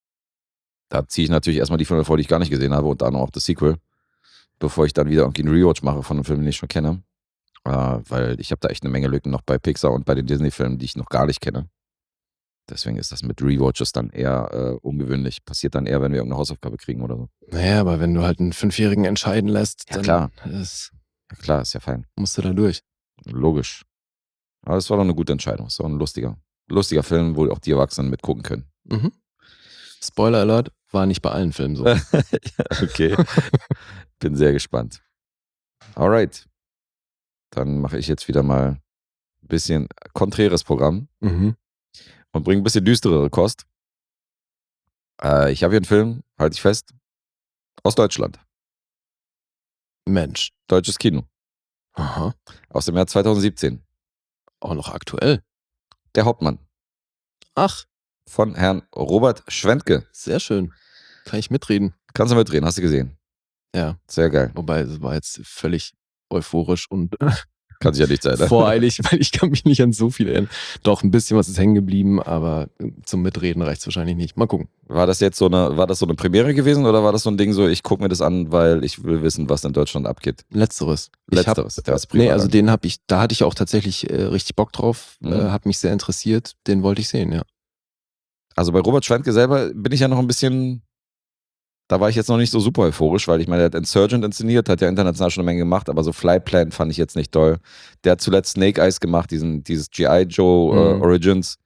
Speaker 3: Da ziehe ich natürlich erstmal die Filme vor, die ich gar nicht gesehen habe und dann auch das Sequel, bevor ich dann wieder irgendwie einen Rewatch mache von einem Film, den ich schon kenne. Weil ich habe da echt eine Menge Lücken noch bei Pixar und bei den Disney-Filmen, die ich noch gar nicht kenne. Deswegen ist das mit Rewatches dann eher ungewöhnlich. Passiert dann eher, wenn wir irgendeine Hausaufgabe kriegen oder so.
Speaker 2: Naja, aber wenn du halt einen 5-Jährigen entscheiden lässt,
Speaker 3: Ja,
Speaker 2: dann
Speaker 3: klar.
Speaker 2: Ist,
Speaker 3: Ja klar, ist ja fein.
Speaker 2: musst du da durch.
Speaker 3: Logisch. Aber es war doch eine gute Entscheidung. Es war ein lustiger Film, wo auch die Erwachsenen mitgucken können.
Speaker 2: Mhm. Spoiler Alert, war nicht bei allen Filmen so.
Speaker 3: Ja, okay. Bin sehr gespannt. Alright. Dann mache ich jetzt wieder mal ein bisschen konträres Programm
Speaker 2: Mhm.
Speaker 3: und bringe ein bisschen düsterere Kost. Ich habe hier einen Film, halte ich fest, aus Deutschland.
Speaker 2: Mensch.
Speaker 3: Deutsches Kino.
Speaker 2: Aha.
Speaker 3: Aus dem Jahr 2017.
Speaker 2: Auch noch aktuell.
Speaker 3: Der Hauptmann.
Speaker 2: Ach,
Speaker 3: Von Herrn Robert Schwentke.
Speaker 2: sehr schön. Kann ich mitreden.
Speaker 3: Kannst du mitreden, hast du gesehen?
Speaker 2: Ja.
Speaker 3: Sehr geil.
Speaker 2: Wobei, es war jetzt völlig euphorisch und
Speaker 3: Kann sich ja nicht sein. Ne?
Speaker 2: voreilig, weil ich kann mich nicht an so viel erinnern. Doch, ein bisschen was ist hängen geblieben, aber zum Mitreden reicht es wahrscheinlich nicht. Mal gucken.
Speaker 3: War das so eine Premiere gewesen oder war das so ein Ding so, ich gucke mir das an, weil ich will wissen, was in Deutschland abgeht?
Speaker 2: Letzteres.
Speaker 3: Letzteres, der ist
Speaker 2: Nee,
Speaker 3: privat.
Speaker 2: also da hatte ich auch tatsächlich richtig Bock drauf. Hat mich sehr interessiert. Den wollte ich sehen, ja.
Speaker 3: Also bei Robert Schwentke selber bin ich ja noch ein bisschen, da war ich jetzt noch nicht so super euphorisch, weil ich meine, der hat Insurgent inszeniert, hat ja international schon eine Menge gemacht, aber so Flyplan fand ich jetzt nicht toll. Der hat zuletzt Snake Eyes gemacht, dieses G.I. Joe Origins.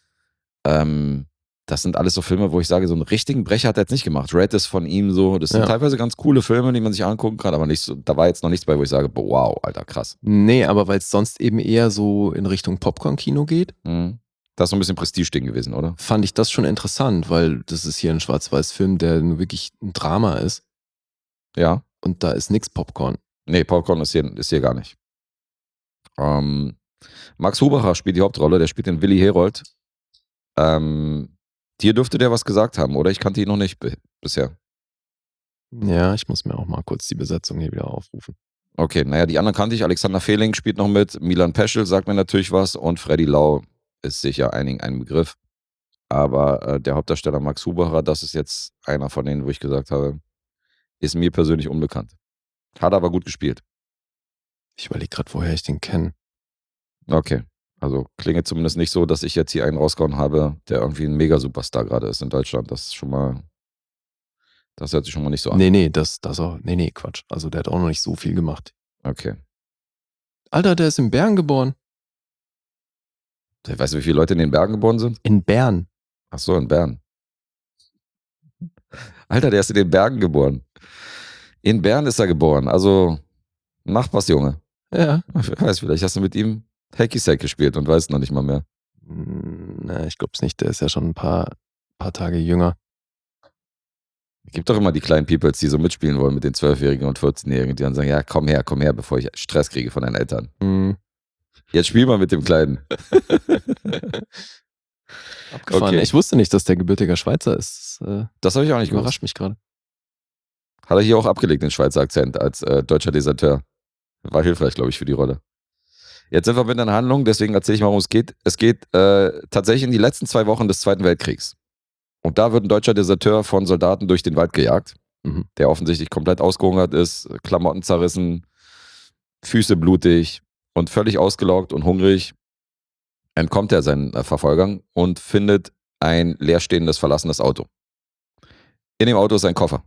Speaker 3: Das sind alles so Filme, wo ich sage, so einen richtigen Brecher hat er jetzt nicht gemacht. Red ist von ihm so, das sind teilweise ganz coole Filme, die man sich angucken kann, aber nicht so, da war jetzt noch nichts bei, wo ich sage, boah, wow, Alter, krass.
Speaker 2: Nee, aber weil es sonst eben eher so in Richtung Popcorn-Kino geht,
Speaker 3: Das ist so ein bisschen Prestige-Ding gewesen, oder?
Speaker 2: fand ich das schon interessant, weil das ist hier ein Schwarz-Weiß-Film, der nur wirklich ein Drama ist
Speaker 3: Ja.
Speaker 2: und da ist nix Popcorn.
Speaker 3: Nee, Popcorn ist hier gar nicht. Max Hubacher spielt die Hauptrolle, der spielt den Willi Herold. Dir dürfte der was gesagt haben, oder? Ich kannte ihn noch nicht bisher.
Speaker 2: Ja, ich muss mir auch mal kurz die Besetzung hier wieder aufrufen.
Speaker 3: Okay, naja, die anderen kannte ich. Alexander Fehling spielt noch mit. Milan Peschel sagt mir natürlich was. Und Freddy Lau ist sicher einigen ein Begriff. Aber der Hauptdarsteller Max Hubacher, das ist jetzt einer von denen, wo ich gesagt habe, ist mir persönlich unbekannt. Hat aber gut gespielt.
Speaker 2: Ich überlege gerade, woher ich den kenne.
Speaker 3: Okay. Also klingt zumindest nicht so, dass ich jetzt hier einen rausgehauen habe, der irgendwie ein Mega-Superstar gerade ist in Deutschland. Das ist schon mal, das hört sich schon mal nicht so an.
Speaker 2: Nee, nee, Quatsch. Also der hat auch noch nicht so viel gemacht.
Speaker 3: Okay.
Speaker 2: Alter, der ist in Bern geboren.
Speaker 3: Weißt du, wie viele Leute in den Bergen geboren sind?
Speaker 2: In Bern.
Speaker 3: Ach so, in Bern. Alter, der ist in den Bergen geboren. In Bern ist er geboren. Also, Nachbarsjunge.
Speaker 2: Ja.
Speaker 3: Wer weiß, vielleicht hast du mit ihm Hacky-Sack gespielt und weißt noch nicht mal mehr.
Speaker 2: Na, ich glaub's nicht. Der ist ja schon ein paar Tage jünger.
Speaker 3: Es gibt doch immer die kleinen Peoples, die so mitspielen wollen mit den 12-Jährigen und 14-Jährigen, die dann sagen, ja, komm her, bevor ich Stress kriege von deinen Eltern. Jetzt spiel mal mit dem Kleinen.
Speaker 2: Abgefahren.
Speaker 3: Okay.
Speaker 2: Ich wusste nicht, dass der gebürtiger Schweizer ist.
Speaker 3: Das habe ich auch nicht gewusst.
Speaker 2: Überrascht mich gerade.
Speaker 3: Hat er hier auch abgelegt, den Schweizer Akzent, als deutscher Deserteur. War hilfreich, glaube ich, für die Rolle. Jetzt sind wir mitten in der Handlung, deswegen erzähle ich mal, worum es geht. Es geht tatsächlich in die letzten 2 Wochen des Zweiten Weltkriegs. Und da wird ein deutscher Deserteur von Soldaten durch den Wald gejagt, der offensichtlich komplett ausgehungert ist, Klamotten zerrissen, Füße blutig und völlig ausgelaugt und hungrig. Entkommt er seinen Verfolgern und findet ein leerstehendes, verlassenes Auto. In dem Auto ist ein Koffer.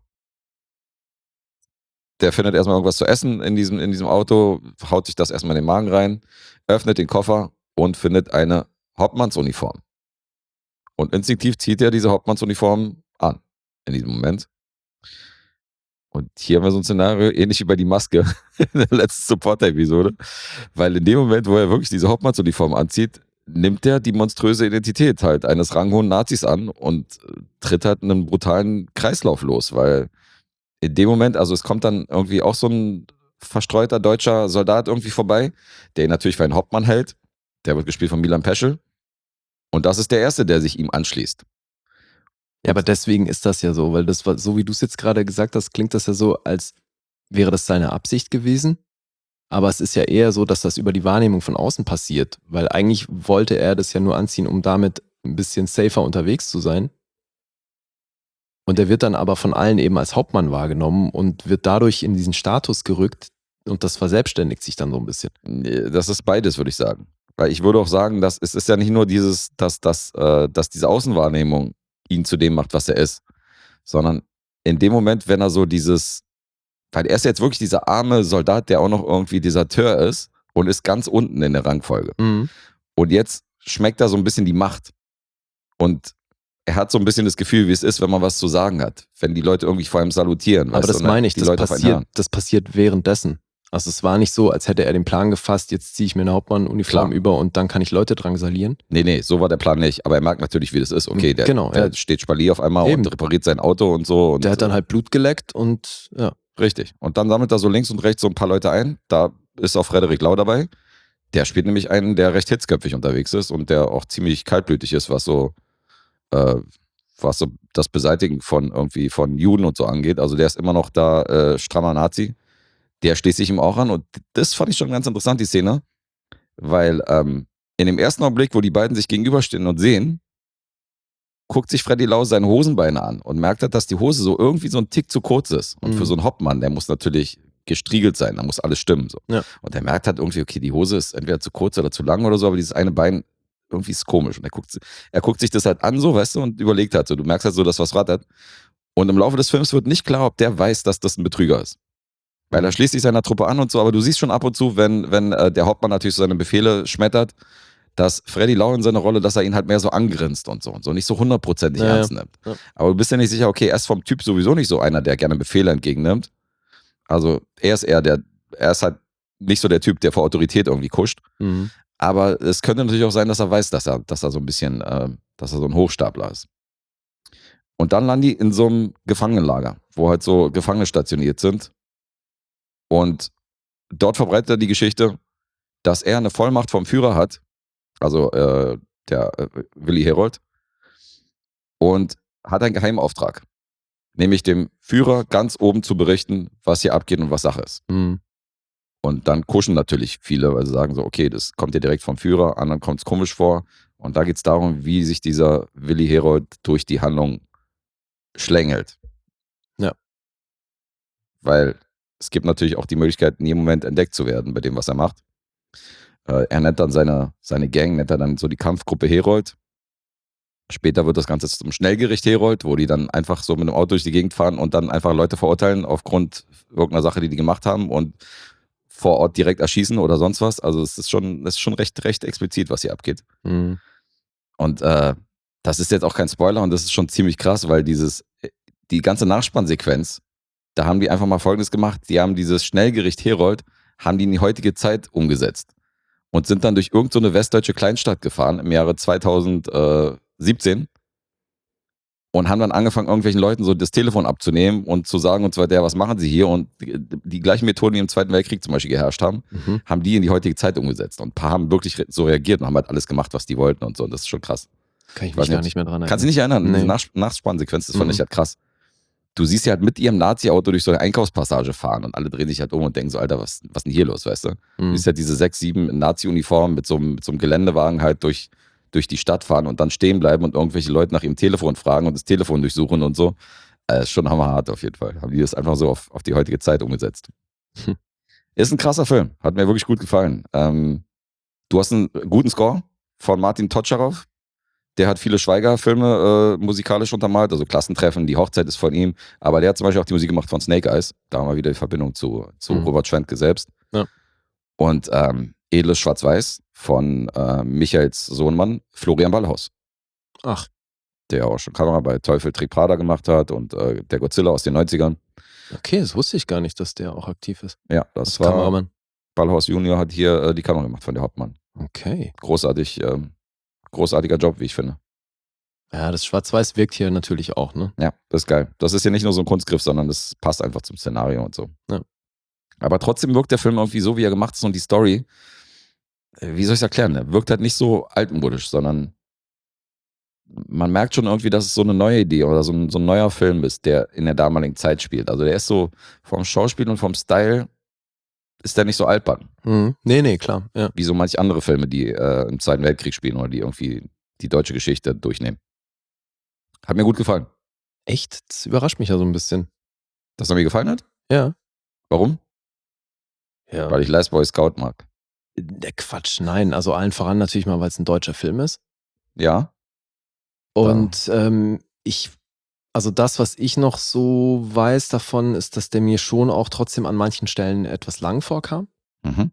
Speaker 3: Der findet erstmal irgendwas zu essen in diesem Auto, haut sich das erstmal in den Magen rein, öffnet den Koffer und findet eine Hauptmannsuniform. Und instinktiv zieht er diese Hauptmannsuniform an in diesem Moment. Und hier haben wir so ein Szenario, ähnlich wie bei Die Maske in der letzten Supporter-Episode. Weil in dem Moment, wo er wirklich diese Hauptmannsuniform anzieht, nimmt er die monströse Identität halt eines ranghohen Nazis an und tritt halt einen brutalen Kreislauf los, weil in dem Moment, also es kommt dann irgendwie auch so ein verstreuter deutscher Soldat irgendwie vorbei, der ihn natürlich für einen Hauptmann hält. Der wird gespielt von Milan Peschel. Und das ist der Erste, der sich ihm anschließt.
Speaker 2: Ja, aber deswegen ist das ja so, weil das war, so wie du es jetzt gerade gesagt hast, klingt das ja so, als wäre das seine Absicht gewesen. Aber es ist ja eher so, dass das über die Wahrnehmung von außen passiert, weil eigentlich wollte er das ja nur anziehen, um damit ein bisschen safer unterwegs zu sein. Und er wird dann aber von allen eben als Hauptmann wahrgenommen und wird dadurch in diesen Status gerückt und das verselbstständigt sich dann so ein bisschen.
Speaker 3: Das ist beides, würde ich sagen. Weil ich würde auch sagen, dass es ist ja nicht nur dieses, dass diese Außenwahrnehmung ihn zu dem macht, was er ist, sondern in dem Moment, wenn er so dieses, weil er ist jetzt wirklich dieser arme Soldat, der auch noch irgendwie Deserteur ist und ist ganz unten in der Rangfolge. Und jetzt schmeckt er so ein bisschen die Macht. Und er hat so ein bisschen das Gefühl, wie es ist, wenn man was zu sagen hat. Wenn die Leute irgendwie vor ihm salutieren.
Speaker 2: Aber das meine ich,
Speaker 3: die Leute
Speaker 2: das passiert währenddessen. Also es war nicht so, als hätte er den Plan gefasst, jetzt ziehe ich mir eine Hauptmann-Uniform über und dann kann ich Leute drangsalieren.
Speaker 3: Nee, so war der Plan nicht. Aber er merkt natürlich, wie das ist. Okay, der steht Spalier auf einmal und repariert sein Auto und so. Und
Speaker 2: der hat dann halt Blut geleckt und ja.
Speaker 3: Richtig. Und dann sammelt er so links und rechts so ein paar Leute ein. Da ist auch Frederik Lau dabei. Der spielt nämlich einen, der recht hitzköpfig unterwegs ist und der auch ziemlich kaltblütig ist, was so das Beseitigen von Juden und so angeht. Also der ist immer noch da strammer Nazi. Der schließt sich ihm auch an und das fand ich schon ganz interessant, die Szene, weil in dem ersten Augenblick, wo die beiden sich gegenüberstehen und sehen, guckt sich Freddy Lau seine Hosenbeine an und merkt halt, dass die Hose so irgendwie so ein Tick zu kurz ist. Und für so einen Hauptmann, der muss natürlich gestriegelt sein, da muss alles stimmen. So. Ja. Und er merkt halt irgendwie, okay, die Hose ist entweder zu kurz oder zu lang oder so, aber dieses eine Bein irgendwie ist komisch. Und er guckt sich das halt an, so, weißt du, und überlegt halt so. Du merkst halt so, dass was rattert. Und im Laufe des Films wird nicht klar, ob der weiß, dass das ein Betrüger ist. Weil er schließt sich seiner Truppe an und so, aber du siehst schon ab und zu, wenn der Hauptmann natürlich so seine Befehle schmettert, dass Freddy Lau in seiner Rolle, dass er ihn halt mehr so angrinst und so nicht so 100%ig ernst nimmt. Ja. Aber du bist ja nicht sicher, okay, er ist vom Typ sowieso nicht so einer, der gerne Befehle entgegennimmt. Also er ist halt nicht so der Typ, der vor Autorität irgendwie kuscht. Aber es könnte natürlich auch sein, dass er weiß, dass er so ein bisschen, dass er so ein Hochstapler ist. Und dann landen die in so einem Gefangenenlager, wo halt so Gefangene stationiert sind. Und dort verbreitet er die Geschichte, dass er eine Vollmacht vom Führer hat, also der Willi Herold, und hat einen Geheimauftrag, nämlich dem Führer ganz oben zu berichten, was hier abgeht und was Sache ist. Und dann kuschen natürlich viele, weil sie sagen so, okay, das kommt ja direkt vom Führer, anderen kommt es komisch vor. Und da geht es darum, wie sich dieser Willi Herold durch die Handlung schlängelt.
Speaker 2: Ja.
Speaker 3: Weil es gibt natürlich auch die Möglichkeit, in jedem Moment entdeckt zu werden bei dem, was er macht. Er nennt dann seine Gang, nennt er dann so die Kampfgruppe Herold. Später wird das Ganze zum Schnellgericht Herold, wo die dann einfach so mit dem Auto durch die Gegend fahren und dann einfach Leute verurteilen aufgrund irgendeiner Sache, die gemacht haben und vor Ort direkt erschießen oder sonst was. Also es ist schon recht explizit, was hier abgeht. Und das ist jetzt auch kein Spoiler und das ist schon ziemlich krass, weil die ganze Nachspannsequenz, da haben die einfach mal Folgendes gemacht. Die haben dieses Schnellgericht Herold, haben die in die heutige Zeit umgesetzt und sind dann durch irgendeine westdeutsche Kleinstadt gefahren im Jahre 2017 und haben dann angefangen, irgendwelchen Leuten so das Telefon abzunehmen und zu sagen, und zwar was machen sie hier? Und die gleichen Methoden, die im Zweiten Weltkrieg zum Beispiel geherrscht haben, haben die in die heutige Zeit umgesetzt. Und ein paar haben wirklich so reagiert und haben halt alles gemacht, was die wollten und so. Und das ist schon krass.
Speaker 2: Kann ich mich gar nicht mehr dran erinnern.
Speaker 3: Kannst du dich nicht erinnern? Nee. Diese Nachspannsequenz, das fand ich halt krass. du siehst ja halt mit ihrem Nazi-Auto durch so eine Einkaufspassage fahren und alle drehen sich halt um und denken so, Alter, was denn hier los, weißt du? Du siehst ja diese 6, 7 Nazi-Uniformen mit so einem Geländewagen halt durch die Stadt fahren und dann stehen bleiben und irgendwelche Leute nach ihrem Telefon fragen und das Telefon durchsuchen und so. Ist schon hammerhart auf jeden Fall. Haben die das einfach so auf die heutige Zeit umgesetzt. Ist ein krasser Film. Hat mir wirklich gut gefallen. Du hast einen guten Score von Martin Totscharow. Der hat viele Schweiger-Filme musikalisch untermalt, also Klassentreffen, Die Hochzeit ist von ihm. Aber der hat zum Beispiel auch die Musik gemacht von Snake Eyes. Da haben wir wieder die Verbindung zu Robert Schwentke selbst.
Speaker 2: Ja.
Speaker 3: Und Edles Schwarz-Weiß von Michaels Sohnemann, Florian Ballhaus.
Speaker 2: Ach.
Speaker 3: Der auch schon Kamera bei Teufel trägt Prada gemacht hat und der Godzilla aus den 90ern.
Speaker 2: Okay, das wusste ich gar nicht, dass der auch aktiv ist.
Speaker 3: Ja, das
Speaker 2: Als
Speaker 3: war
Speaker 2: Kameramann.
Speaker 3: Ballhaus Junior hat hier die Kamera gemacht von der Hauptmann.
Speaker 2: Okay.
Speaker 3: Großartiger Job, wie ich finde.
Speaker 2: Ja, das Schwarz-Weiß wirkt hier natürlich auch, ne?
Speaker 3: Ja, das ist geil. Das ist ja nicht nur so ein Kunstgriff, sondern das passt einfach zum Szenario und so.
Speaker 2: Ja.
Speaker 3: Aber trotzdem wirkt der Film irgendwie so, wie er gemacht ist und die Story, wie soll ich es erklären, der wirkt halt nicht so altmodisch, sondern man merkt schon irgendwie, dass es so eine neue Idee oder so ein neuer Film ist, der in der damaligen Zeit spielt. Also der ist so vom Schauspiel und vom Style ist der nicht so altbacken.
Speaker 2: Nee, klar. Ja.
Speaker 3: Wie so manche andere Filme, die im Zweiten Weltkrieg spielen oder die irgendwie die deutsche Geschichte durchnehmen. Hat mir gut gefallen.
Speaker 2: Echt? Das überrascht mich ja so ein bisschen.
Speaker 3: Dass er mir gefallen hat?
Speaker 2: Ja.
Speaker 3: Warum?
Speaker 2: Ja.
Speaker 3: Weil ich Last Boy Scout mag.
Speaker 2: Der Quatsch, nein. Also allen voran natürlich mal, weil es ein deutscher Film ist.
Speaker 3: Ja.
Speaker 2: Und also das, was ich noch so weiß davon, ist, dass der mir schon auch trotzdem an manchen Stellen etwas lang vorkam.
Speaker 3: Mhm.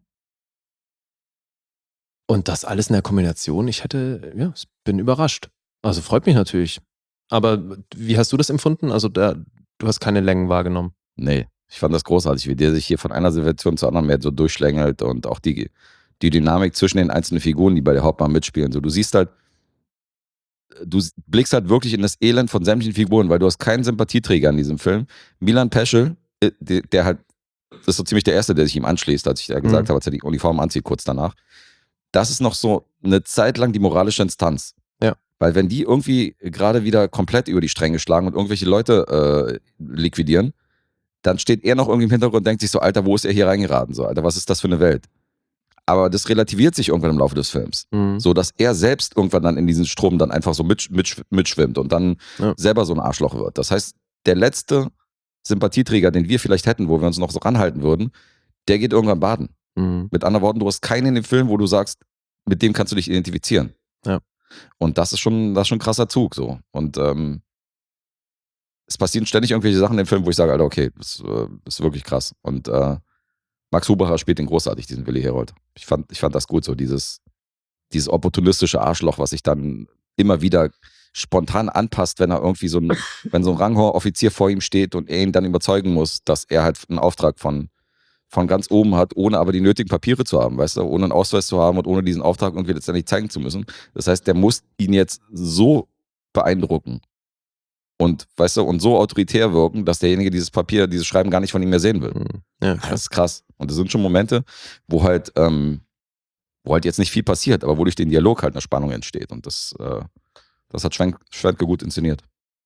Speaker 2: Und das alles in der Kombination, bin überrascht. Also freut mich natürlich. Aber wie hast du das empfunden? Also du hast keine Längen wahrgenommen.
Speaker 3: Nee, ich fand das großartig, wie der sich hier von einer Situation zur anderen mehr so durchschlängelt und auch die Dynamik zwischen den einzelnen Figuren, die bei der Hauptmann mitspielen. So, du siehst halt, du blickst halt wirklich in das Elend von sämtlichen Figuren, weil du hast keinen Sympathieträger in diesem Film. Milan Peschel, der halt, das ist so ziemlich der Erste, der sich ihm anschließt, als ich ja gesagt habe, als er die Uniform anzieht, kurz danach. Das ist noch so eine Zeit lang die moralische Instanz.
Speaker 2: Ja.
Speaker 3: Weil wenn die irgendwie gerade wieder komplett über die Stränge schlagen und irgendwelche Leute liquidieren, dann steht er noch irgendwie im Hintergrund und denkt sich so, Alter, wo ist er hier reingeraten? So, Alter, was ist das für eine Welt? Aber das relativiert sich irgendwann im Laufe des Films. So, dass er selbst irgendwann dann in diesen Strom dann einfach so mitschwimmt und dann selber so ein Arschloch wird. Das heißt, der letzte Sympathieträger, den wir vielleicht hätten, wo wir uns noch so ranhalten würden, der geht irgendwann baden. Mit anderen Worten, du hast keinen in dem Film, wo du sagst, mit dem kannst du dich identifizieren.
Speaker 2: Ja.
Speaker 3: Und das ist schon ein krasser Zug. So. Und es passieren ständig irgendwelche Sachen im Film, wo ich sage, Alter, okay, das ist wirklich krass. Und Max Hubacher spielt den großartig, diesen Willi Herold. Ich fand das gut, so dieses opportunistische Arschloch, was sich dann immer wieder spontan anpasst, wenn er irgendwie wenn so ein ranghoher Offizier vor ihm steht und er ihn dann überzeugen muss, dass er halt einen Auftrag von ganz oben hat, ohne aber die nötigen Papiere zu haben, weißt du, ohne einen Ausweis zu haben und ohne diesen Auftrag irgendwie letztendlich zeigen zu müssen. Das heißt, der muss ihn jetzt so beeindrucken und, weißt du, und so autoritär wirken, dass derjenige dieses Schreiben gar nicht von ihm mehr sehen will.
Speaker 2: Ja,
Speaker 3: das ist krass. Und das sind schon Momente, wo halt jetzt nicht viel passiert, aber wo durch den Dialog halt eine Spannung entsteht. Und das hat Schwentke gut inszeniert.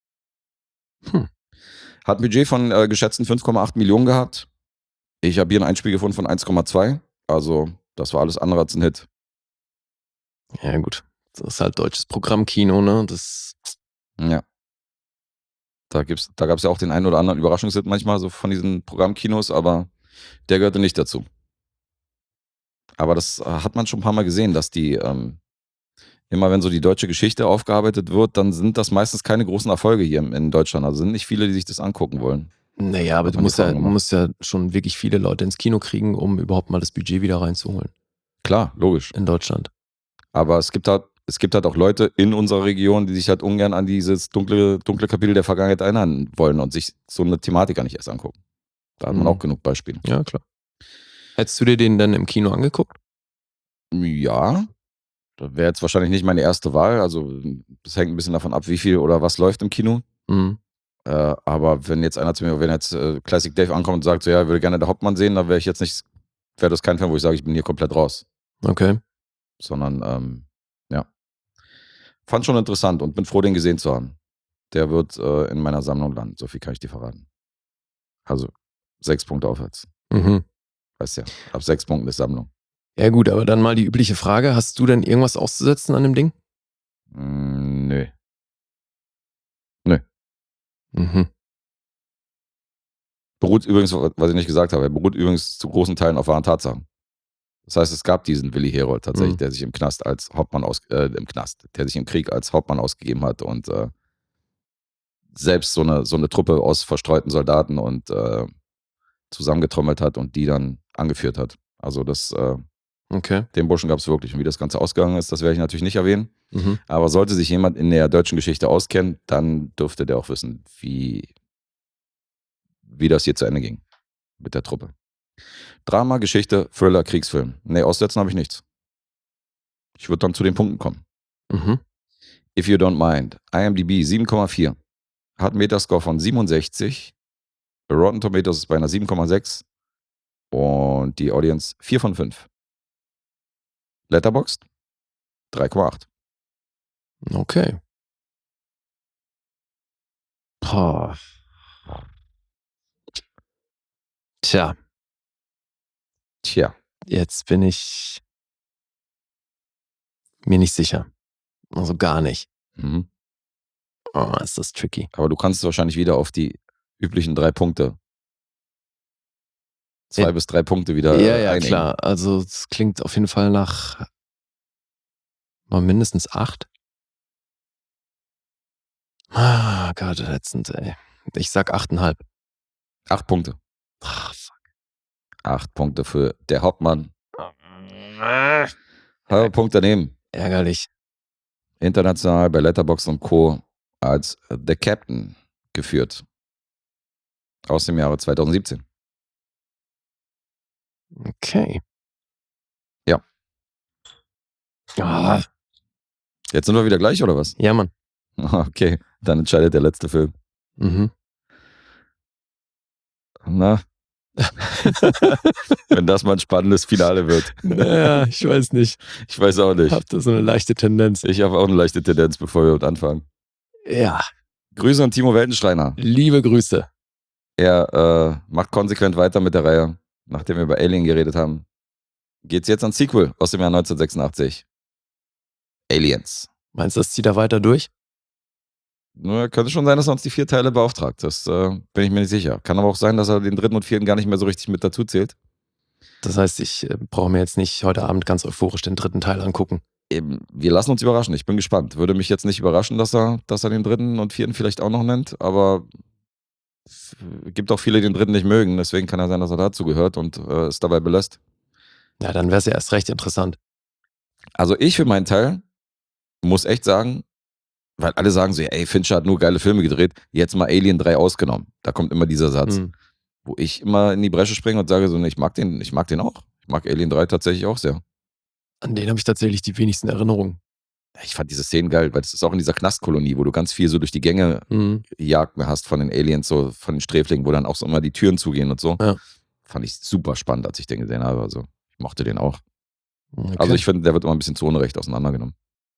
Speaker 3: Hat ein Budget von geschätzten 5,8 Millionen gehabt. Ich habe hier ein Einspiel gefunden von 1,2. Also, das war alles andere als ein Hit.
Speaker 2: Ja, gut. Das ist halt deutsches Programmkino, ne?
Speaker 3: Ja. Da gab es ja auch den einen oder anderen Überraschungshit manchmal, so von diesen Programmkinos, aber der gehörte nicht dazu. Aber das hat man schon ein paar Mal gesehen, dass die, immer wenn so die deutsche Geschichte aufgearbeitet wird, dann sind das meistens keine großen Erfolge hier in Deutschland. Also sind nicht viele, die sich das angucken wollen.
Speaker 2: Naja, aber du musst ja schon wirklich viele Leute ins Kino kriegen, um überhaupt mal das Budget wieder reinzuholen.
Speaker 3: Klar, logisch.
Speaker 2: In Deutschland.
Speaker 3: Aber es gibt halt auch Leute in unserer Region, die sich halt ungern an dieses dunkle Kapitel der Vergangenheit erinnern wollen und sich so eine Thematik gar nicht erst angucken. Da hat man auch genug Beispiele.
Speaker 2: Ja, klar. Hättest du dir den dann im Kino angeguckt?
Speaker 3: Ja. Das wäre jetzt wahrscheinlich nicht meine erste Wahl. Also, das hängt ein bisschen davon ab, wie viel oder was läuft im Kino. Aber wenn jetzt Classic Dave ankommt und sagt, so, ja, ich würde gerne der Hauptmann sehen, dann wäre das kein Film, wo ich sage, ich bin hier komplett raus.
Speaker 2: Okay.
Speaker 3: Sondern, ja. Fand schon interessant und bin froh, den gesehen zu haben. der wird in meiner Sammlung landen. So viel kann ich dir verraten. Also 6 Punkte aufwärts.
Speaker 2: Mhm.
Speaker 3: Weißt ja, ab 6 Punkten ist Sammlung.
Speaker 2: Ja gut, aber dann mal die übliche Frage. Hast du denn irgendwas auszusetzen an dem Ding?
Speaker 3: Nö.
Speaker 2: Mhm.
Speaker 3: Beruht übrigens, was ich nicht gesagt habe, beruht übrigens zu großen Teilen auf wahren Tatsachen. Das heißt, es gab diesen Willi Herold tatsächlich, der sich im Knast als Hauptmann der sich im Krieg als Hauptmann ausgegeben hat und selbst so eine Truppe aus verstreuten Soldaten und zusammengetrommelt hat und die dann angeführt hat. Also
Speaker 2: Okay.
Speaker 3: den Burschen gab es wirklich. Und wie das Ganze ausgegangen ist, das werde ich natürlich nicht erwähnen.
Speaker 2: Mhm.
Speaker 3: Aber sollte sich jemand in der deutschen Geschichte auskennen, dann dürfte der auch wissen, wie das hier zu Ende ging mit der Truppe. Drama, Geschichte, Thriller, Kriegsfilm. Nee, aussetzen habe ich nichts. Ich würde dann zu den Punkten kommen.
Speaker 2: Mhm.
Speaker 3: If You Don't Mind. IMDb 7,4. Hat einen Metascore von 67. Rotten Tomatoes ist bei einer 7,6. Und die Audience 4 von 5. Letterboxd 3,8.
Speaker 2: Okay. Boah. Tja,
Speaker 3: Tja.
Speaker 2: jetzt bin ich mir nicht sicher. Also gar nicht.
Speaker 3: Mhm.
Speaker 2: Oh, ist das tricky.
Speaker 3: Aber du kannst wahrscheinlich wieder auf die üblichen 3 Punkte. 2 bis 3 Punkte wieder
Speaker 2: Ja,
Speaker 3: einengen.
Speaker 2: klar. Also es klingt auf jeden Fall nach mal mindestens 8. Ah, Gott, ätzend, ey. Ich sag 8,5.
Speaker 3: 8 Punkte.
Speaker 2: Ach, fuck.
Speaker 3: 8 Punkte für der Hauptmann. Halber Punkt daneben.
Speaker 2: Ärgerlich.
Speaker 3: International bei Letterboxd und Co. als The Captain geführt. Aus dem Jahre 2017.
Speaker 2: Okay.
Speaker 3: Ja.
Speaker 2: Ah,
Speaker 3: Jetzt sind wir wieder gleich, oder was?
Speaker 2: ja, Mann.
Speaker 3: Okay, dann entscheidet der letzte Film.
Speaker 2: Mhm.
Speaker 3: Na? Wenn das mal ein spannendes Finale wird.
Speaker 2: Naja, ich weiß nicht.
Speaker 3: Ich weiß auch nicht.
Speaker 2: Habt da so eine leichte Tendenz.
Speaker 3: Ich habe auch eine leichte Tendenz, bevor wir anfangen.
Speaker 2: Ja.
Speaker 3: Grüße an Timo Weltenschreiner.
Speaker 2: Liebe Grüße.
Speaker 3: Er macht konsequent weiter mit der Reihe. Nachdem wir über Alien geredet haben, geht's jetzt ans Sequel aus dem Jahr 1986. Aliens.
Speaker 2: Meinst du, das zieht er weiter durch?
Speaker 3: Nur könnte schon sein, dass er uns die 4 Teile beauftragt. Das bin ich mir nicht sicher. Kann aber auch sein, dass er den 3. und 4. gar nicht mehr so richtig mit dazu zählt.
Speaker 2: Das heißt, ich brauche mir jetzt nicht heute Abend ganz euphorisch den 3. Teil angucken.
Speaker 3: Eben, wir lassen uns überraschen. Ich bin gespannt. Würde mich jetzt nicht überraschen, dass er den 3. und 4. vielleicht auch noch nennt, aber es gibt auch viele, die den 3. nicht mögen. Deswegen kann ja sein, dass er dazu gehört und es dabei belässt.
Speaker 2: Ja, dann wäre es ja erst recht interessant.
Speaker 3: Also ich für meinen Teil muss echt sagen, weil alle sagen so, ey, Fincher hat nur geile Filme gedreht, jetzt mal Alien 3 ausgenommen. Da kommt immer dieser Satz, wo ich immer in die Bresche springe und sage so, ne, ich mag den auch. Ich mag Alien 3 tatsächlich auch sehr.
Speaker 2: An den habe ich tatsächlich die wenigsten Erinnerungen.
Speaker 3: Ich fand diese Szenen geil, weil das ist auch in dieser Knastkolonie, wo du ganz viel so durch die Gänge Jagd mehr hast von den Aliens, so von den Sträflingen, wo dann auch so immer die Türen zugehen und so.
Speaker 2: Ja.
Speaker 3: Fand ich super spannend, als ich den gesehen habe. Also ich mochte den auch.
Speaker 2: Okay.
Speaker 3: Also ich finde, der wird immer ein bisschen zu Unrecht auseinandergenommen.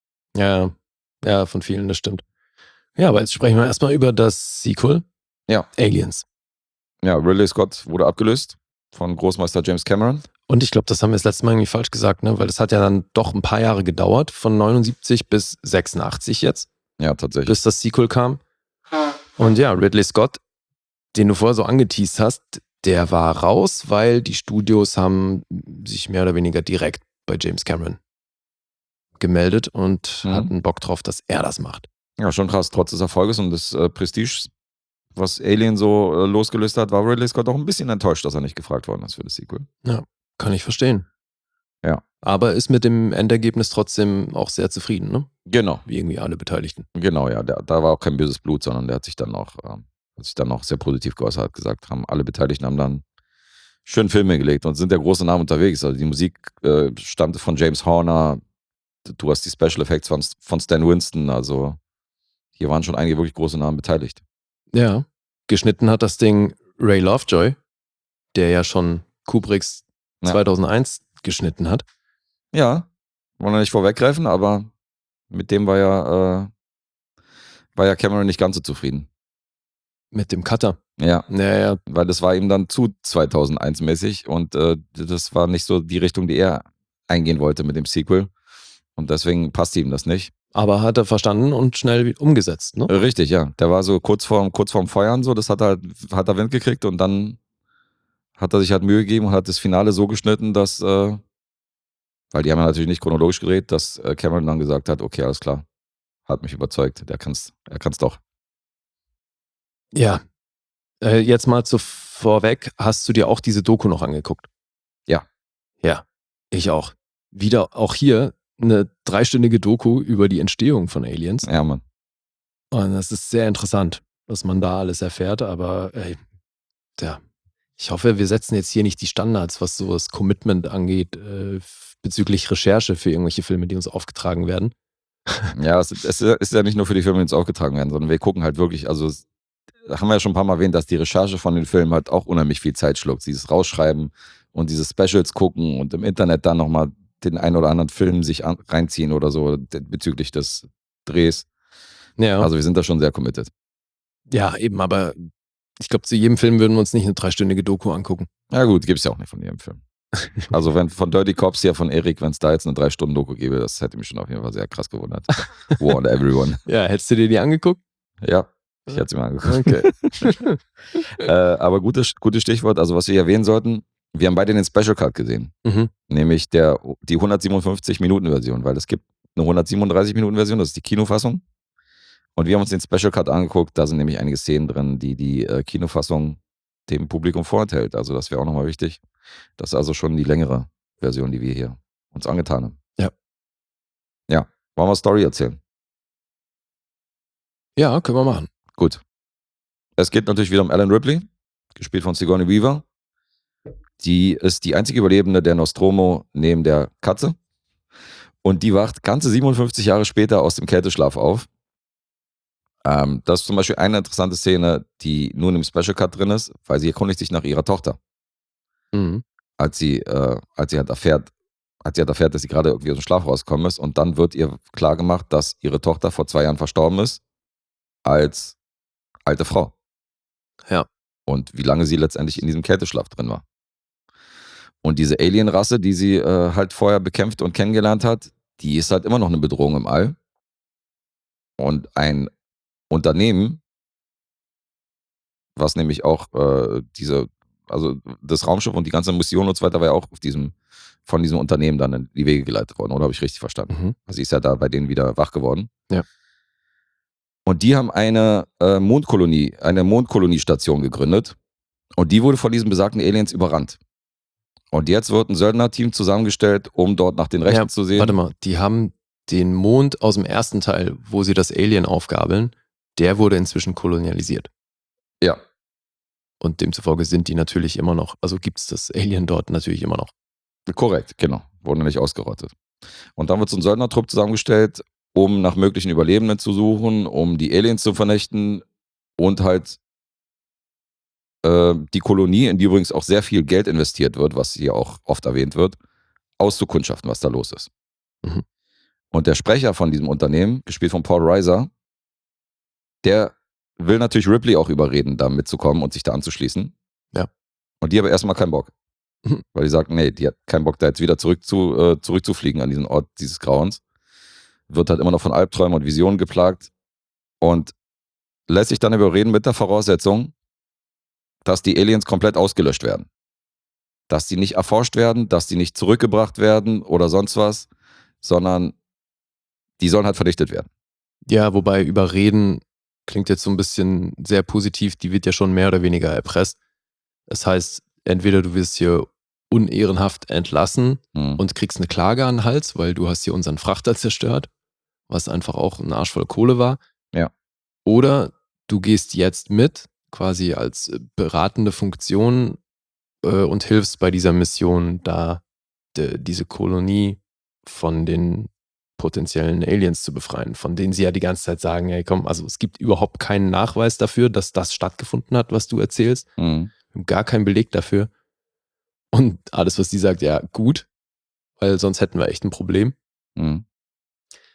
Speaker 2: Ja, von vielen, das stimmt. Ja, aber jetzt sprechen wir erstmal über das Sequel.
Speaker 3: Ja.
Speaker 2: Aliens.
Speaker 3: Ja, Ridley Scott wurde abgelöst von Großmeister James Cameron.
Speaker 2: Und ich glaube, das haben wir das letzte Mal irgendwie falsch gesagt, ne? Weil das hat ja dann doch ein paar Jahre gedauert, von 79 bis 86 jetzt.
Speaker 3: Ja, tatsächlich.
Speaker 2: Bis das Sequel kam. Und ja, Ridley Scott, den du vorher so angeteased hast, der war raus, weil die Studios haben sich mehr oder weniger direkt bei James Cameron gemeldet und hatten Bock drauf, dass er das macht.
Speaker 3: Ja, schon krass. Trotz des Erfolges und des Prestiges, was Alien so losgelöst hat, war Ridley Scott auch ein bisschen enttäuscht, dass er nicht gefragt worden ist für das Sequel.
Speaker 2: Ja, kann ich verstehen.
Speaker 3: Ja.
Speaker 2: Aber ist mit dem Endergebnis trotzdem auch sehr zufrieden, ne?
Speaker 3: Genau.
Speaker 2: Wie irgendwie alle Beteiligten.
Speaker 3: Genau, ja. Da war auch kein böses Blut, sondern der hat sich dann auch sehr positiv geäußert, hat gesagt, alle Beteiligten haben dann schön Filme gelegt und sind ja große Namen unterwegs. Also die Musik stammte von James Horner. Du hast die Special Effects von Stan Winston, also hier waren schon einige wirklich große Namen beteiligt.
Speaker 2: Ja, geschnitten hat das Ding Ray Lovejoy, der ja schon Kubricks 2001 geschnitten hat.
Speaker 3: Ja, wollen wir nicht vorweggreifen, aber mit dem war ja war ja Cameron nicht ganz so zufrieden.
Speaker 2: Mit dem Cutter.
Speaker 3: Ja,
Speaker 2: Naja,
Speaker 3: weil das war ihm dann zu 2001 mäßig und das war nicht so die Richtung, die er eingehen wollte mit dem Sequel. Und deswegen passte ihm das nicht.
Speaker 2: aber hat er verstanden und schnell umgesetzt, ne?
Speaker 3: Richtig, ja. Der war so kurz vorm Feuern so, das hat er Wind gekriegt und dann hat er sich halt Mühe gegeben und hat das Finale so geschnitten, dass, weil die haben ja natürlich nicht chronologisch gedreht, dass Cameron dann gesagt hat, okay, alles klar, hat mich überzeugt, er kann's doch.
Speaker 2: Ja. Jetzt mal vorweg, hast du dir auch diese Doku noch angeguckt?
Speaker 3: Ja.
Speaker 2: Ja, ich auch. Wieder auch hier eine 3-stündige Doku über die Entstehung von Aliens.
Speaker 3: Ja, Mann.
Speaker 2: Und das ist sehr interessant, was man da alles erfährt, aber ja, ich hoffe, wir setzen jetzt hier nicht die Standards, was so das Commitment angeht, bezüglich Recherche für irgendwelche Filme, die uns aufgetragen werden.
Speaker 3: Ja, es ist ja nicht nur für die Filme, die uns aufgetragen werden, sondern wir gucken halt wirklich, also da haben wir ja schon ein paar Mal erwähnt, dass die Recherche von den Filmen halt auch unheimlich viel Zeit schluckt. Dieses Rausschreiben und diese Specials gucken und im Internet dann nochmal den einen oder anderen Film sich reinziehen oder so bezüglich des Drehs.
Speaker 2: Ja,
Speaker 3: Also wir sind da schon sehr committed.
Speaker 2: ja, eben, aber ich glaube, zu jedem Film würden wir uns nicht eine 3-stündige Doku angucken.
Speaker 3: Ja gut, gibt's ja auch nicht von jedem Film. Also wenn von Dirty Cops hier von Erik, wenn es da jetzt eine 3-Stunden-Doku gäbe, das hätte mich schon auf jeden Fall sehr krass gewundert. War on Everyone.
Speaker 2: Ja, hättest du dir die angeguckt?
Speaker 3: Ja, ich hätte sie mal angeguckt.
Speaker 2: Okay.
Speaker 3: Aber gutes Stichwort, also was wir erwähnen sollten, wir haben beide den Special Cut gesehen,
Speaker 2: Mhm.
Speaker 3: nämlich die 157-Minuten-Version, weil es gibt eine 137-Minuten-Version, das ist die Kinofassung. Und wir haben uns den Special Cut angeguckt, da sind nämlich einige Szenen drin, die Kinofassung dem Publikum vorenthält. Also das wäre auch nochmal wichtig. Das ist also schon die längere Version, die wir hier uns angetan haben.
Speaker 2: Ja.
Speaker 3: Ja, wollen wir Story erzählen?
Speaker 2: Ja, können wir machen.
Speaker 3: Gut. Es geht natürlich wieder um Ellen Ripley, gespielt von Sigourney Weaver. Die ist die einzige Überlebende der Nostromo neben der Katze. Und die wacht ganze 57 Jahre später aus dem Kälteschlaf auf. Das ist zum Beispiel eine interessante Szene, die nun im Special Cut drin ist, weil sie erkundigt sich nach ihrer Tochter.
Speaker 2: Mhm.
Speaker 3: Als sie halt erfährt, dass sie gerade irgendwie aus dem Schlaf rausgekommen ist. Und dann wird ihr klar gemacht, dass ihre Tochter vor 2 Jahren verstorben ist als alte Frau.
Speaker 2: Ja.
Speaker 3: Und wie lange sie letztendlich in diesem Kälteschlaf drin war. Und diese Alien-Rasse, die sie halt vorher bekämpft und kennengelernt hat, die ist halt immer noch eine Bedrohung im All. Und ein Unternehmen, was nämlich auch also das Raumschiff und die ganze Mission und so weiter war ja auch von diesem Unternehmen dann in die Wege geleitet worden, oder habe ich richtig verstanden?
Speaker 2: Mhm.
Speaker 3: Also sie ist ja da bei denen wieder wach geworden.
Speaker 2: Ja.
Speaker 3: Und die haben eine Mondkoloniestation gegründet und die wurde von diesen besagten Aliens überrannt. Und jetzt wird ein Söldnerteam zusammengestellt, um dort nach den Rechten zu sehen.
Speaker 2: Warte mal, die haben den Mond aus dem ersten Teil, wo sie das Alien aufgabeln, der wurde inzwischen kolonialisiert.
Speaker 3: Ja.
Speaker 2: Und demzufolge sind die natürlich immer noch, also gibt es das Alien dort natürlich immer noch.
Speaker 3: Korrekt, genau. Wurden nicht ausgerottet. Und dann wird so ein Söldnertrupp zusammengestellt, um nach möglichen Überlebenden zu suchen, um die Aliens zu vernichten und halt die Kolonie, in die übrigens auch sehr viel Geld investiert wird, was hier auch oft erwähnt wird, auszukundschaften, was da los ist.
Speaker 2: Mhm.
Speaker 3: Und der Sprecher von diesem Unternehmen, gespielt von Paul Reiser, der will natürlich Ripley auch überreden, da mitzukommen und sich da anzuschließen.
Speaker 2: Ja.
Speaker 3: Und die aber erstmal keinen Bock.
Speaker 2: Mhm.
Speaker 3: Weil die sagt, nee, die hat keinen Bock, da jetzt wieder zurückzufliegen an diesen Ort dieses Grauens. Wird halt immer noch von Albträumen und Visionen geplagt und lässt sich dann überreden mit der Voraussetzung, dass die Aliens komplett ausgelöscht werden. Dass die nicht erforscht werden, dass die nicht zurückgebracht werden oder sonst was, sondern die sollen halt vernichtet werden.
Speaker 2: Ja, wobei überreden klingt jetzt so ein bisschen sehr positiv, die wird ja schon mehr oder weniger erpresst. Das heißt, entweder du wirst hier unehrenhaft entlassen und kriegst eine Klage an den Hals, weil du hast hier unseren Frachter zerstört, was einfach auch ein Arsch voll Kohle war.
Speaker 3: Ja.
Speaker 2: Oder du gehst jetzt mit, quasi als beratende Funktion und hilfst bei dieser Mission, da diese Kolonie von den potenziellen Aliens zu befreien, von denen sie ja die ganze Zeit sagen, hey komm, also es gibt überhaupt keinen Nachweis dafür, dass das stattgefunden hat, was du erzählst.
Speaker 3: Mhm.
Speaker 2: Wir haben gar keinen Beleg dafür. Und alles, was die sagt, ja gut, weil sonst hätten wir echt ein Problem.
Speaker 3: Mhm.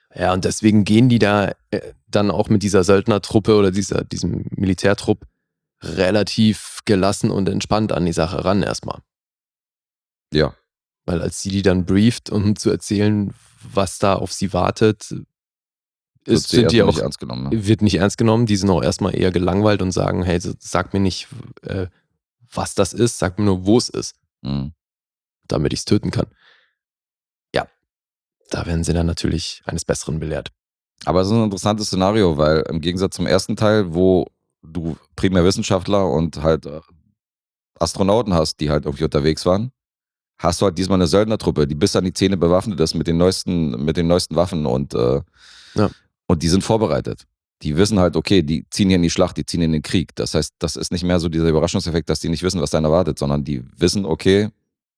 Speaker 2: Ja, und deswegen gehen die da dann auch mit dieser Söldnertruppe oder diesem Militärtrupp relativ gelassen und entspannt an die Sache ran erstmal.
Speaker 3: Ja.
Speaker 2: Weil als sie die dann brieft, um zu erzählen, was da auf sie wartet, sind die auch
Speaker 3: nicht ernst genommen. Ne?
Speaker 2: Wird nicht ernst genommen. Die sind auch erstmal eher gelangweilt und sagen, hey, sag mir nicht, was das ist, sag mir nur, wo es ist, damit ich es töten kann. Ja, da werden sie dann natürlich eines Besseren belehrt.
Speaker 3: Aber es ist ein interessantes Szenario, weil im Gegensatz zum ersten Teil, wo du primär Wissenschaftler und halt Astronauten hast, die halt irgendwie unterwegs waren, hast du halt diesmal eine Söldnertruppe, die bis an die Zähne bewaffnet ist mit den neuesten Waffen und die sind vorbereitet. Die wissen halt, okay, die ziehen hier in die Schlacht, die ziehen in den Krieg. Das heißt, das ist nicht mehr so dieser Überraschungseffekt, dass die nicht wissen, was da erwartet, sondern die wissen, okay,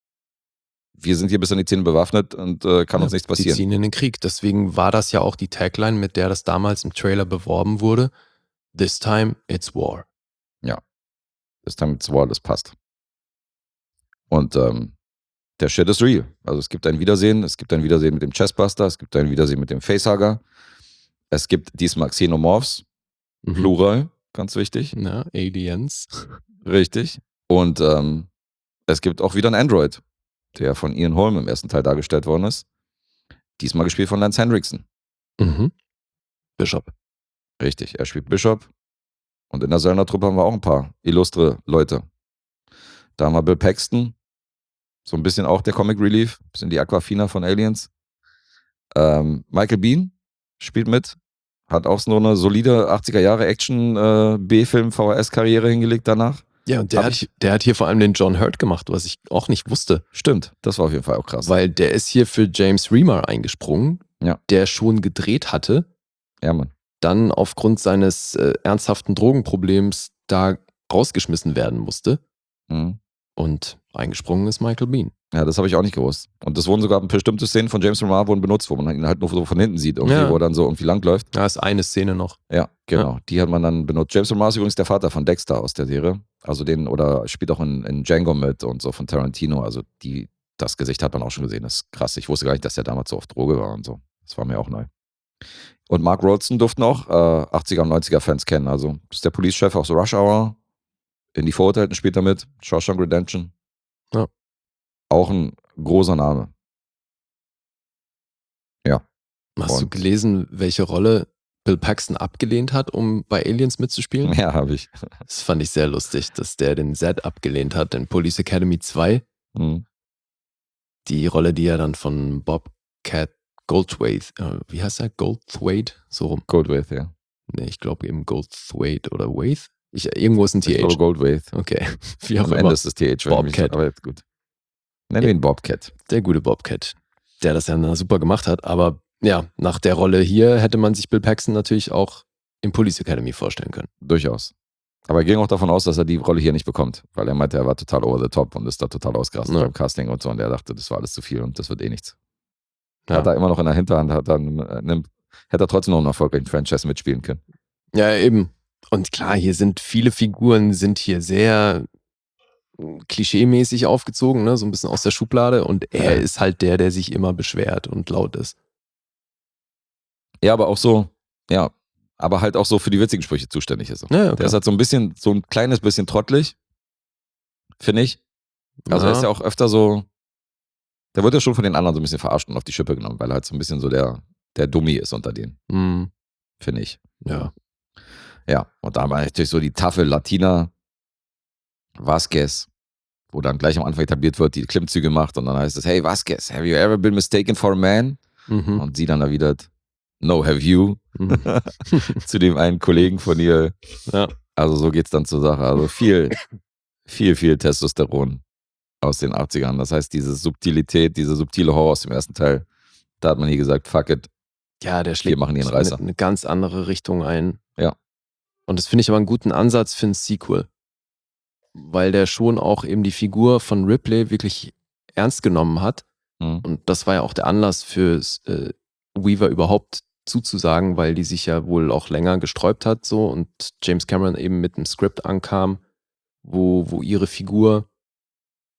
Speaker 3: wir sind hier bis an die Zähne bewaffnet und kann uns nichts passieren.
Speaker 2: Die ziehen in den Krieg. Deswegen war das ja auch die Tagline, mit der das damals im Trailer beworben wurde. This time it's war.
Speaker 3: Ja. This time it's war, das passt. Und der Shit ist real. Also es gibt ein Wiedersehen mit dem Chestbuster, es gibt ein Wiedersehen mit dem Facehugger. Es gibt diesmal Xenomorphs, Plural, ganz wichtig.
Speaker 2: Ja, Aliens.
Speaker 3: Richtig. Und es gibt auch wieder einen Android, der von Ian Holm im ersten Teil dargestellt worden ist. Diesmal gespielt von Lance Henriksen.
Speaker 2: Bishop.
Speaker 3: Richtig, er spielt Bishop. Und in der Söldnertruppe haben wir auch ein paar illustre Leute. Da haben wir Bill Paxton, so ein bisschen auch der Comic Relief, ein bisschen die Aquafina von Aliens. Michael Biehn spielt mit, hat auch so eine solide 80er Jahre Action B-Film VHS-Karriere hingelegt danach.
Speaker 2: Ja, und der hat hier vor allem den John Hurt gemacht, was ich auch nicht wusste.
Speaker 3: Stimmt, das war auf jeden Fall auch krass.
Speaker 2: Weil der ist hier für James Remar eingesprungen,
Speaker 3: ja,
Speaker 2: der schon gedreht hatte.
Speaker 3: Ja, Mann.
Speaker 2: Dann aufgrund seines ernsthaften Drogenproblems da rausgeschmissen werden musste. Und eingesprungen ist Michael Biehn.
Speaker 3: Ja, das habe ich auch nicht gewusst. Und das wurden sogar bestimmte Szenen von James Remar wurden benutzt, wo man ihn halt nur so von hinten sieht, irgendwie, wo er dann so irgendwie langläuft.
Speaker 2: Da ist eine Szene noch.
Speaker 3: Ja, genau. Ja. Die hat man dann benutzt. James Remar ist übrigens der Vater von Dexter aus der Serie. Also oder spielt auch in Django mit und so von Tarantino. Also das Gesicht hat man auch schon gesehen. Das ist krass. Ich wusste gar nicht, dass der damals so auf Droge war und so. Das war mir auch neu. Und Mark Rolson durften auch 80er und 90er Fans kennen. Also ist der Police-Chef aus Rush Hour. In die Vorurteilten spielt er mit. Shawshank Redemption.
Speaker 2: Ja.
Speaker 3: Auch ein großer Name. Ja.
Speaker 2: Hast du gelesen, welche Rolle Bill Paxton abgelehnt hat, um bei Aliens mitzuspielen?
Speaker 3: Ja, habe ich.
Speaker 2: Das fand ich sehr lustig, dass der den Zed abgelehnt hat in Police Academy 2. Die Rolle, die er dann von Bobcat Goldthwait, wie heißt er? Goldthwait? So rum.
Speaker 3: Goldthwait, ja.
Speaker 2: Nee, ich glaube eben Goldthwait oder Waith. Irgendwo ist ein TH.
Speaker 3: Ich glaube Goldthwait.
Speaker 2: Okay. Wie auch
Speaker 3: Am
Speaker 2: immer.
Speaker 3: Ende ist das TH.
Speaker 2: Bobcat.
Speaker 3: Aber jetzt gut. Nennen wir ihn Bobcat.
Speaker 2: Der gute Bobcat. Der das ja super gemacht hat. Aber ja, nach der Rolle hier hätte man sich Bill Paxton natürlich auch in Police Academy vorstellen können.
Speaker 3: Durchaus. Aber er ging auch davon aus, dass er die Rolle hier nicht bekommt. Weil er meinte, er war total over the top und ist da total ausgerastet beim Casting und so. Und er dachte, das war alles zu viel und das wird eh nichts. Ja. Hat er immer noch in der Hinterhand, hätte er trotzdem noch einen erfolgreichen Franchise mitspielen können.
Speaker 2: Ja, eben. Und klar, hier sind viele Figuren, sind hier sehr klischeemäßig aufgezogen, ne? So ein bisschen aus der Schublade. Und er ist halt der sich immer beschwert und laut ist.
Speaker 3: Ja, aber auch so, ja, aber halt auch so für die witzigen Sprüche zuständig ist.
Speaker 2: Ja,
Speaker 3: der ist halt so ein kleines bisschen trottelig, finde ich. Also er ist ja auch öfter so, der wird ja schon von den anderen so ein bisschen verarscht und auf die Schippe genommen, weil er halt so ein bisschen so der Dummi ist unter denen. Finde ich.
Speaker 2: Ja.
Speaker 3: Ja, und da war natürlich so die taffe Latina Vasquez, wo dann gleich am Anfang etabliert wird, die Klimmzüge macht und dann heißt es, hey Vasquez, have you ever been mistaken for a man? Und sie dann erwidert, no, have you? Zu dem einen Kollegen von ihr.
Speaker 2: Ja.
Speaker 3: Also so geht's dann zur Sache. Also viel Testosteron aus den 80ern. Das heißt, diese Subtilität, diese subtile Horror aus dem ersten Teil, da hat man hier gesagt, fuck it.
Speaker 2: Ja, der schlägt
Speaker 3: machen hier einen Reißer.
Speaker 2: Eine ganz andere Richtung ein.
Speaker 3: Ja.
Speaker 2: Und das finde ich aber einen guten Ansatz für ein Sequel. Weil der schon auch eben die Figur von Ripley wirklich ernst genommen hat. Und das war ja auch der Anlass für Weaver überhaupt zuzusagen, weil die sich ja wohl auch länger gesträubt hat so und James Cameron eben mit einem Skript ankam, wo ihre Figur,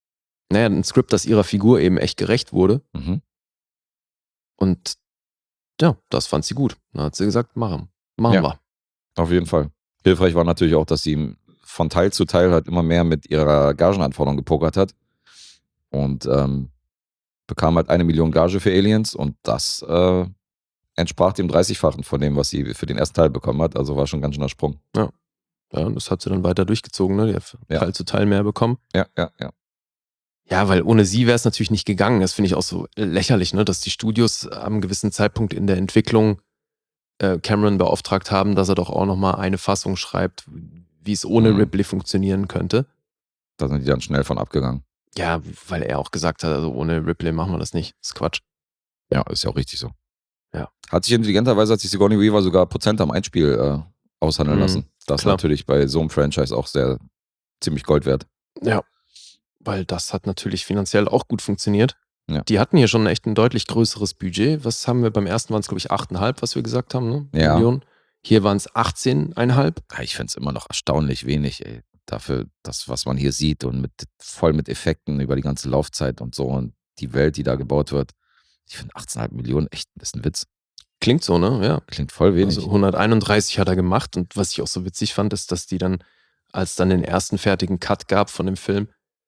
Speaker 2: ein Skript, das ihrer Figur eben echt gerecht wurde. Und Ja, das fand sie gut. Dann hat sie gesagt, machen
Speaker 3: Ja.
Speaker 2: wir.
Speaker 3: Auf jeden Fall. Hilfreich war natürlich auch, dass sie von Teil zu Teil halt immer mehr mit ihrer Gagenanforderung gepokert hat. Und bekam halt 1 Million Gage für Aliens und das entsprach dem 30-fachen von dem, was sie für den ersten Teil bekommen hat. Also war schon ein ganz schöner Sprung.
Speaker 2: Ja, und das hat sie dann weiter durchgezogen, ne? Die hat
Speaker 3: Ja.
Speaker 2: Teil zu Teil mehr bekommen.
Speaker 3: Ja.
Speaker 2: Ja, weil ohne sie wäre es natürlich nicht gegangen. Das finde ich auch so lächerlich, ne? Dass die Studios am gewissen Zeitpunkt in der Entwicklung Cameron beauftragt haben, dass er doch auch nochmal eine Fassung schreibt, wie es ohne Ripley funktionieren könnte.
Speaker 3: Da sind die dann schnell von abgegangen.
Speaker 2: Ja, weil er auch gesagt hat, also ohne Ripley machen wir das nicht. Das ist Quatsch.
Speaker 3: Ja, ist ja auch richtig so.
Speaker 2: Ja.
Speaker 3: Hat sich intelligenterweise, hat sich Sigourney Weaver sogar Prozent am Einspiel aushandeln lassen. Das ist
Speaker 2: klar.
Speaker 3: natürlich bei so einem Franchise auch ziemlich Gold wert.
Speaker 2: Ja, weil das hat natürlich finanziell auch gut funktioniert.
Speaker 3: Ja.
Speaker 2: Die hatten hier schon echt ein deutlich größeres Budget. Was haben wir beim ersten, waren es glaube ich 8,5, was wir gesagt haben, ne?
Speaker 3: Ja.
Speaker 2: Millionen. Hier waren es 18,5.
Speaker 3: Ja, ich finde es immer noch erstaunlich wenig, ey. Dafür, das, was man hier sieht und voll mit Effekten über die ganze Laufzeit und so und die Welt, die da gebaut wird. Ich finde 18,5 Millionen echt, das ist ein Witz.
Speaker 2: Klingt so, ne? Ja.
Speaker 3: Klingt voll wenig.
Speaker 2: Also 131 hat er gemacht und was ich auch so witzig fand, ist, dass die dann, als dann den ersten fertigen Cut gab von dem Film,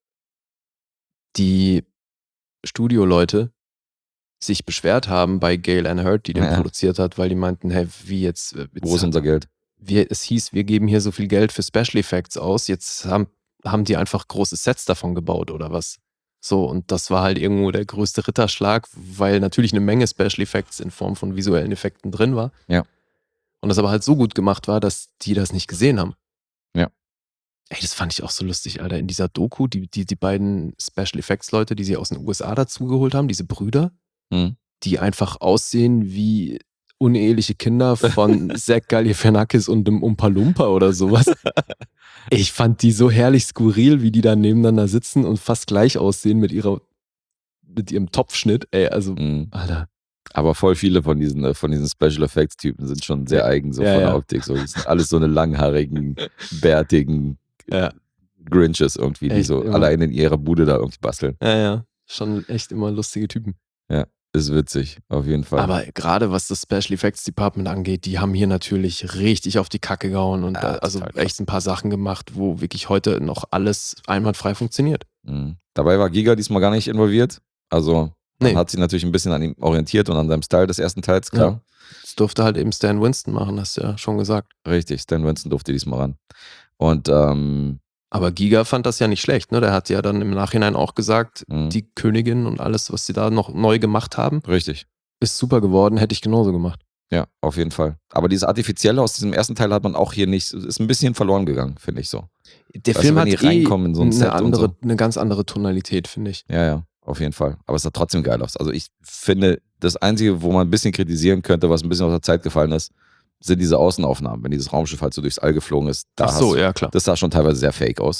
Speaker 2: die Studioleute sich beschwert haben bei Gail Ann Hurd, die den
Speaker 3: Ja.
Speaker 2: produziert hat, weil die meinten, hey, wie jetzt
Speaker 3: Wo ist unser Geld?
Speaker 2: es hieß, wir geben hier so viel Geld für Special Effects aus, jetzt haben die einfach große Sets davon gebaut oder was. So, und das war halt irgendwo der größte Ritterschlag, weil natürlich eine Menge Special Effects in Form von visuellen Effekten drin war.
Speaker 3: Ja.
Speaker 2: Und das aber halt so gut gemacht war, dass die das nicht gesehen haben.
Speaker 3: Ja.
Speaker 2: Ey, das fand ich auch so lustig, Alter. In dieser Doku, die beiden Special Effects Leute, die sie aus den USA dazugeholt haben, diese Brüder,
Speaker 3: Hm.
Speaker 2: die einfach aussehen wie uneheliche Kinder von Zach Galifianakis und dem Umpa Lumpa oder sowas. Ich fand die so herrlich skurril, wie die da nebeneinander sitzen und fast gleich aussehen mit ihrem Topfschnitt. Ey, also,
Speaker 3: Mhm.
Speaker 2: Alter.
Speaker 3: Aber voll viele von diesen Special Effects Typen sind schon sehr eigen, so
Speaker 2: Ja,
Speaker 3: von
Speaker 2: ja.
Speaker 3: der Optik. So, die sind alles so eine langhaarigen, bärtigen
Speaker 2: Ja.
Speaker 3: Grinches irgendwie, die
Speaker 2: Echt,
Speaker 3: so
Speaker 2: immer.
Speaker 3: allein in ihrer Bude da irgendwie basteln.
Speaker 2: Ja. Schon echt immer lustige Typen.
Speaker 3: Ist witzig, auf jeden Fall.
Speaker 2: Aber gerade was das Special Effects Department angeht, die haben hier natürlich richtig auf die Kacke gehauen und
Speaker 3: Ja,
Speaker 2: also
Speaker 3: total krass.
Speaker 2: echt ein paar Sachen gemacht, wo wirklich heute noch alles einwandfrei funktioniert.
Speaker 3: Mhm. Dabei war Giga diesmal gar nicht involviert. Also man
Speaker 2: Nee.
Speaker 3: hat sich natürlich ein bisschen an ihm orientiert und an seinem Style des ersten Teils, klar.
Speaker 2: Das durfte halt eben Stan Winston machen, hast du ja schon gesagt.
Speaker 3: Richtig, Stan Winston durfte diesmal ran. Und
Speaker 2: Aber Giga fand das ja nicht schlecht, ne? Der hat ja dann im Nachhinein auch gesagt,
Speaker 3: Mhm.
Speaker 2: die Königin und alles, was sie da noch neu gemacht haben,
Speaker 3: richtig,
Speaker 2: ist super geworden, hätte ich genauso gemacht.
Speaker 3: ja, auf jeden Fall. Aber dieses Artifizielle aus diesem ersten Teil hat man auch hier nicht, ist ein bisschen verloren gegangen, finde ich so.
Speaker 2: Der
Speaker 3: Weißt
Speaker 2: Film
Speaker 3: du,
Speaker 2: hat
Speaker 3: wenn die reinkommen in so ein Set und so.
Speaker 2: eine ganz andere Tonalität, finde ich.
Speaker 3: Ja, auf jeden Fall. Aber es sah trotzdem geil aus. Also ich finde, das Einzige, wo man ein bisschen kritisieren könnte, was ein bisschen aus der Zeit gefallen ist, sind diese Außenaufnahmen, wenn dieses Raumschiff halt so durchs All geflogen ist. Da
Speaker 2: Ach so,
Speaker 3: hast du-
Speaker 2: ja klar.
Speaker 3: Das sah schon teilweise sehr fake aus.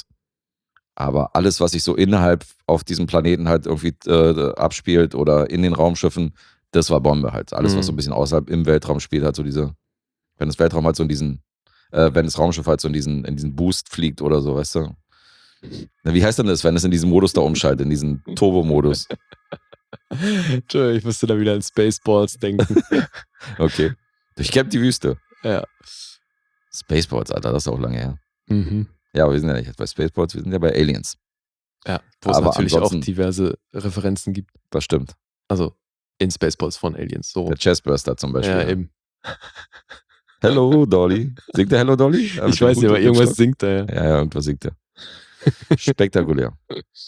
Speaker 3: Aber alles, was sich so innerhalb auf diesem Planeten halt irgendwie abspielt oder in den Raumschiffen, das war Bombe halt. Alles, was so ein bisschen außerhalb im Weltraum spielt, halt so wenn das Weltraum halt so in diesen, wenn das Raumschiff halt so in diesen Boost fliegt oder so, weißt du? Na, wie heißt denn das, wenn es in diesen Modus da umschaltet, in diesen Turbo-Modus?
Speaker 2: Entschuldigung, ich musste da wieder an Spaceballs denken.
Speaker 3: Okay. Durchkämmt die Wüste.
Speaker 2: Ja.
Speaker 3: Spaceballs, Alter, das ist auch lange her.
Speaker 2: Mhm.
Speaker 3: Ja, aber wir sind ja nicht bei Spaceballs, wir sind ja bei Aliens.
Speaker 2: Ja, wo es
Speaker 3: Aber
Speaker 2: natürlich auch
Speaker 3: ansonsten-
Speaker 2: diverse Referenzen gibt.
Speaker 3: Das stimmt.
Speaker 2: Also in Spaceballs von Aliens. So.
Speaker 3: Der Chestburster zum Beispiel.
Speaker 2: Ja, eben.
Speaker 3: Hello, Dolly. Singt der Hello, Dolly?
Speaker 2: Ich weiß nicht, aber irgendwas singt er.
Speaker 3: Ja, irgendwas singt er. Spektakulär.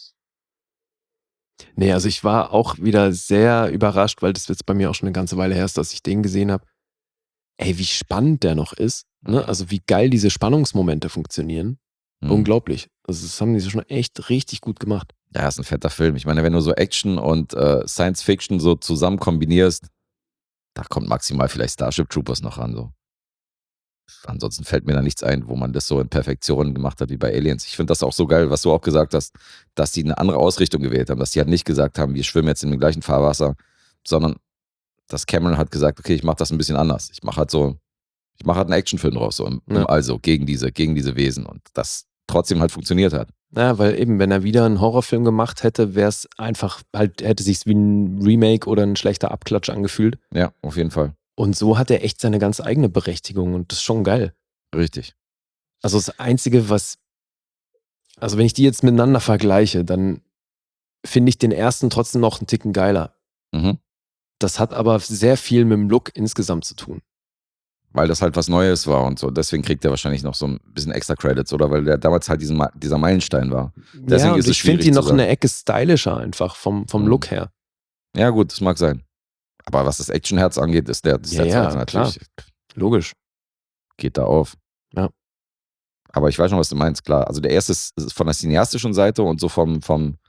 Speaker 2: Nee, also ich war auch wieder sehr überrascht, weil das jetzt bei mir auch schon eine ganze Weile her ist, dass ich den gesehen habe. Ey, wie spannend der noch ist. Ne? Also wie geil diese Spannungsmomente funktionieren.
Speaker 3: Mhm.
Speaker 2: Unglaublich. Also das haben die schon echt richtig gut gemacht.
Speaker 3: Ja, ist ein fetter Film. Ich meine, wenn du so Action und Science Fiction so zusammen kombinierst, da kommt maximal vielleicht Starship Troopers noch ran. So. Ansonsten fällt mir da nichts ein, wo man das so in Perfektion gemacht hat wie bei Aliens. Ich finde das auch so geil, was du auch gesagt hast, dass die eine andere Ausrichtung gewählt haben, dass die halt nicht gesagt haben, wir schwimmen jetzt in dem gleichen Fahrwasser, sondern dass Cameron hat gesagt, okay, ich mache das ein bisschen anders. Ich mache halt einen Actionfilm draus, so im
Speaker 2: Ja.
Speaker 3: Also gegen diese Wesen und das trotzdem halt funktioniert hat.
Speaker 2: Ja, weil eben, wenn er wieder einen Horrorfilm gemacht hätte, wäre es einfach halt, hätte sich's wie ein Remake oder ein schlechter Abklatsch angefühlt.
Speaker 3: Ja, auf jeden Fall.
Speaker 2: Und so hat er echt seine ganz eigene Berechtigung und das ist schon geil.
Speaker 3: Richtig.
Speaker 2: Also das Einzige, also wenn ich die jetzt miteinander vergleiche, dann finde ich den ersten trotzdem noch einen Ticken geiler.
Speaker 3: Mhm.
Speaker 2: Das hat aber sehr viel mit dem Look insgesamt zu tun.
Speaker 3: Weil das halt was Neues war und so. Deswegen kriegt er wahrscheinlich noch so ein bisschen extra Credits, oder? Weil der damals halt dieser Meilenstein war. Deswegen
Speaker 2: und
Speaker 3: ist es
Speaker 2: ich finde
Speaker 3: schwierig
Speaker 2: die
Speaker 3: zu
Speaker 2: noch
Speaker 3: sagen.
Speaker 2: eine Ecke stylischer einfach vom Look her.
Speaker 3: Ja, gut, das mag sein. Aber was das Actionherz angeht, ist der zweite natürlich.
Speaker 2: Logisch.
Speaker 3: Geht da auf.
Speaker 2: Ja.
Speaker 3: Aber ich weiß schon, was du meinst, klar. Also der erste ist von der cineastischen Seite und so vom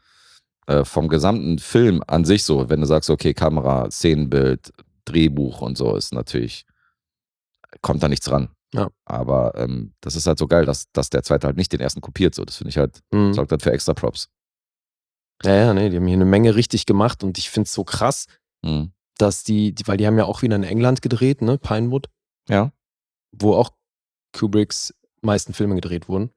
Speaker 3: gesamten Film an sich so, wenn du sagst, okay, Kamera, Szenenbild, Drehbuch und so, ist natürlich, kommt da nichts ran.
Speaker 2: Ja.
Speaker 3: Aber das ist halt so geil, dass der zweite halt nicht den ersten kopiert. So. Das finde ich halt, sorgt halt für extra Props.
Speaker 2: Ja, nee, die haben hier eine Menge richtig gemacht und ich finde es so krass,
Speaker 3: Mhm.
Speaker 2: dass weil die haben ja auch wieder in England gedreht, ne, Pinewood,
Speaker 3: Ja.
Speaker 2: wo auch Kubricks meisten Filme gedreht wurden.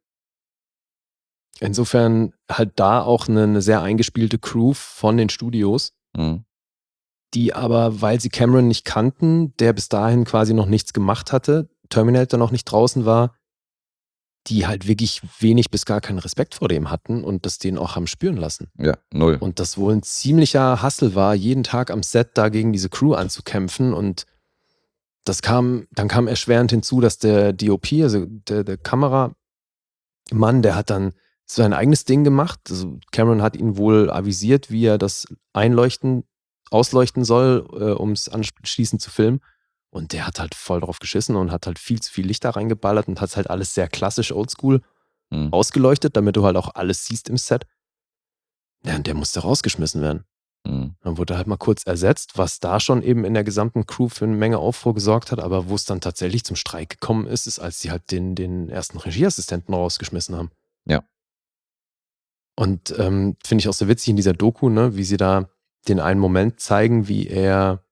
Speaker 2: Insofern halt da auch eine sehr eingespielte Crew von den Studios,
Speaker 3: Mhm.
Speaker 2: die aber, weil sie Cameron nicht kannten, der bis dahin quasi noch nichts gemacht hatte, Terminator noch nicht draußen war, die halt wirklich wenig bis gar keinen Respekt vor dem hatten und das denen auch haben spüren lassen.
Speaker 3: Ja, 0.
Speaker 2: Und das wohl ein ziemlicher Hustle war, jeden Tag am Set da gegen diese Crew anzukämpfen und dann kam erschwerend hinzu, dass der DOP, also der Kameramann, der hat dann sein eigenes Ding gemacht. Also Cameron hat ihn wohl avisiert, wie er das ausleuchten soll, um es anschließend zu filmen. Und der hat halt voll drauf geschissen und hat halt viel zu viel Licht da reingeballert und hat halt alles sehr klassisch oldschool ausgeleuchtet, damit du halt auch alles siehst im Set. Ja, und der musste rausgeschmissen werden.
Speaker 3: Mhm.
Speaker 2: Dann wurde er halt mal kurz ersetzt, was da schon eben in der gesamten Crew für eine Menge Aufruhr gesorgt hat, aber wo es dann tatsächlich zum Streik gekommen ist, als sie halt den ersten Regieassistenten rausgeschmissen haben.
Speaker 3: Ja.
Speaker 2: Und finde ich auch so witzig in dieser Doku, ne, wie sie da den einen Moment zeigen, wie er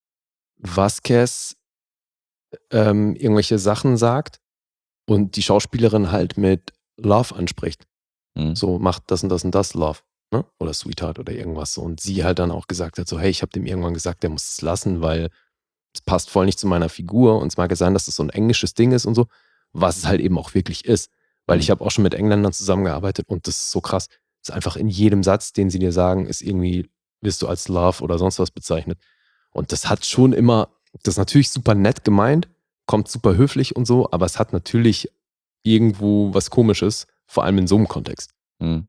Speaker 2: Vasquez irgendwelche Sachen sagt und die Schauspielerin halt mit Love anspricht.
Speaker 3: Mhm.
Speaker 2: So, macht das und das und das, Love. Ne? Oder Sweetheart oder irgendwas so. Und sie halt dann auch gesagt hat, so, hey, ich habe dem irgendwann gesagt, der muss es lassen, weil es passt voll nicht zu meiner Figur und es mag ja sein, dass das so ein englisches Ding ist und so, was es halt eben auch wirklich ist. Weil ich habe auch schon mit Engländern zusammengearbeitet und das ist so krass. Das ist einfach in jedem Satz, den sie dir sagen, ist irgendwie, wirst du als Love oder sonst was bezeichnet. Und das hat schon immer, das ist natürlich super nett gemeint, kommt super höflich und so, aber es hat natürlich irgendwo was Komisches, vor allem in so einem Kontext.
Speaker 3: Mhm.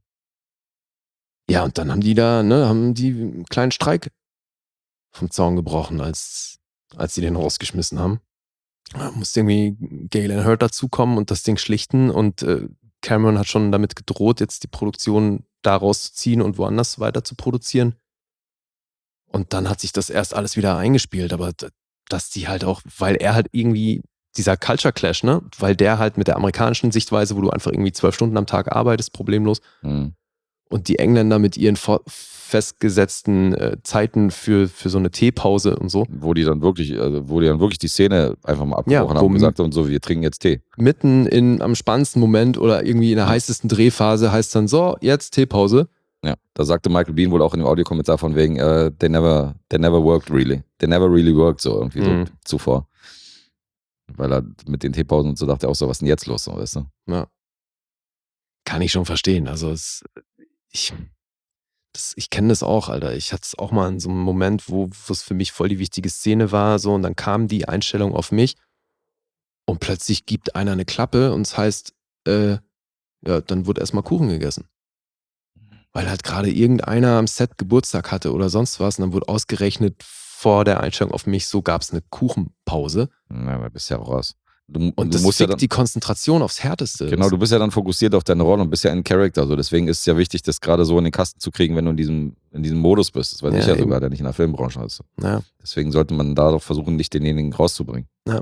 Speaker 2: Ja, und dann haben die einen kleinen Streik vom Zaun gebrochen, als sie den rausgeschmissen haben. Da musste irgendwie Galen Hurd dazukommen und das Ding schlichten und Cameron hat schon damit gedroht, jetzt die Produktion da rauszuziehen und woanders weiter zu produzieren. Und dann hat sich das erst alles wieder eingespielt, aber dass die halt auch, weil er halt irgendwie, dieser Culture Clash, ne, weil der halt mit der amerikanischen Sichtweise, wo du einfach irgendwie 12 Stunden am Tag arbeitest, problemlos, und die Engländer mit ihren festgesetzten Zeiten für so eine Teepause und so.
Speaker 3: Wo die dann wirklich die Szene einfach mal abgebrochen haben und gesagt haben, so, wir trinken jetzt Tee.
Speaker 2: Mitten am spannendsten Moment oder irgendwie in der heißesten Drehphase heißt dann so, jetzt Teepause.
Speaker 3: Ja, da sagte Michael Biehn wohl auch in dem Audiokommentar von wegen, they never worked really. They never really worked, so irgendwie so zuvor. Weil er mit den Teepausen und so dachte er auch so, was ist denn jetzt los, so, weißt du?
Speaker 2: Ja. Kann ich schon verstehen. Also ich kenne das auch, Alter. Ich hatte es auch mal in so einem Moment, wo es für mich voll die wichtige Szene war, so, und dann kam die Einstellung auf mich und plötzlich gibt einer eine Klappe und es heißt, dann wurde erstmal Kuchen gegessen. Weil halt gerade irgendeiner am Set Geburtstag hatte oder sonst was und dann wurde ausgerechnet vor der Einstellung auf mich, so gab es eine Kuchenpause.
Speaker 3: Na, da bist ja auch raus.
Speaker 2: Und das fickt die Konzentration aufs Härteste.
Speaker 3: Genau, du bist ja dann fokussiert auf deine Rolle und bist ja in Character. So. Deswegen ist es ja wichtig, das gerade so in den Kasten zu kriegen, wenn du in diesem Modus bist. Das weiß ich ja sogar, der nicht in der Filmbranche ist.
Speaker 2: Ja.
Speaker 3: Deswegen sollte man da doch versuchen, nicht denjenigen rauszubringen.
Speaker 2: Ja.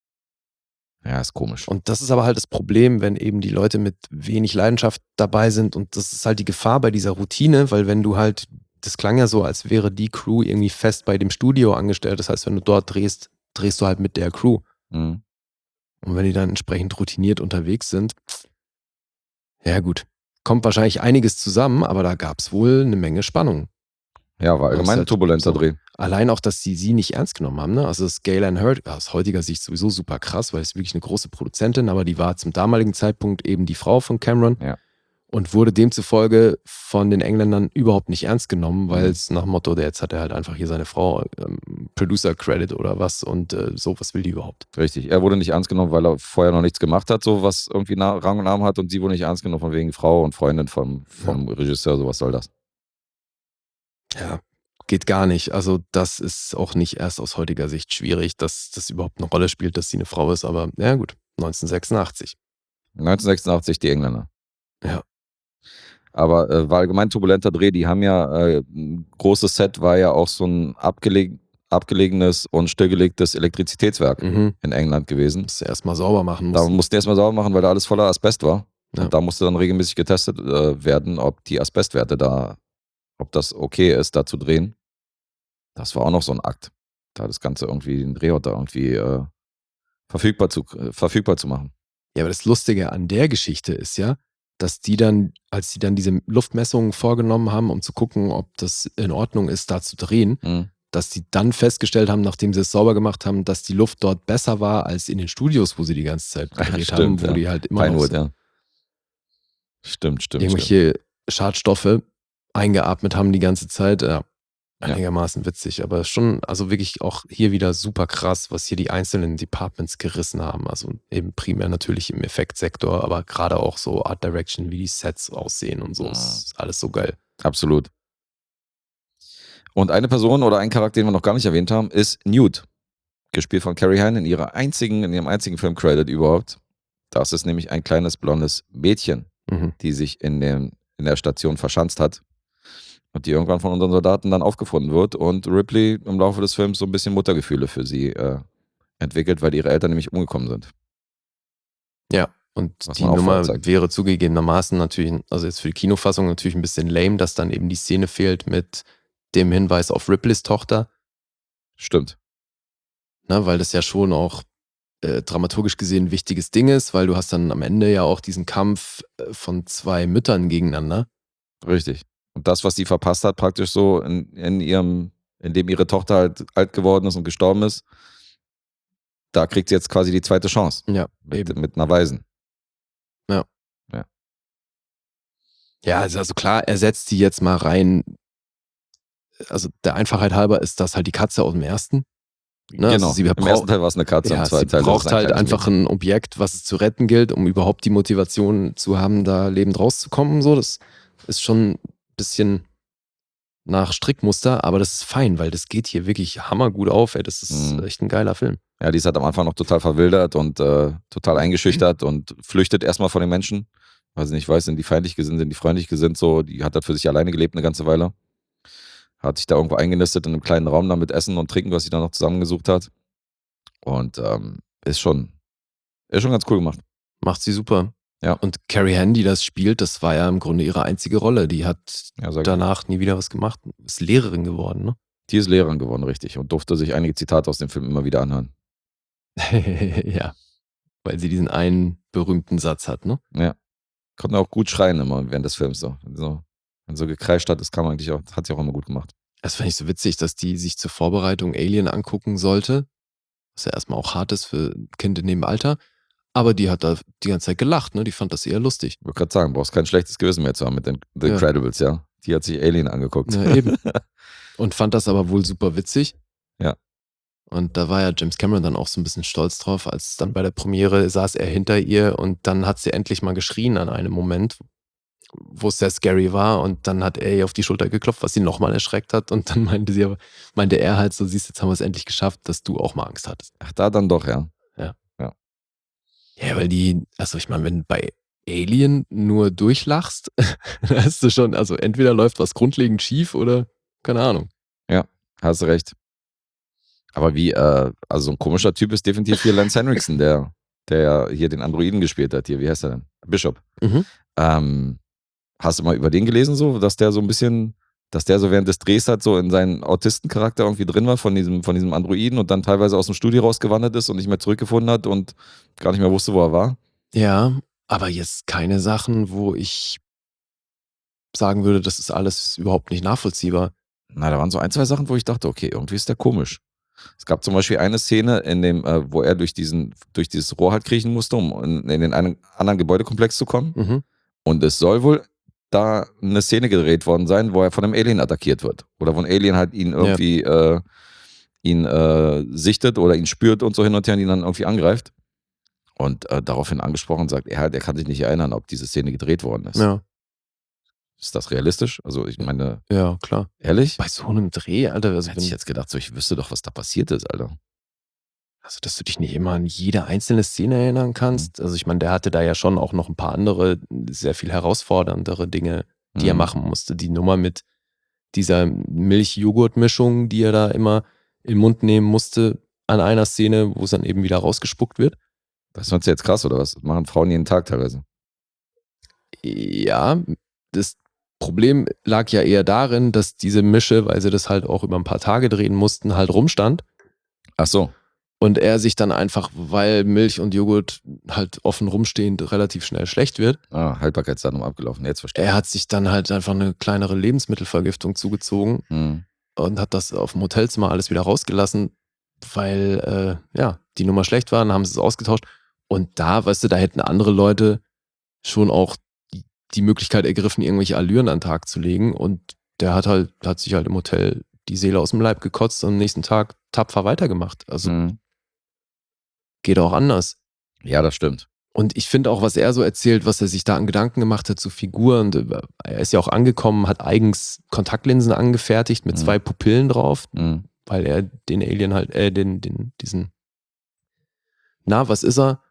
Speaker 3: Ja, ist komisch.
Speaker 2: Und das ist aber halt das Problem, wenn eben die Leute mit wenig Leidenschaft dabei sind. Und das ist halt die Gefahr bei dieser Routine, weil wenn du halt, das klang ja so, als wäre die Crew irgendwie fest bei dem Studio angestellt. Das heißt, wenn du dort drehst du halt mit der Crew. Und wenn die dann entsprechend routiniert unterwegs sind, ja gut, kommt wahrscheinlich einiges zusammen, aber da gab es wohl eine Menge Spannung.
Speaker 3: Ja, war allgemein ein turbulenter Dreh.
Speaker 2: Allein auch, dass sie nicht ernst genommen haben. Ne? Also das Galen Hurd, aus heutiger Sicht sowieso super krass, weil es wirklich eine große Produzentin, aber die war zum damaligen Zeitpunkt eben die Frau von Cameron und wurde demzufolge von den Engländern überhaupt nicht ernst genommen, weil es nach dem Motto, jetzt hat er halt einfach hier seine Frau Producer-Credit oder was und so, was will die überhaupt?
Speaker 3: Richtig, er wurde nicht ernst genommen, weil er vorher noch nichts gemacht hat, so was irgendwie Rang und Namen hat, und sie wurde nicht ernst genommen von wegen Frau und Freundin vom Regisseur, so was soll das?
Speaker 2: Ja, geht gar nicht. Also das ist auch nicht erst aus heutiger Sicht schwierig, dass das überhaupt eine Rolle spielt, dass sie eine Frau ist, aber ja gut, 1986.
Speaker 3: 1986 die Engländer.
Speaker 2: Ja.
Speaker 3: Aber war allgemein turbulenter Dreh, die haben ja, ein großes Set war ja auch so ein abgelegenes und stillgelegtes Elektrizitätswerk in England gewesen.
Speaker 2: Musst du erstmal sauber machen.
Speaker 3: Da mussten erstmal sauber machen, weil da alles voller Asbest war.
Speaker 2: Ja.
Speaker 3: Und da musste dann regelmäßig getestet werden, ob die Asbestwerte da, ob das okay ist, da zu drehen. Das war auch noch so ein Akt. Da das Ganze irgendwie, den Drehort da irgendwie verfügbar zu machen.
Speaker 2: Ja, aber das Lustige an der Geschichte ist ja, dass die dann, als die dann diese Luftmessungen vorgenommen haben, um zu gucken, ob das in Ordnung ist, da zu drehen, dass die dann festgestellt haben, nachdem sie es sauber gemacht haben, dass die Luft dort besser war als in den Studios, wo sie die ganze Zeit gedreht haben, wo die halt immer
Speaker 3: Pinewood,
Speaker 2: noch
Speaker 3: so Stimmt.
Speaker 2: irgendwelche Schadstoffe eingeatmet haben die ganze Zeit. Ja, einigermaßen witzig, aber schon, also wirklich auch hier wieder super krass, was hier die einzelnen Departments gerissen haben. Also eben primär natürlich im Effektsektor, aber gerade auch so Art Direction, wie die Sets aussehen und so, ist alles so geil.
Speaker 3: Absolut. Und eine Person oder ein Charakter, den wir noch gar nicht erwähnt haben, ist Newt. Gespielt von Carrie Hine in ihrem einzigen Film-Credit überhaupt. Das ist nämlich ein kleines blondes Mädchen, die sich in der Station verschanzt hat. Und die irgendwann von unseren Soldaten dann aufgefunden wird und Ripley im Laufe des Films so ein bisschen Muttergefühle für sie entwickelt, weil ihre Eltern nämlich umgekommen sind.
Speaker 2: Ja, und die Nummer wäre zugegebenermaßen natürlich, also jetzt für die Kinofassung natürlich ein bisschen lame, dass dann eben die Szene fehlt mit dem Hinweis auf Ripleys Tochter.
Speaker 3: Stimmt.
Speaker 2: Na, weil das ja schon auch dramaturgisch gesehen ein wichtiges Ding ist, weil du hast dann am Ende ja auch diesen Kampf von zwei Müttern gegeneinander.
Speaker 3: Richtig. Und das, was sie verpasst hat, praktisch so indem ihre Tochter halt alt geworden ist und gestorben ist, da kriegt sie jetzt quasi die zweite Chance.
Speaker 2: Ja,
Speaker 3: mit einer Waisen.
Speaker 2: Ja. Ja, also klar, er setzt die jetzt mal rein. Also der Einfachheit halber ist das halt die Katze aus dem ersten. Ne?
Speaker 3: Genau,
Speaker 2: also
Speaker 3: im ersten Teil war es eine Katze, im zweiten Teil
Speaker 2: sie braucht halt einfach ein Objekt, was es zu retten gilt, um überhaupt die Motivation zu haben, da lebend rauszukommen. So, das ist schon ein bisschen nach Strickmuster, aber das ist fein, weil das geht hier wirklich hammergut auf. Ey. Das ist echt ein geiler Film.
Speaker 3: Ja, die ist halt am Anfang noch total verwildert und total eingeschüchtert und flüchtet erstmal von den Menschen, weil sie nicht weiß, sind die feindlich gesinnt, sind die freundlich gesinnt. So, die hat halt für sich alleine gelebt eine ganze Weile. Hat sich da irgendwo eingenistet in einem kleinen Raum da mit Essen und Trinken, was sie da noch zusammengesucht hat. Und ist schon ganz cool gemacht.
Speaker 2: Macht sie super.
Speaker 3: Ja.
Speaker 2: Und Carrie Hine, die das spielt, das war ja im Grunde ihre einzige Rolle. Die hat danach nie wieder was gemacht. Ist Lehrerin geworden, ne?
Speaker 3: Die ist Lehrerin geworden, richtig. Und durfte sich einige Zitate aus dem Film immer wieder anhören.
Speaker 2: Ja. Weil sie diesen einen berühmten Satz hat, ne?
Speaker 3: Ja. Konnte auch gut schreien immer während des Films. So. Wenn so gekreischt hat, das hat sie auch immer gut gemacht.
Speaker 2: Das fand ich so witzig, dass die sich zur Vorbereitung Alien angucken sollte. Was ja erstmal auch hart ist für ein Kind in dem Alter. Aber die hat da die ganze Zeit gelacht, ne? Die fand das eher lustig.
Speaker 3: Ich wollte gerade sagen, brauchst kein schlechtes Gewissen mehr zu haben mit den The Incredibles, ja. Die hat sich Alien angeguckt.
Speaker 2: Ja, eben. Und fand das aber wohl super witzig.
Speaker 3: Ja.
Speaker 2: Und da war ja James Cameron dann auch so ein bisschen stolz drauf, als dann bei der Premiere saß er hinter ihr und dann hat sie endlich mal geschrien an einem Moment, wo es sehr scary war, und dann hat er ihr auf die Schulter geklopft, was sie nochmal erschreckt hat, und dann meinte er halt so, siehst, jetzt haben wir es endlich geschafft, dass du auch mal Angst hattest.
Speaker 3: Ach, da dann doch, ja.
Speaker 2: Ja, weil also ich meine, wenn du bei Alien nur durchlachst, dann hast du schon, also entweder läuft was grundlegend schief oder keine Ahnung.
Speaker 3: Ja, hast recht. Aber also so ein komischer Typ ist definitiv hier Lance Henriksen, der ja hier den Androiden gespielt hat. Hier, wie heißt er denn? Bishop. Hast du mal über den gelesen, so, dass der so während des Drehs halt so in seinen Autistencharakter irgendwie drin war von diesem Androiden und dann teilweise aus dem Studio rausgewandert ist und nicht mehr zurückgefunden hat und gar nicht mehr wusste, wo er war?
Speaker 2: Ja, aber jetzt keine Sachen, wo ich sagen würde, das ist alles überhaupt nicht nachvollziehbar.
Speaker 3: Na, da waren so 1, 2 Sachen, wo ich dachte, okay, irgendwie ist der komisch. Es gab zum Beispiel eine Szene, in dem, wo er durch dieses Rohr halt kriechen musste, um in den anderen Gebäudekomplex zu kommen.
Speaker 2: Mhm.
Speaker 3: Und es soll wohl da eine Szene gedreht worden sein, wo er von einem Alien attackiert wird. Oder wo ein Alien halt ihn irgendwie sichtet oder ihn spürt und so hin und her und ihn dann irgendwie angreift. Und daraufhin angesprochen sagt, er kann sich nicht erinnern, ob diese Szene gedreht worden ist.
Speaker 2: Ja.
Speaker 3: Ist das realistisch? Also ich meine,
Speaker 2: Ja, klar.
Speaker 3: ehrlich?
Speaker 2: Bei so einem Dreh, Alter, also,
Speaker 3: Hätte ich jetzt gedacht, so, ich wüsste doch, was da passiert ist, Alter.
Speaker 2: also dass du dich nicht immer an jede einzelne Szene erinnern kannst. Also ich meine, der hatte da ja schon auch noch ein paar andere, sehr viel herausforderndere Dinge, die er machen musste. Die Nummer mit dieser Milch-Joghurt-Mischung, die er da immer im Mund nehmen musste, an einer Szene, wo es dann eben wieder rausgespuckt wird.
Speaker 3: Das fandst du jetzt krass, oder was? Das machen Frauen jeden Tag teilweise.
Speaker 2: Ja, das Problem lag ja eher darin, dass diese Mische, weil sie das halt auch über ein paar Tage drehen mussten, halt rumstand.
Speaker 3: Ach so.
Speaker 2: Und er sich dann einfach, weil Milch und Joghurt halt offen rumstehend relativ schnell schlecht wird.
Speaker 3: Haltbarkeitsdatum abgelaufen, jetzt verstehe ich.
Speaker 2: Er hat sich dann halt einfach eine kleinere Lebensmittelvergiftung zugezogen und hat das auf dem Hotelzimmer alles wieder rausgelassen, weil die Nummer schlecht war, dann haben sie es ausgetauscht. Und da, weißt du, da hätten andere Leute schon auch die Möglichkeit ergriffen, irgendwelche Allüren an den Tag zu legen. Und der hat sich halt im Hotel die Seele aus dem Leib gekotzt und am nächsten Tag tapfer weitergemacht. Also geht auch anders.
Speaker 3: Ja, das stimmt.
Speaker 2: Und ich finde auch, was er so erzählt, was er sich da an Gedanken gemacht hat zu Figuren. Er ist ja auch angekommen, hat eigens Kontaktlinsen angefertigt mit 2 Pupillen drauf, weil er den Alien halt, diesen, was ist er?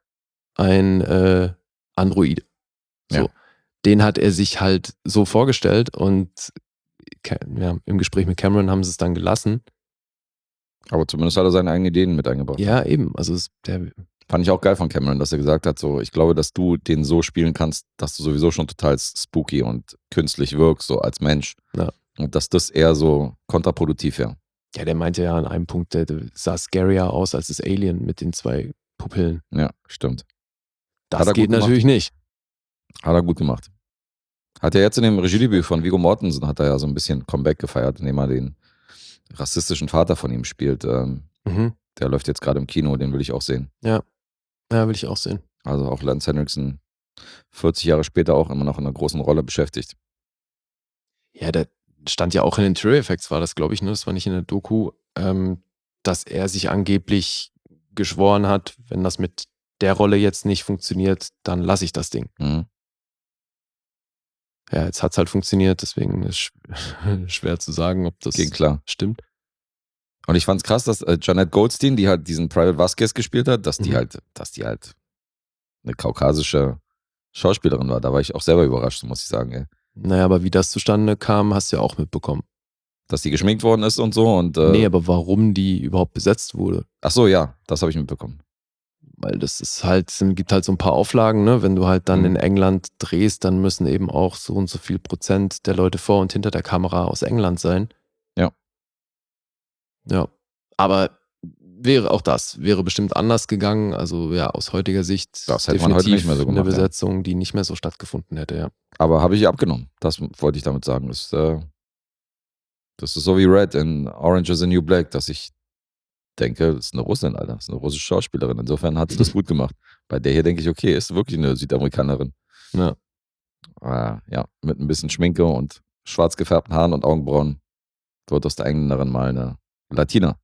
Speaker 2: Ein Android. So.
Speaker 3: Ja.
Speaker 2: Den hat er sich halt so vorgestellt und im Gespräch mit Cameron haben sie es dann gelassen.
Speaker 3: Aber zumindest hat er seine eigenen Ideen mit eingebracht.
Speaker 2: Ja, eben. Also
Speaker 3: fand ich auch geil von Cameron, dass er gesagt hat, so, ich glaube, dass du den so spielen kannst, dass du sowieso schon total spooky und künstlich wirkst, so als Mensch.
Speaker 2: Ja.
Speaker 3: Und dass das eher so kontraproduktiv wäre.
Speaker 2: Ja, der meinte ja an einem Punkt, der sah scarier aus als das Alien mit den 2 Pupillen.
Speaker 3: Ja, stimmt.
Speaker 2: Das geht natürlich nicht.
Speaker 3: Hat er gut gemacht. Hat er jetzt in dem Regiedebüt von Viggo Mortensen, hat er ja so ein bisschen Comeback gefeiert, indem er den rassistischen Vater von ihm spielt. Der läuft jetzt gerade im Kino, den will ich auch sehen.
Speaker 2: Ja, will ich auch sehen.
Speaker 3: Also auch Lance Henriksen 40 Jahre später auch immer noch in einer großen Rolle beschäftigt.
Speaker 2: Ja, der stand ja auch in den Trailer Effects, war das, glaube ich, ne? Das war nicht in der Doku, dass er sich angeblich geschworen hat, wenn das mit der Rolle jetzt nicht funktioniert, dann lasse ich das Ding. Ja, jetzt hat es halt funktioniert, deswegen ist schwer zu sagen, ob das
Speaker 3: Ging klar.
Speaker 2: stimmt.
Speaker 3: Und ich fand's krass, dass Jeanette Goldstein, die halt diesen Private Vasquez gespielt hat, dass die halt eine kaukasische Schauspielerin war. Da war ich auch selber überrascht, muss ich sagen. Ey.
Speaker 2: Naja, aber wie das zustande kam, hast du ja auch mitbekommen.
Speaker 3: Dass die geschminkt worden ist und so. Und,
Speaker 2: nee, aber warum die überhaupt besetzt wurde.
Speaker 3: Ach so, ja, das habe ich mitbekommen.
Speaker 2: Weil das ist halt, gibt halt so ein paar Auflagen, ne? Wenn du halt dann in England drehst, dann müssen eben auch so und so viel Prozent der Leute vor und hinter der Kamera aus England sein.
Speaker 3: Ja.
Speaker 2: Ja, aber wäre bestimmt anders gegangen. Also ja, aus heutiger Sicht
Speaker 3: das hätte man heute nicht mehr so gemacht,
Speaker 2: eine Besetzung, die nicht mehr so stattgefunden hätte, ja.
Speaker 3: Aber habe ich abgenommen. Das wollte ich damit sagen. Das ist so wie Red in Orange is the New Black, dass ich denke, das ist eine Russin, Alter. Das ist eine russische Schauspielerin. Insofern hat sie das gut gemacht. Bei der hier denke ich, okay, ist wirklich eine Südamerikanerin.
Speaker 2: Ja.
Speaker 3: Ja, mit ein bisschen Schminke und schwarz gefärbten Haaren und Augenbrauen wird aus der Engländerin mal eine Latina.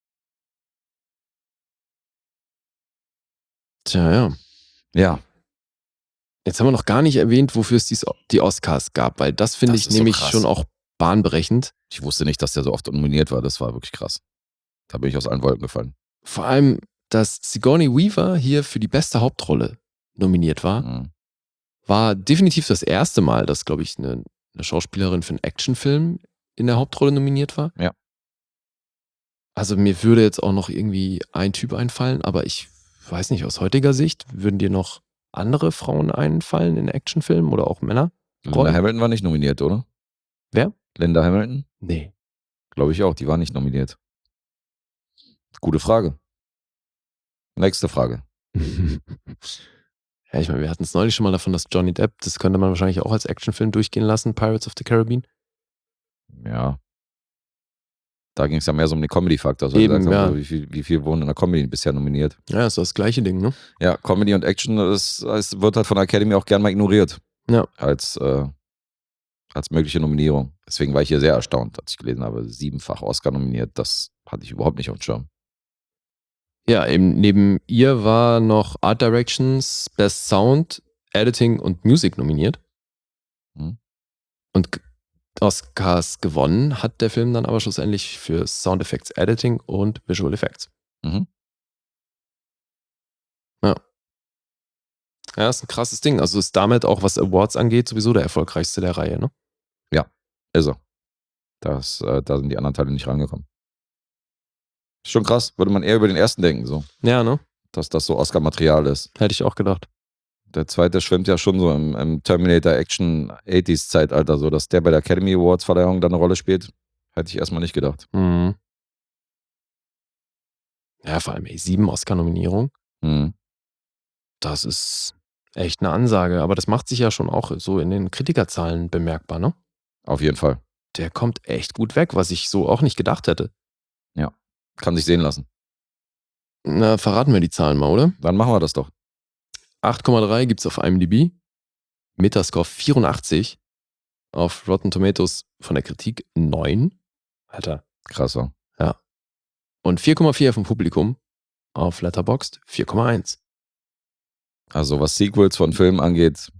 Speaker 2: Tja, ja.
Speaker 3: Ja.
Speaker 2: Jetzt haben wir noch gar nicht erwähnt, wofür es die Oscars gab, weil das finde ich nämlich so schon auch bahnbrechend.
Speaker 3: Ich wusste nicht, dass der so oft nominiert war. Das war wirklich krass. Da bin ich aus allen Wolken gefallen.
Speaker 2: Vor allem, dass Sigourney Weaver hier für die beste Hauptrolle nominiert war, war definitiv das erste Mal, dass, glaube ich, eine Schauspielerin für einen Actionfilm in der Hauptrolle nominiert war.
Speaker 3: Ja.
Speaker 2: Also mir würde jetzt auch noch irgendwie ein Typ einfallen, aber ich weiß nicht, aus heutiger Sicht, würden dir noch andere Frauen einfallen in Actionfilmen oder auch Männer?
Speaker 3: Linda Hamilton war nicht nominiert, oder?
Speaker 2: Wer?
Speaker 3: Linda Hamilton?
Speaker 2: Nee.
Speaker 3: Glaube ich auch, die war nicht nominiert. Gute Frage. Nächste Frage.
Speaker 2: Ja, ich meine, wir hatten es neulich schon mal davon, dass Johnny Depp, das könnte man wahrscheinlich auch als Actionfilm durchgehen lassen, Pirates of the Caribbean.
Speaker 3: Ja. Da ging es ja mehr so um den Comedy-Faktor. Also
Speaker 2: Eben,
Speaker 3: gesagt haben,
Speaker 2: ja.
Speaker 3: so, wie viel wurden in der Comedy bisher nominiert?
Speaker 2: Ja, ist das gleiche Ding, ne?
Speaker 3: Ja, Comedy und Action wird halt von der Academy auch gern mal ignoriert.
Speaker 2: Ja.
Speaker 3: Als mögliche Nominierung. Deswegen war ich hier sehr erstaunt, als ich gelesen habe, 7-fach Oscar nominiert. Das hatte ich überhaupt nicht auf dem Schirm.
Speaker 2: Ja, eben neben ihr war noch Art Directions, Best Sound, Editing und Music nominiert.
Speaker 3: Mhm.
Speaker 2: Und Oscars gewonnen hat der Film dann aber schlussendlich für Sound Effects Editing und Visual Effects.
Speaker 3: Mhm.
Speaker 2: Ja, ist ein krasses Ding. Also ist damit auch, was Awards angeht, sowieso der erfolgreichste der Reihe, ne?
Speaker 3: Ist er. Da sind die anderen Teile nicht rangekommen. Ist schon krass, würde man eher über den ersten denken, so.
Speaker 2: Ja, ne?
Speaker 3: Dass das so Oscar-Material ist.
Speaker 2: Hätte ich auch gedacht.
Speaker 3: Der zweite schwimmt ja schon so im Terminator-Action 80s-Zeitalter, so dass der bei der Academy Awards-Verleihung dann eine Rolle spielt. Hätte ich erstmal nicht gedacht.
Speaker 2: Mhm. Ja, vor allem 7 Oscar-Nominierungen.
Speaker 3: Mhm.
Speaker 2: Das ist echt eine Ansage. Aber das macht sich ja schon auch so in den Kritikerzahlen bemerkbar, ne?
Speaker 3: Auf jeden Fall.
Speaker 2: Der kommt echt gut weg, was ich so auch nicht gedacht hätte.
Speaker 3: Kann sich sehen lassen.
Speaker 2: Na, verraten wir die Zahlen mal, oder?
Speaker 3: Dann machen wir das doch.
Speaker 2: 8,3 gibt's auf IMDb. Metascore 84. Auf Rotten Tomatoes von der Kritik 9. Alter.
Speaker 3: Krasser.
Speaker 2: Und 4,4 vom Publikum. Auf Letterboxd 4,1.
Speaker 3: Also was Sequels von Filmen angeht,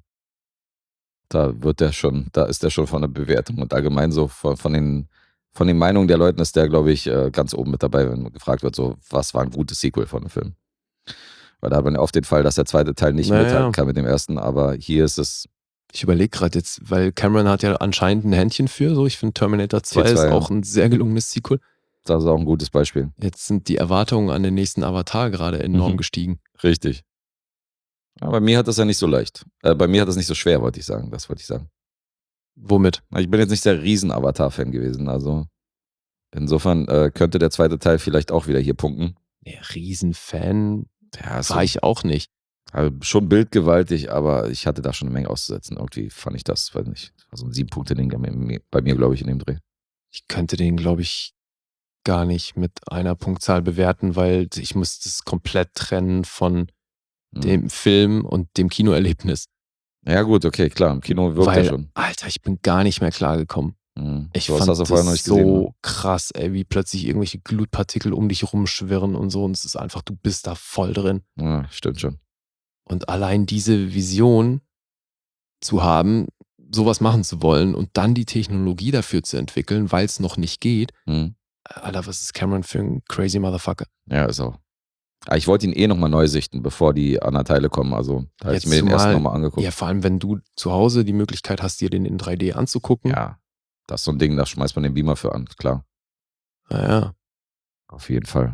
Speaker 3: da ist der schon von der Bewertung und allgemein so von den Meinungen der Leuten ist der, glaube ich, ganz oben mit dabei, wenn gefragt wird, so, was war ein gutes Sequel von einem Film? Weil da hat man ja oft den Fall, dass der zweite Teil nicht mithalten kann mit dem ersten, aber hier ist es.
Speaker 2: Ich überlege gerade jetzt, weil Cameron hat ja anscheinend ein Händchen für, so ich finde Terminator 2 ist auch ein sehr gelungenes Sequel.
Speaker 3: Das ist auch ein gutes Beispiel.
Speaker 2: Jetzt sind die Erwartungen an den nächsten Avatar gerade enorm gestiegen.
Speaker 3: Richtig. Aber bei mir hat das ja nicht so leicht. Bei mir hat das nicht so schwer, wollte ich sagen. Das wollte ich sagen.
Speaker 2: Womit?
Speaker 3: Ich bin jetzt nicht der Riesen-Avatar-Fan gewesen, also insofern könnte der zweite Teil vielleicht auch wieder hier punkten.
Speaker 2: Nee, Riesenfan
Speaker 3: Ja,
Speaker 2: war ich auch nicht.
Speaker 3: Also schon bildgewaltig, aber ich hatte da schon eine Menge auszusetzen. Irgendwie fand ich das, weiß nicht, war so ein 7-Punkte-Ding bei mir, glaube ich, in dem Dreh.
Speaker 2: Ich könnte den, glaube ich, gar nicht mit einer Punktzahl bewerten, weil ich muss das komplett trennen von dem Film und dem Kinoerlebnis.
Speaker 3: Ja gut, okay, klar, im Kino wirkt er schon.
Speaker 2: Alter, ich bin gar nicht mehr klargekommen. Ich
Speaker 3: So was
Speaker 2: fand
Speaker 3: hast du vorher noch
Speaker 2: das
Speaker 3: nicht gesehen,
Speaker 2: so
Speaker 3: ne?
Speaker 2: krass, ey, wie plötzlich irgendwelche Glutpartikel um dich rumschwirren und so und es ist einfach, du bist da voll drin.
Speaker 3: Ja, stimmt schon.
Speaker 2: Und allein diese Vision zu haben, sowas machen zu wollen und dann die Technologie dafür zu entwickeln, weil es noch nicht geht. Alter, was ist Cameron für ein crazy Motherfucker?
Speaker 3: Ja, ist auch. Aber ich wollte ihn nochmal neu sichten, bevor die anderen Teile kommen. Also da habe ich mir den ersten nochmal angeguckt.
Speaker 2: Ja, vor allem, wenn du zu Hause die Möglichkeit hast, dir den in 3D anzugucken.
Speaker 3: Ja, das ist so ein Ding, da schmeißt man den Beamer für an, klar.
Speaker 2: Ja.
Speaker 3: Auf jeden Fall.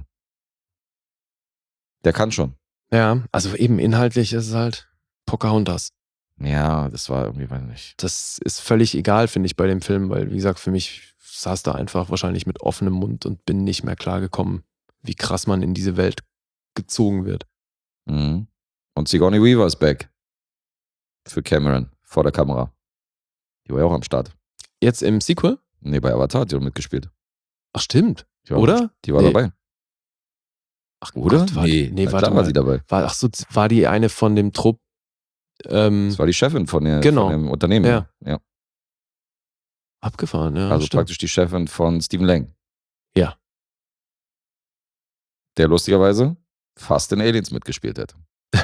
Speaker 3: Der kann schon.
Speaker 2: Ja, also eben inhaltlich ist es halt Pocahontas.
Speaker 3: Ja, das war irgendwie, weiß nicht.
Speaker 2: Das ist völlig egal, finde ich, bei dem Film, weil, wie gesagt, für mich saß da einfach wahrscheinlich mit offenem Mund und bin nicht mehr klargekommen, wie krass man in diese Welt gezogen wird.
Speaker 3: Und Sigourney Weaver ist back. Für Cameron, vor der Kamera. Die war ja auch am Start.
Speaker 2: Jetzt im Sequel?
Speaker 3: Nee, bei Avatar hat die auch mitgespielt.
Speaker 2: Ach, stimmt.
Speaker 3: War,
Speaker 2: oder?
Speaker 3: Die war dabei.
Speaker 2: Ach,
Speaker 3: oder?
Speaker 2: Gott,
Speaker 3: War sie dabei.
Speaker 2: War die eine von dem Trupp?
Speaker 3: Das war die Chefin von dem Unternehmen. Ja.
Speaker 2: Abgefahren, ja.
Speaker 3: Also
Speaker 2: stimmt.
Speaker 3: praktisch die Chefin von Stephen Lang.
Speaker 2: Ja.
Speaker 3: Der lustigerweise fast in Aliens mitgespielt hat.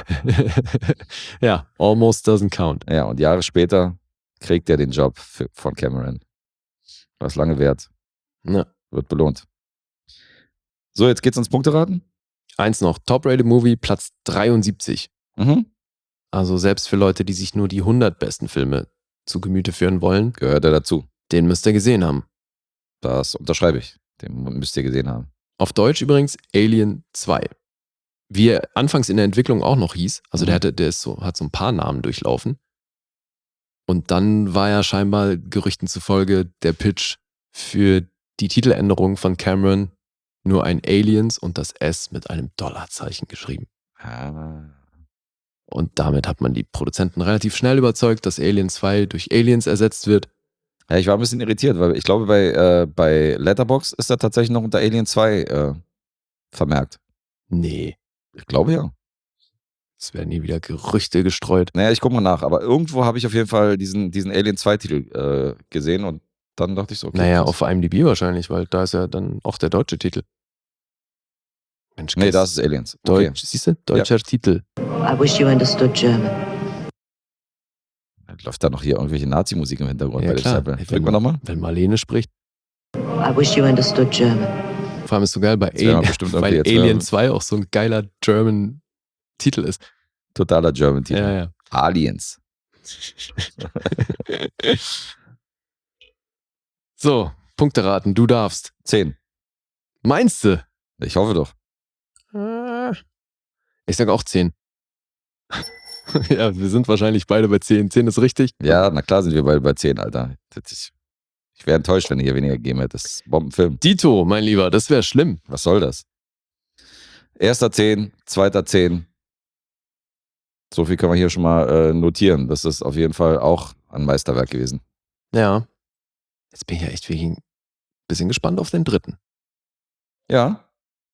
Speaker 2: Ja, almost doesn't count.
Speaker 3: Ja, und Jahre später kriegt er den Job von Cameron. Was lange währt.
Speaker 2: Ja.
Speaker 3: Wird belohnt. So, jetzt geht's ins Punkteraten.
Speaker 2: Eins noch, Top-Rated Movie, Platz 73. Also selbst für Leute, die sich nur die 100 besten Filme zu Gemüte führen wollen,
Speaker 3: gehört er dazu.
Speaker 2: Den müsst ihr gesehen haben.
Speaker 3: Das unterschreibe ich. Den müsst ihr gesehen haben.
Speaker 2: Auf Deutsch übrigens Alien 2. Wie er anfangs in der Entwicklung auch noch hieß. Also der hat so ein paar Namen durchlaufen. Und dann war ja scheinbar Gerüchten zufolge der Pitch für die Titeländerung von Cameron nur ein Aliens und das S mit einem Dollarzeichen geschrieben. Und damit hat man die Produzenten relativ schnell überzeugt, dass Alien 2 durch Aliens ersetzt wird.
Speaker 3: Ja, ich war ein bisschen irritiert, weil ich glaube, bei Letterboxd ist er tatsächlich noch unter Alien 2 vermerkt.
Speaker 2: Nee,
Speaker 3: Ich glaube ja.
Speaker 2: es werden nie wieder Gerüchte gestreut.
Speaker 3: Naja, ich guck mal nach, aber irgendwo habe ich auf jeden Fall diesen Alien 2-Titel gesehen und dann dachte ich so, okay.
Speaker 2: Naja,
Speaker 3: krass.
Speaker 2: auf IMDb wahrscheinlich, weil da ist ja dann auch der deutsche Titel. Mensch,
Speaker 3: Nee, da ist es Aliens. Okay.
Speaker 2: Deutsch, siehst du? Deutscher Titel.
Speaker 7: I wish you understood German.
Speaker 3: Läuft da noch hier irgendwelche Nazi-Musik im Hintergrund
Speaker 2: Ja,
Speaker 3: bei dem
Speaker 2: klar.
Speaker 3: Sample?
Speaker 2: Ey,
Speaker 3: Drücken wir nochmal?
Speaker 2: Wenn Marlene spricht.
Speaker 7: I wish you understood German.
Speaker 2: Vor allem ist so geil,
Speaker 3: Jetzt werden wir bestimmt
Speaker 2: weil
Speaker 3: irgendwie jetzt
Speaker 2: Alien
Speaker 3: hören.
Speaker 2: 2 auch so ein geiler German-Titel ist.
Speaker 3: Totaler German-Titel.
Speaker 2: Ja, ja.
Speaker 3: Aliens.
Speaker 2: So, Punkte raten, du darfst.
Speaker 3: 10.
Speaker 2: Meinst du?
Speaker 3: Ich hoffe doch.
Speaker 2: Ich sag auch 10. Ja, wir sind wahrscheinlich beide bei 10. 10 ist richtig.
Speaker 3: Ja, na klar sind wir beide bei 10, Alter. Ich wäre enttäuscht, wenn ihr hier weniger gegeben hättet. Das ist ein Bombenfilm.
Speaker 2: Dito, mein Lieber, das wäre schlimm.
Speaker 3: Was soll das? Erster 10, zweiter 10. So viel können wir hier schon mal notieren. Das ist auf jeden Fall auch ein Meisterwerk gewesen.
Speaker 2: Ja. Jetzt bin ich ja echt wirklich ein bisschen gespannt auf den dritten.
Speaker 3: Ja.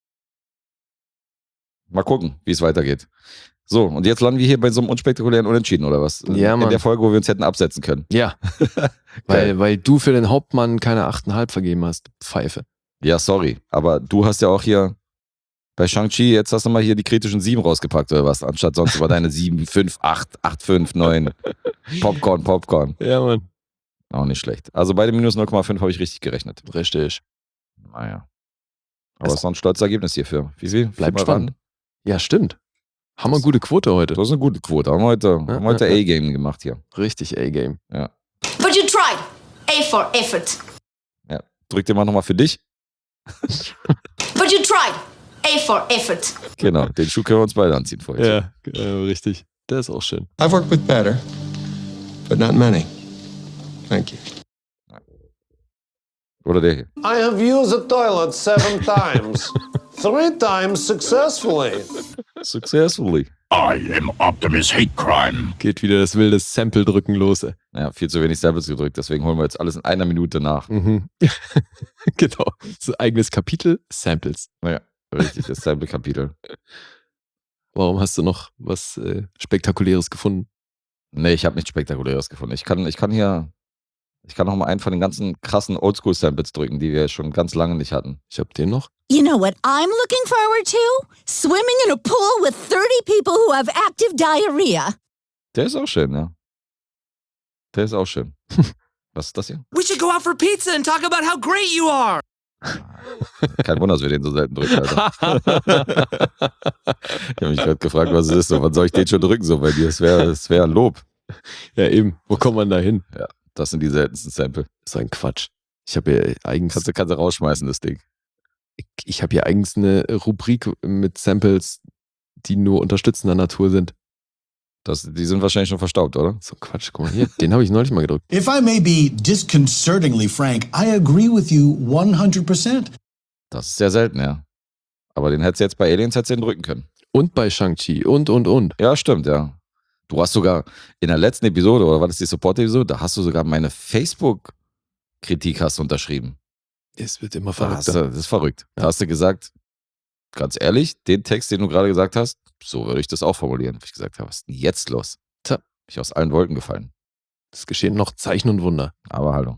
Speaker 3: Mal gucken, wie es weitergeht. So, und jetzt landen wir hier bei so einem unspektakulären Unentschieden, oder was?
Speaker 2: Ja, Mann.
Speaker 3: In der Folge, wo wir uns hätten absetzen können.
Speaker 2: Ja. weil du für den Hauptmann keine 8,5 vergeben hast. Pfeife.
Speaker 3: Ja, sorry. Aber du hast ja auch hier bei Shang-Chi, jetzt hast du mal hier die kritischen 7 rausgepackt, oder was? Anstatt sonst über deine 7, 5, 8, 8, 5, 9. Popcorn.
Speaker 2: Ja, Mann.
Speaker 3: Auch nicht schlecht. Also bei dem minus 0,5 habe ich richtig gerechnet.
Speaker 2: Richtig.
Speaker 3: Naja. Aber es ist noch ein stolzes Ergebnis hierfür. Wie viel?
Speaker 2: Bleibt
Speaker 3: Viermal
Speaker 2: spannend. Ja, stimmt. Haben wir gute Quote heute.
Speaker 3: Das ist eine gute Quote. Haben wir heute A-Game gemacht hier.
Speaker 2: Richtig A-Game.
Speaker 3: Ja.
Speaker 7: But you tried. A for effort.
Speaker 3: Ja. Drück dir mal nochmal für dich.
Speaker 7: But you tried. A for effort.
Speaker 3: Genau, den Schuh können wir uns beide anziehen vorher.
Speaker 2: Ja, richtig. Der ist auch schön.
Speaker 5: I've worked with better, but not many. Thank you.
Speaker 3: Oder der hier.
Speaker 4: I have used the toilet 7 times. 3 times successfully.
Speaker 3: Successfully.
Speaker 6: I am Optimus Hate Crime.
Speaker 2: Geht wieder das wilde Sample-Drücken los. Ey.
Speaker 3: Ja, viel zu wenig Samples gedrückt, deswegen holen wir jetzt alles in einer Minute nach.
Speaker 2: Mhm. Genau. So ein eigenes Kapitel, Samples.
Speaker 3: Naja, richtig, das Sample-Kapitel.
Speaker 2: Warum hast du noch was Spektakuläres gefunden?
Speaker 3: Nee, ich habe nichts Spektakuläres gefunden. Ich kann noch mal einen von den ganzen krassen Oldschool-Samples drücken, die wir schon ganz lange nicht hatten.
Speaker 2: Ich hab den noch.
Speaker 11: You know what I'm looking forward to? Swimming in a pool with 30 people who have active diarrhea.
Speaker 3: Der ist auch schön, ja. Der ist auch schön. Was ist das hier?
Speaker 12: We should go out for pizza and talk about how great you are.
Speaker 3: Kein Wunder, dass wir den so selten drücken, Alter. Ich habe mich gerade gefragt, was es ist. So, wann soll ich den schon drücken so bei dir? Das wär ein Lob.
Speaker 2: Ja, eben. Wo kommt man da hin?
Speaker 3: Ja, das sind die seltensten Sample.
Speaker 2: So ein Quatsch. Ich habe ja eigens.
Speaker 3: Kannst du rausschmeißen, das Ding.
Speaker 2: Ich habe hier eigens eine Rubrik mit Samples, die nur unterstützender Natur sind.
Speaker 3: Die sind wahrscheinlich schon verstaubt, oder?
Speaker 2: So Quatsch, guck mal hier. Den habe ich neulich mal gedrückt.
Speaker 13: If I may be disconcertingly frank, I agree with you 100%.
Speaker 3: Das ist sehr selten, ja. Aber den hättest du jetzt bei Aliens den drücken können.
Speaker 2: Und bei Shang-Chi und.
Speaker 3: Ja, stimmt, ja. Du hast sogar in der letzten Episode, oder war das die Support-Episode, da hast du sogar meine Facebook-Kritik unterschrieben.
Speaker 2: Es wird immer
Speaker 3: Das
Speaker 2: verrückter.
Speaker 3: ist verrückt. Da hast du gesagt, ganz ehrlich, den Text, den du gerade gesagt hast, so würde ich das auch formulieren. Ich gesagt habe, was ist denn jetzt los?
Speaker 2: Tja.
Speaker 3: Bin ich aus allen Wolken gefallen.
Speaker 2: Es geschehen noch Zeichen und Wunder.
Speaker 3: Aber hallo.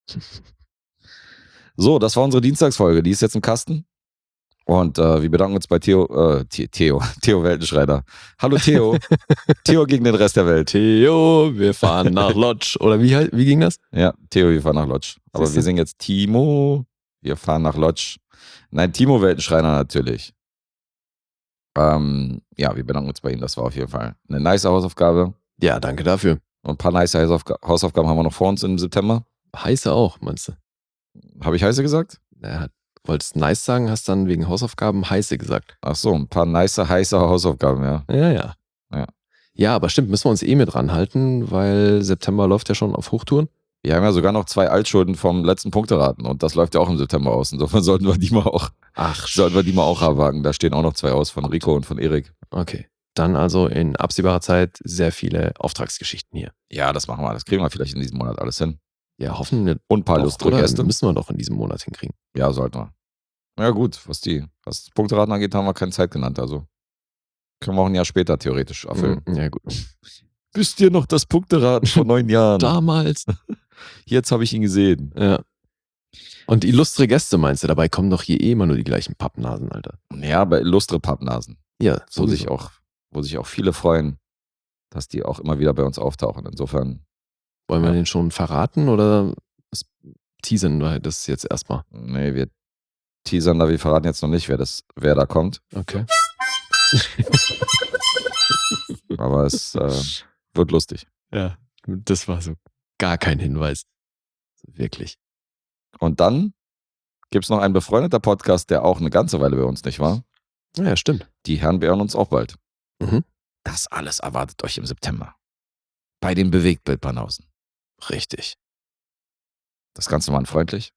Speaker 3: So, das war unsere Dienstagsfolge. Die ist jetzt im Kasten. Und wir bedanken uns bei Theo Weltenschreiner. Hallo Theo. Theo gegen den Rest der Welt.
Speaker 2: Theo, wir fahren nach Lodge. Oder wie ging das?
Speaker 3: Ja, Theo, wir fahren nach Lodge. Aber
Speaker 2: Siehste?
Speaker 3: wir singen jetzt Timo, wir fahren nach Lodge. Nein, Timo Weltenschreiner natürlich. Ja, wir bedanken uns bei ihm. Das war auf jeden Fall eine nice Hausaufgabe.
Speaker 2: Ja, danke dafür.
Speaker 3: Und ein paar nice Hausaufgaben haben wir noch vor uns im September.
Speaker 2: Heiße auch, meinst du?
Speaker 3: Habe ich heiße gesagt?
Speaker 2: Ja, wolltest nice sagen, hast dann wegen Hausaufgaben heiße gesagt.
Speaker 3: Ach so, ein paar heiße Hausaufgaben, ja.
Speaker 2: Ja.
Speaker 3: Ja.
Speaker 2: Ja, aber stimmt, müssen wir uns mit ranhalten, weil September läuft ja schon auf Hochtouren.
Speaker 3: Wir haben ja sogar noch 2 Altschulden vom letzten Punkteraten und das läuft ja auch im September aus. Insofern sollten wir die mal auch abwagen. Da stehen auch noch 2 aus von Rico und von Erik.
Speaker 2: Okay. Dann also in absehbarer Zeit sehr viele Auftragsgeschichten hier.
Speaker 3: Ja, das machen wir. Das kriegen wir vielleicht in diesem Monat alles hin.
Speaker 2: Ja, hoffen wir.
Speaker 3: Und ein paar
Speaker 2: doch,
Speaker 3: lustige
Speaker 2: oder?
Speaker 3: Gäste.
Speaker 2: Müssen wir doch in diesem Monat hinkriegen.
Speaker 3: Ja, sollten wir. Ja gut, was das Punkteraten angeht, haben wir keine Zeit genannt. Also können wir auch ein Jahr später theoretisch erfüllen.
Speaker 2: Ja, gut.
Speaker 3: Wisst ihr noch das Punkteraten vor 9 Jahren?
Speaker 2: Damals.
Speaker 3: Jetzt habe ich ihn gesehen.
Speaker 2: Ja. Und illustre Gäste meinst du? Dabei kommen doch hier immer nur die gleichen Pappnasen, Alter.
Speaker 3: Ja, aber illustre Pappnasen.
Speaker 2: Ja,
Speaker 3: wo sich auch viele freuen, dass die auch immer wieder bei uns auftauchen. Insofern.
Speaker 2: Wollen wir den schon verraten oder teasern wir das jetzt erstmal?
Speaker 3: Nee, wir teasern da, wir verraten jetzt noch nicht, wer da kommt.
Speaker 2: Okay.
Speaker 3: Aber es wird lustig.
Speaker 2: Ja, das war so gar kein Hinweis. Wirklich.
Speaker 3: Und dann gibt es noch einen befreundeter Podcast, der auch eine ganze Weile bei uns nicht war.
Speaker 2: Ja, stimmt.
Speaker 3: Die Herren beehren uns auch bald.
Speaker 2: Mhm.
Speaker 3: Das alles erwartet euch im September. Bei den Bewegtbildbanausen.
Speaker 2: Richtig.
Speaker 3: Das Ganze mal freundlich.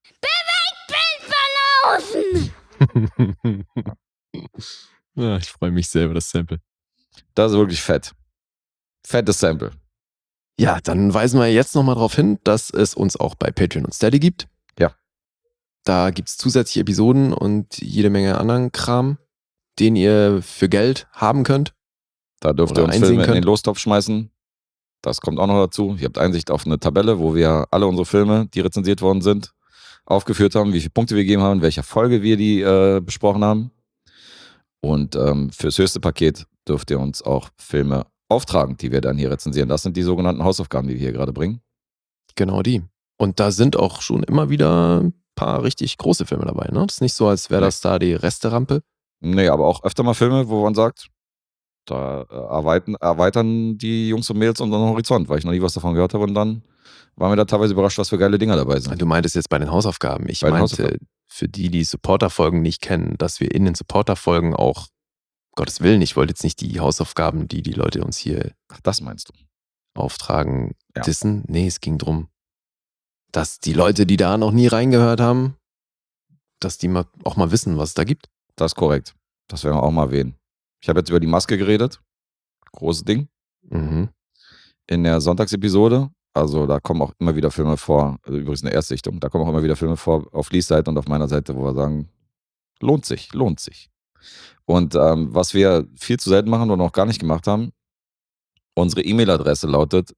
Speaker 11: Bewegtbildbanausen!
Speaker 2: Ja, ich freue mich sehr über das Sample.
Speaker 3: Das ist wirklich fett. Fettes Sample.
Speaker 2: Ja, dann weisen wir jetzt nochmal darauf hin, dass es uns auch bei Patreon und Steady gibt.
Speaker 3: Ja.
Speaker 2: Da gibt es zusätzliche Episoden und jede Menge anderen Kram, den ihr für Geld haben könnt.
Speaker 3: Da dürft ihr uns Filme in den Lostopf schmeißen. Das kommt auch noch dazu. Ihr habt Einsicht auf eine Tabelle, wo wir alle unsere Filme, die rezensiert worden sind, aufgeführt haben, wie viele Punkte wir gegeben haben, in welcher Folge wir die besprochen haben. Und fürs höchste Paket dürft ihr uns auch Filme auftragen, die wir dann hier rezensieren. Das sind die sogenannten Hausaufgaben, die wir hier gerade bringen.
Speaker 2: Genau die. Und da sind auch schon immer wieder ein paar richtig große Filme dabei. Ne? Das ist nicht so, als wäre das da die Resterampe.
Speaker 3: Nee, aber auch öfter mal Filme, wo man sagt, da erweitern die Jungs und Mädels unseren Horizont, weil ich noch nie was davon gehört habe. Und dann waren wir da teilweise überrascht, was für geile Dinger dabei sind.
Speaker 2: Du meintest jetzt bei den Hausaufgaben. Ich meinte, für die Supporter-Folgen nicht kennen, dass wir in den Supporter-Folgen auch, Gottes Willen, ich wollte jetzt nicht die Hausaufgaben, die Leute uns hier
Speaker 3: das meinst du?
Speaker 2: Auftragen, dissen. Nee, es ging drum, dass die Leute, die da noch nie reingehört haben, dass die auch mal wissen, was es da gibt.
Speaker 3: Das ist korrekt. Das werden wir auch mal erwähnen. Ich habe jetzt über die Maske geredet. Großes Ding.
Speaker 2: Mhm.
Speaker 3: In der Sonntagsepisode. Also da kommen auch immer wieder Filme vor, also übrigens eine Erstsichtung, da kommen auch immer wieder Filme vor auf Lies Seite und auf meiner Seite, wo wir sagen, lohnt sich. Und was wir viel zu selten machen oder noch gar nicht gemacht haben, unsere E-Mail-Adresse lautet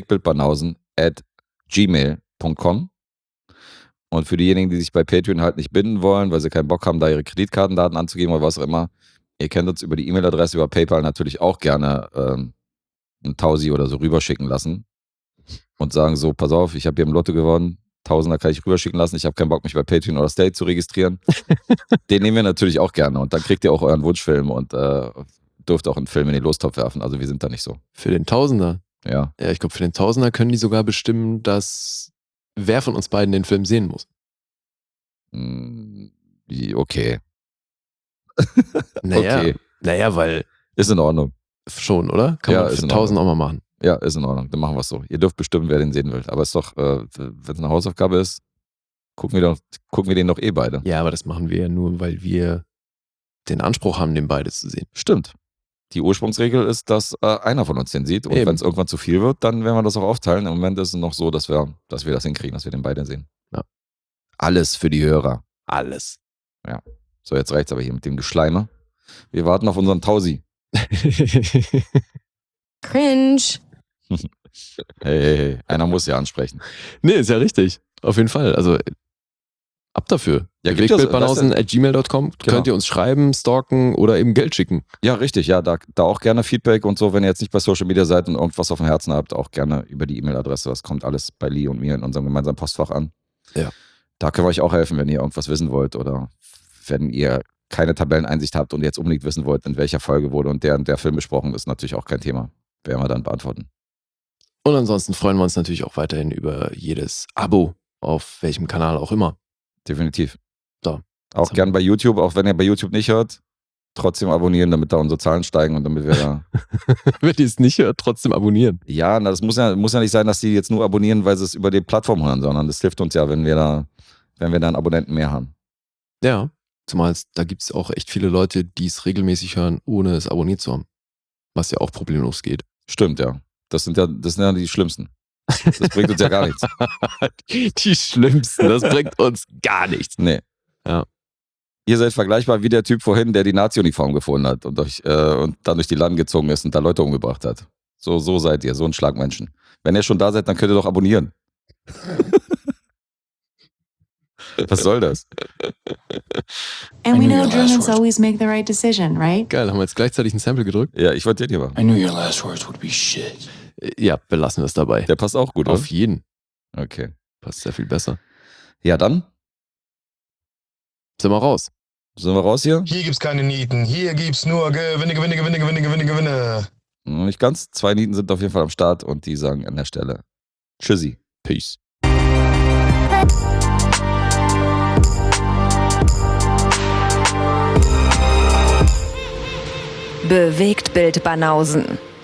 Speaker 3: bewegtbildbanausen@gmail.com. Und für diejenigen, die sich bei Patreon halt nicht binden wollen, weil sie keinen Bock haben, da ihre Kreditkartendaten anzugeben oder was auch immer, ihr könnt uns über die E-Mail-Adresse, über PayPal natürlich auch gerne einen Tausi oder so rüberschicken lassen und sagen so, pass auf, ich habe hier im Lotto gewonnen, Tausender kann ich rüberschicken lassen, ich habe keinen Bock, mich bei Patreon oder Steady zu registrieren. Den nehmen wir natürlich auch gerne und dann kriegt ihr auch euren Wunschfilm und dürft auch einen Film in den Lostopf werfen, also wir sind da nicht so.
Speaker 2: Für den Tausender?
Speaker 3: Ja.
Speaker 2: Ja, ich glaube, für den Tausender können die sogar bestimmen, dass wer von uns beiden den Film sehen muss.
Speaker 3: Okay.
Speaker 2: Naja, weil...
Speaker 3: Ist in Ordnung.
Speaker 2: Schon, oder? Kann man für 1000 auch mal machen.
Speaker 3: Ja, ist in Ordnung. Dann machen wir es so. Ihr dürft bestimmen, wer den sehen will. Aber es ist doch, wenn es eine Hausaufgabe ist, gucken wir den doch eh beide.
Speaker 2: Ja, aber das machen wir ja nur, weil wir den Anspruch haben, den beide zu sehen.
Speaker 3: Stimmt. Die Ursprungsregel ist, dass einer von uns den sieht. Und wenn es irgendwann zu viel wird, dann werden wir das auch aufteilen. Im Moment ist es noch so, dass wir das hinkriegen, dass wir den beide sehen.
Speaker 2: Ja.
Speaker 3: Alles für die Hörer.
Speaker 2: Alles.
Speaker 3: Ja. So, jetzt reicht's aber hier mit dem Geschleime. Wir warten auf unseren Tausi.
Speaker 7: Cringe.
Speaker 3: Hey, einer muss ja ansprechen.
Speaker 2: Nee, ist ja richtig. Auf jeden Fall. Also ab dafür.
Speaker 3: Ja,
Speaker 2: Bewegtbildbanausen@gmail.com könnt ihr uns schreiben, stalken oder eben Geld schicken.
Speaker 3: Ja, richtig. Ja, da auch gerne Feedback und so. Wenn ihr jetzt nicht bei Social Media seid und irgendwas auf dem Herzen habt, auch gerne über die E-Mail-Adresse. Das kommt alles bei Lee und mir in unserem gemeinsamen Postfach an.
Speaker 2: Ja.
Speaker 3: Da können wir euch auch helfen, wenn ihr irgendwas wissen wollt oder wenn ihr keine Tabelleneinsicht habt und jetzt unbedingt wissen wollt, in welcher Folge wurde und der Film besprochen ist, natürlich auch kein Thema. Werden wir dann beantworten.
Speaker 2: Und ansonsten freuen wir uns natürlich auch weiterhin über jedes Abo, auf welchem Kanal auch immer.
Speaker 3: Definitiv.
Speaker 2: So.
Speaker 3: Auch gern bei YouTube, auch wenn ihr bei YouTube nicht hört, trotzdem abonnieren, damit da unsere Zahlen steigen und damit wir da...
Speaker 2: Wenn ihr es nicht hört, trotzdem abonnieren.
Speaker 3: Ja, das muss ja nicht sein, dass die jetzt nur abonnieren, weil sie es über die Plattform hören, sondern das hilft uns ja, wenn wir da einen Abonnenten mehr haben.
Speaker 2: Ja, zumal da gibt es auch echt viele Leute, die es regelmäßig hören, ohne es abonniert zu haben. was ja auch problemlos geht.
Speaker 3: Stimmt, ja. Das sind ja die Schlimmsten. Das bringt uns ja gar nichts.
Speaker 2: Die Schlimmsten, das bringt uns gar nichts.
Speaker 3: Nee.
Speaker 2: Ja.
Speaker 3: Ihr seid vergleichbar wie der Typ vorhin, der die Nazi-Uniform gefunden hat und dann durch die Lande gezogen ist und da Leute umgebracht hat. So seid ihr, so ein Schlag Menschen. Wenn ihr schon da seid, dann könnt ihr doch abonnieren. Was soll das?
Speaker 14: And we know Germans always make the right decision, right?
Speaker 2: Geil, haben wir jetzt gleichzeitig ein Sample gedrückt?
Speaker 3: Ja, ich wollte den hier machen.
Speaker 13: I knew your last words would be shit.
Speaker 2: Ja, belassen wir es dabei.
Speaker 3: Der passt auch gut, oder?
Speaker 2: Auf jeden.
Speaker 3: Okay.
Speaker 2: Passt sehr viel besser.
Speaker 3: Ja, dann
Speaker 2: sind wir raus.
Speaker 3: Sind wir raus hier?
Speaker 5: Hier gibt's keine Nieten. Hier gibt's nur Gewinne.
Speaker 3: Nicht ganz. 2 Nieten sind auf jeden Fall am Start und die sagen an der Stelle Tschüssi.
Speaker 2: Peace.
Speaker 1: Bewegtbild Banausen.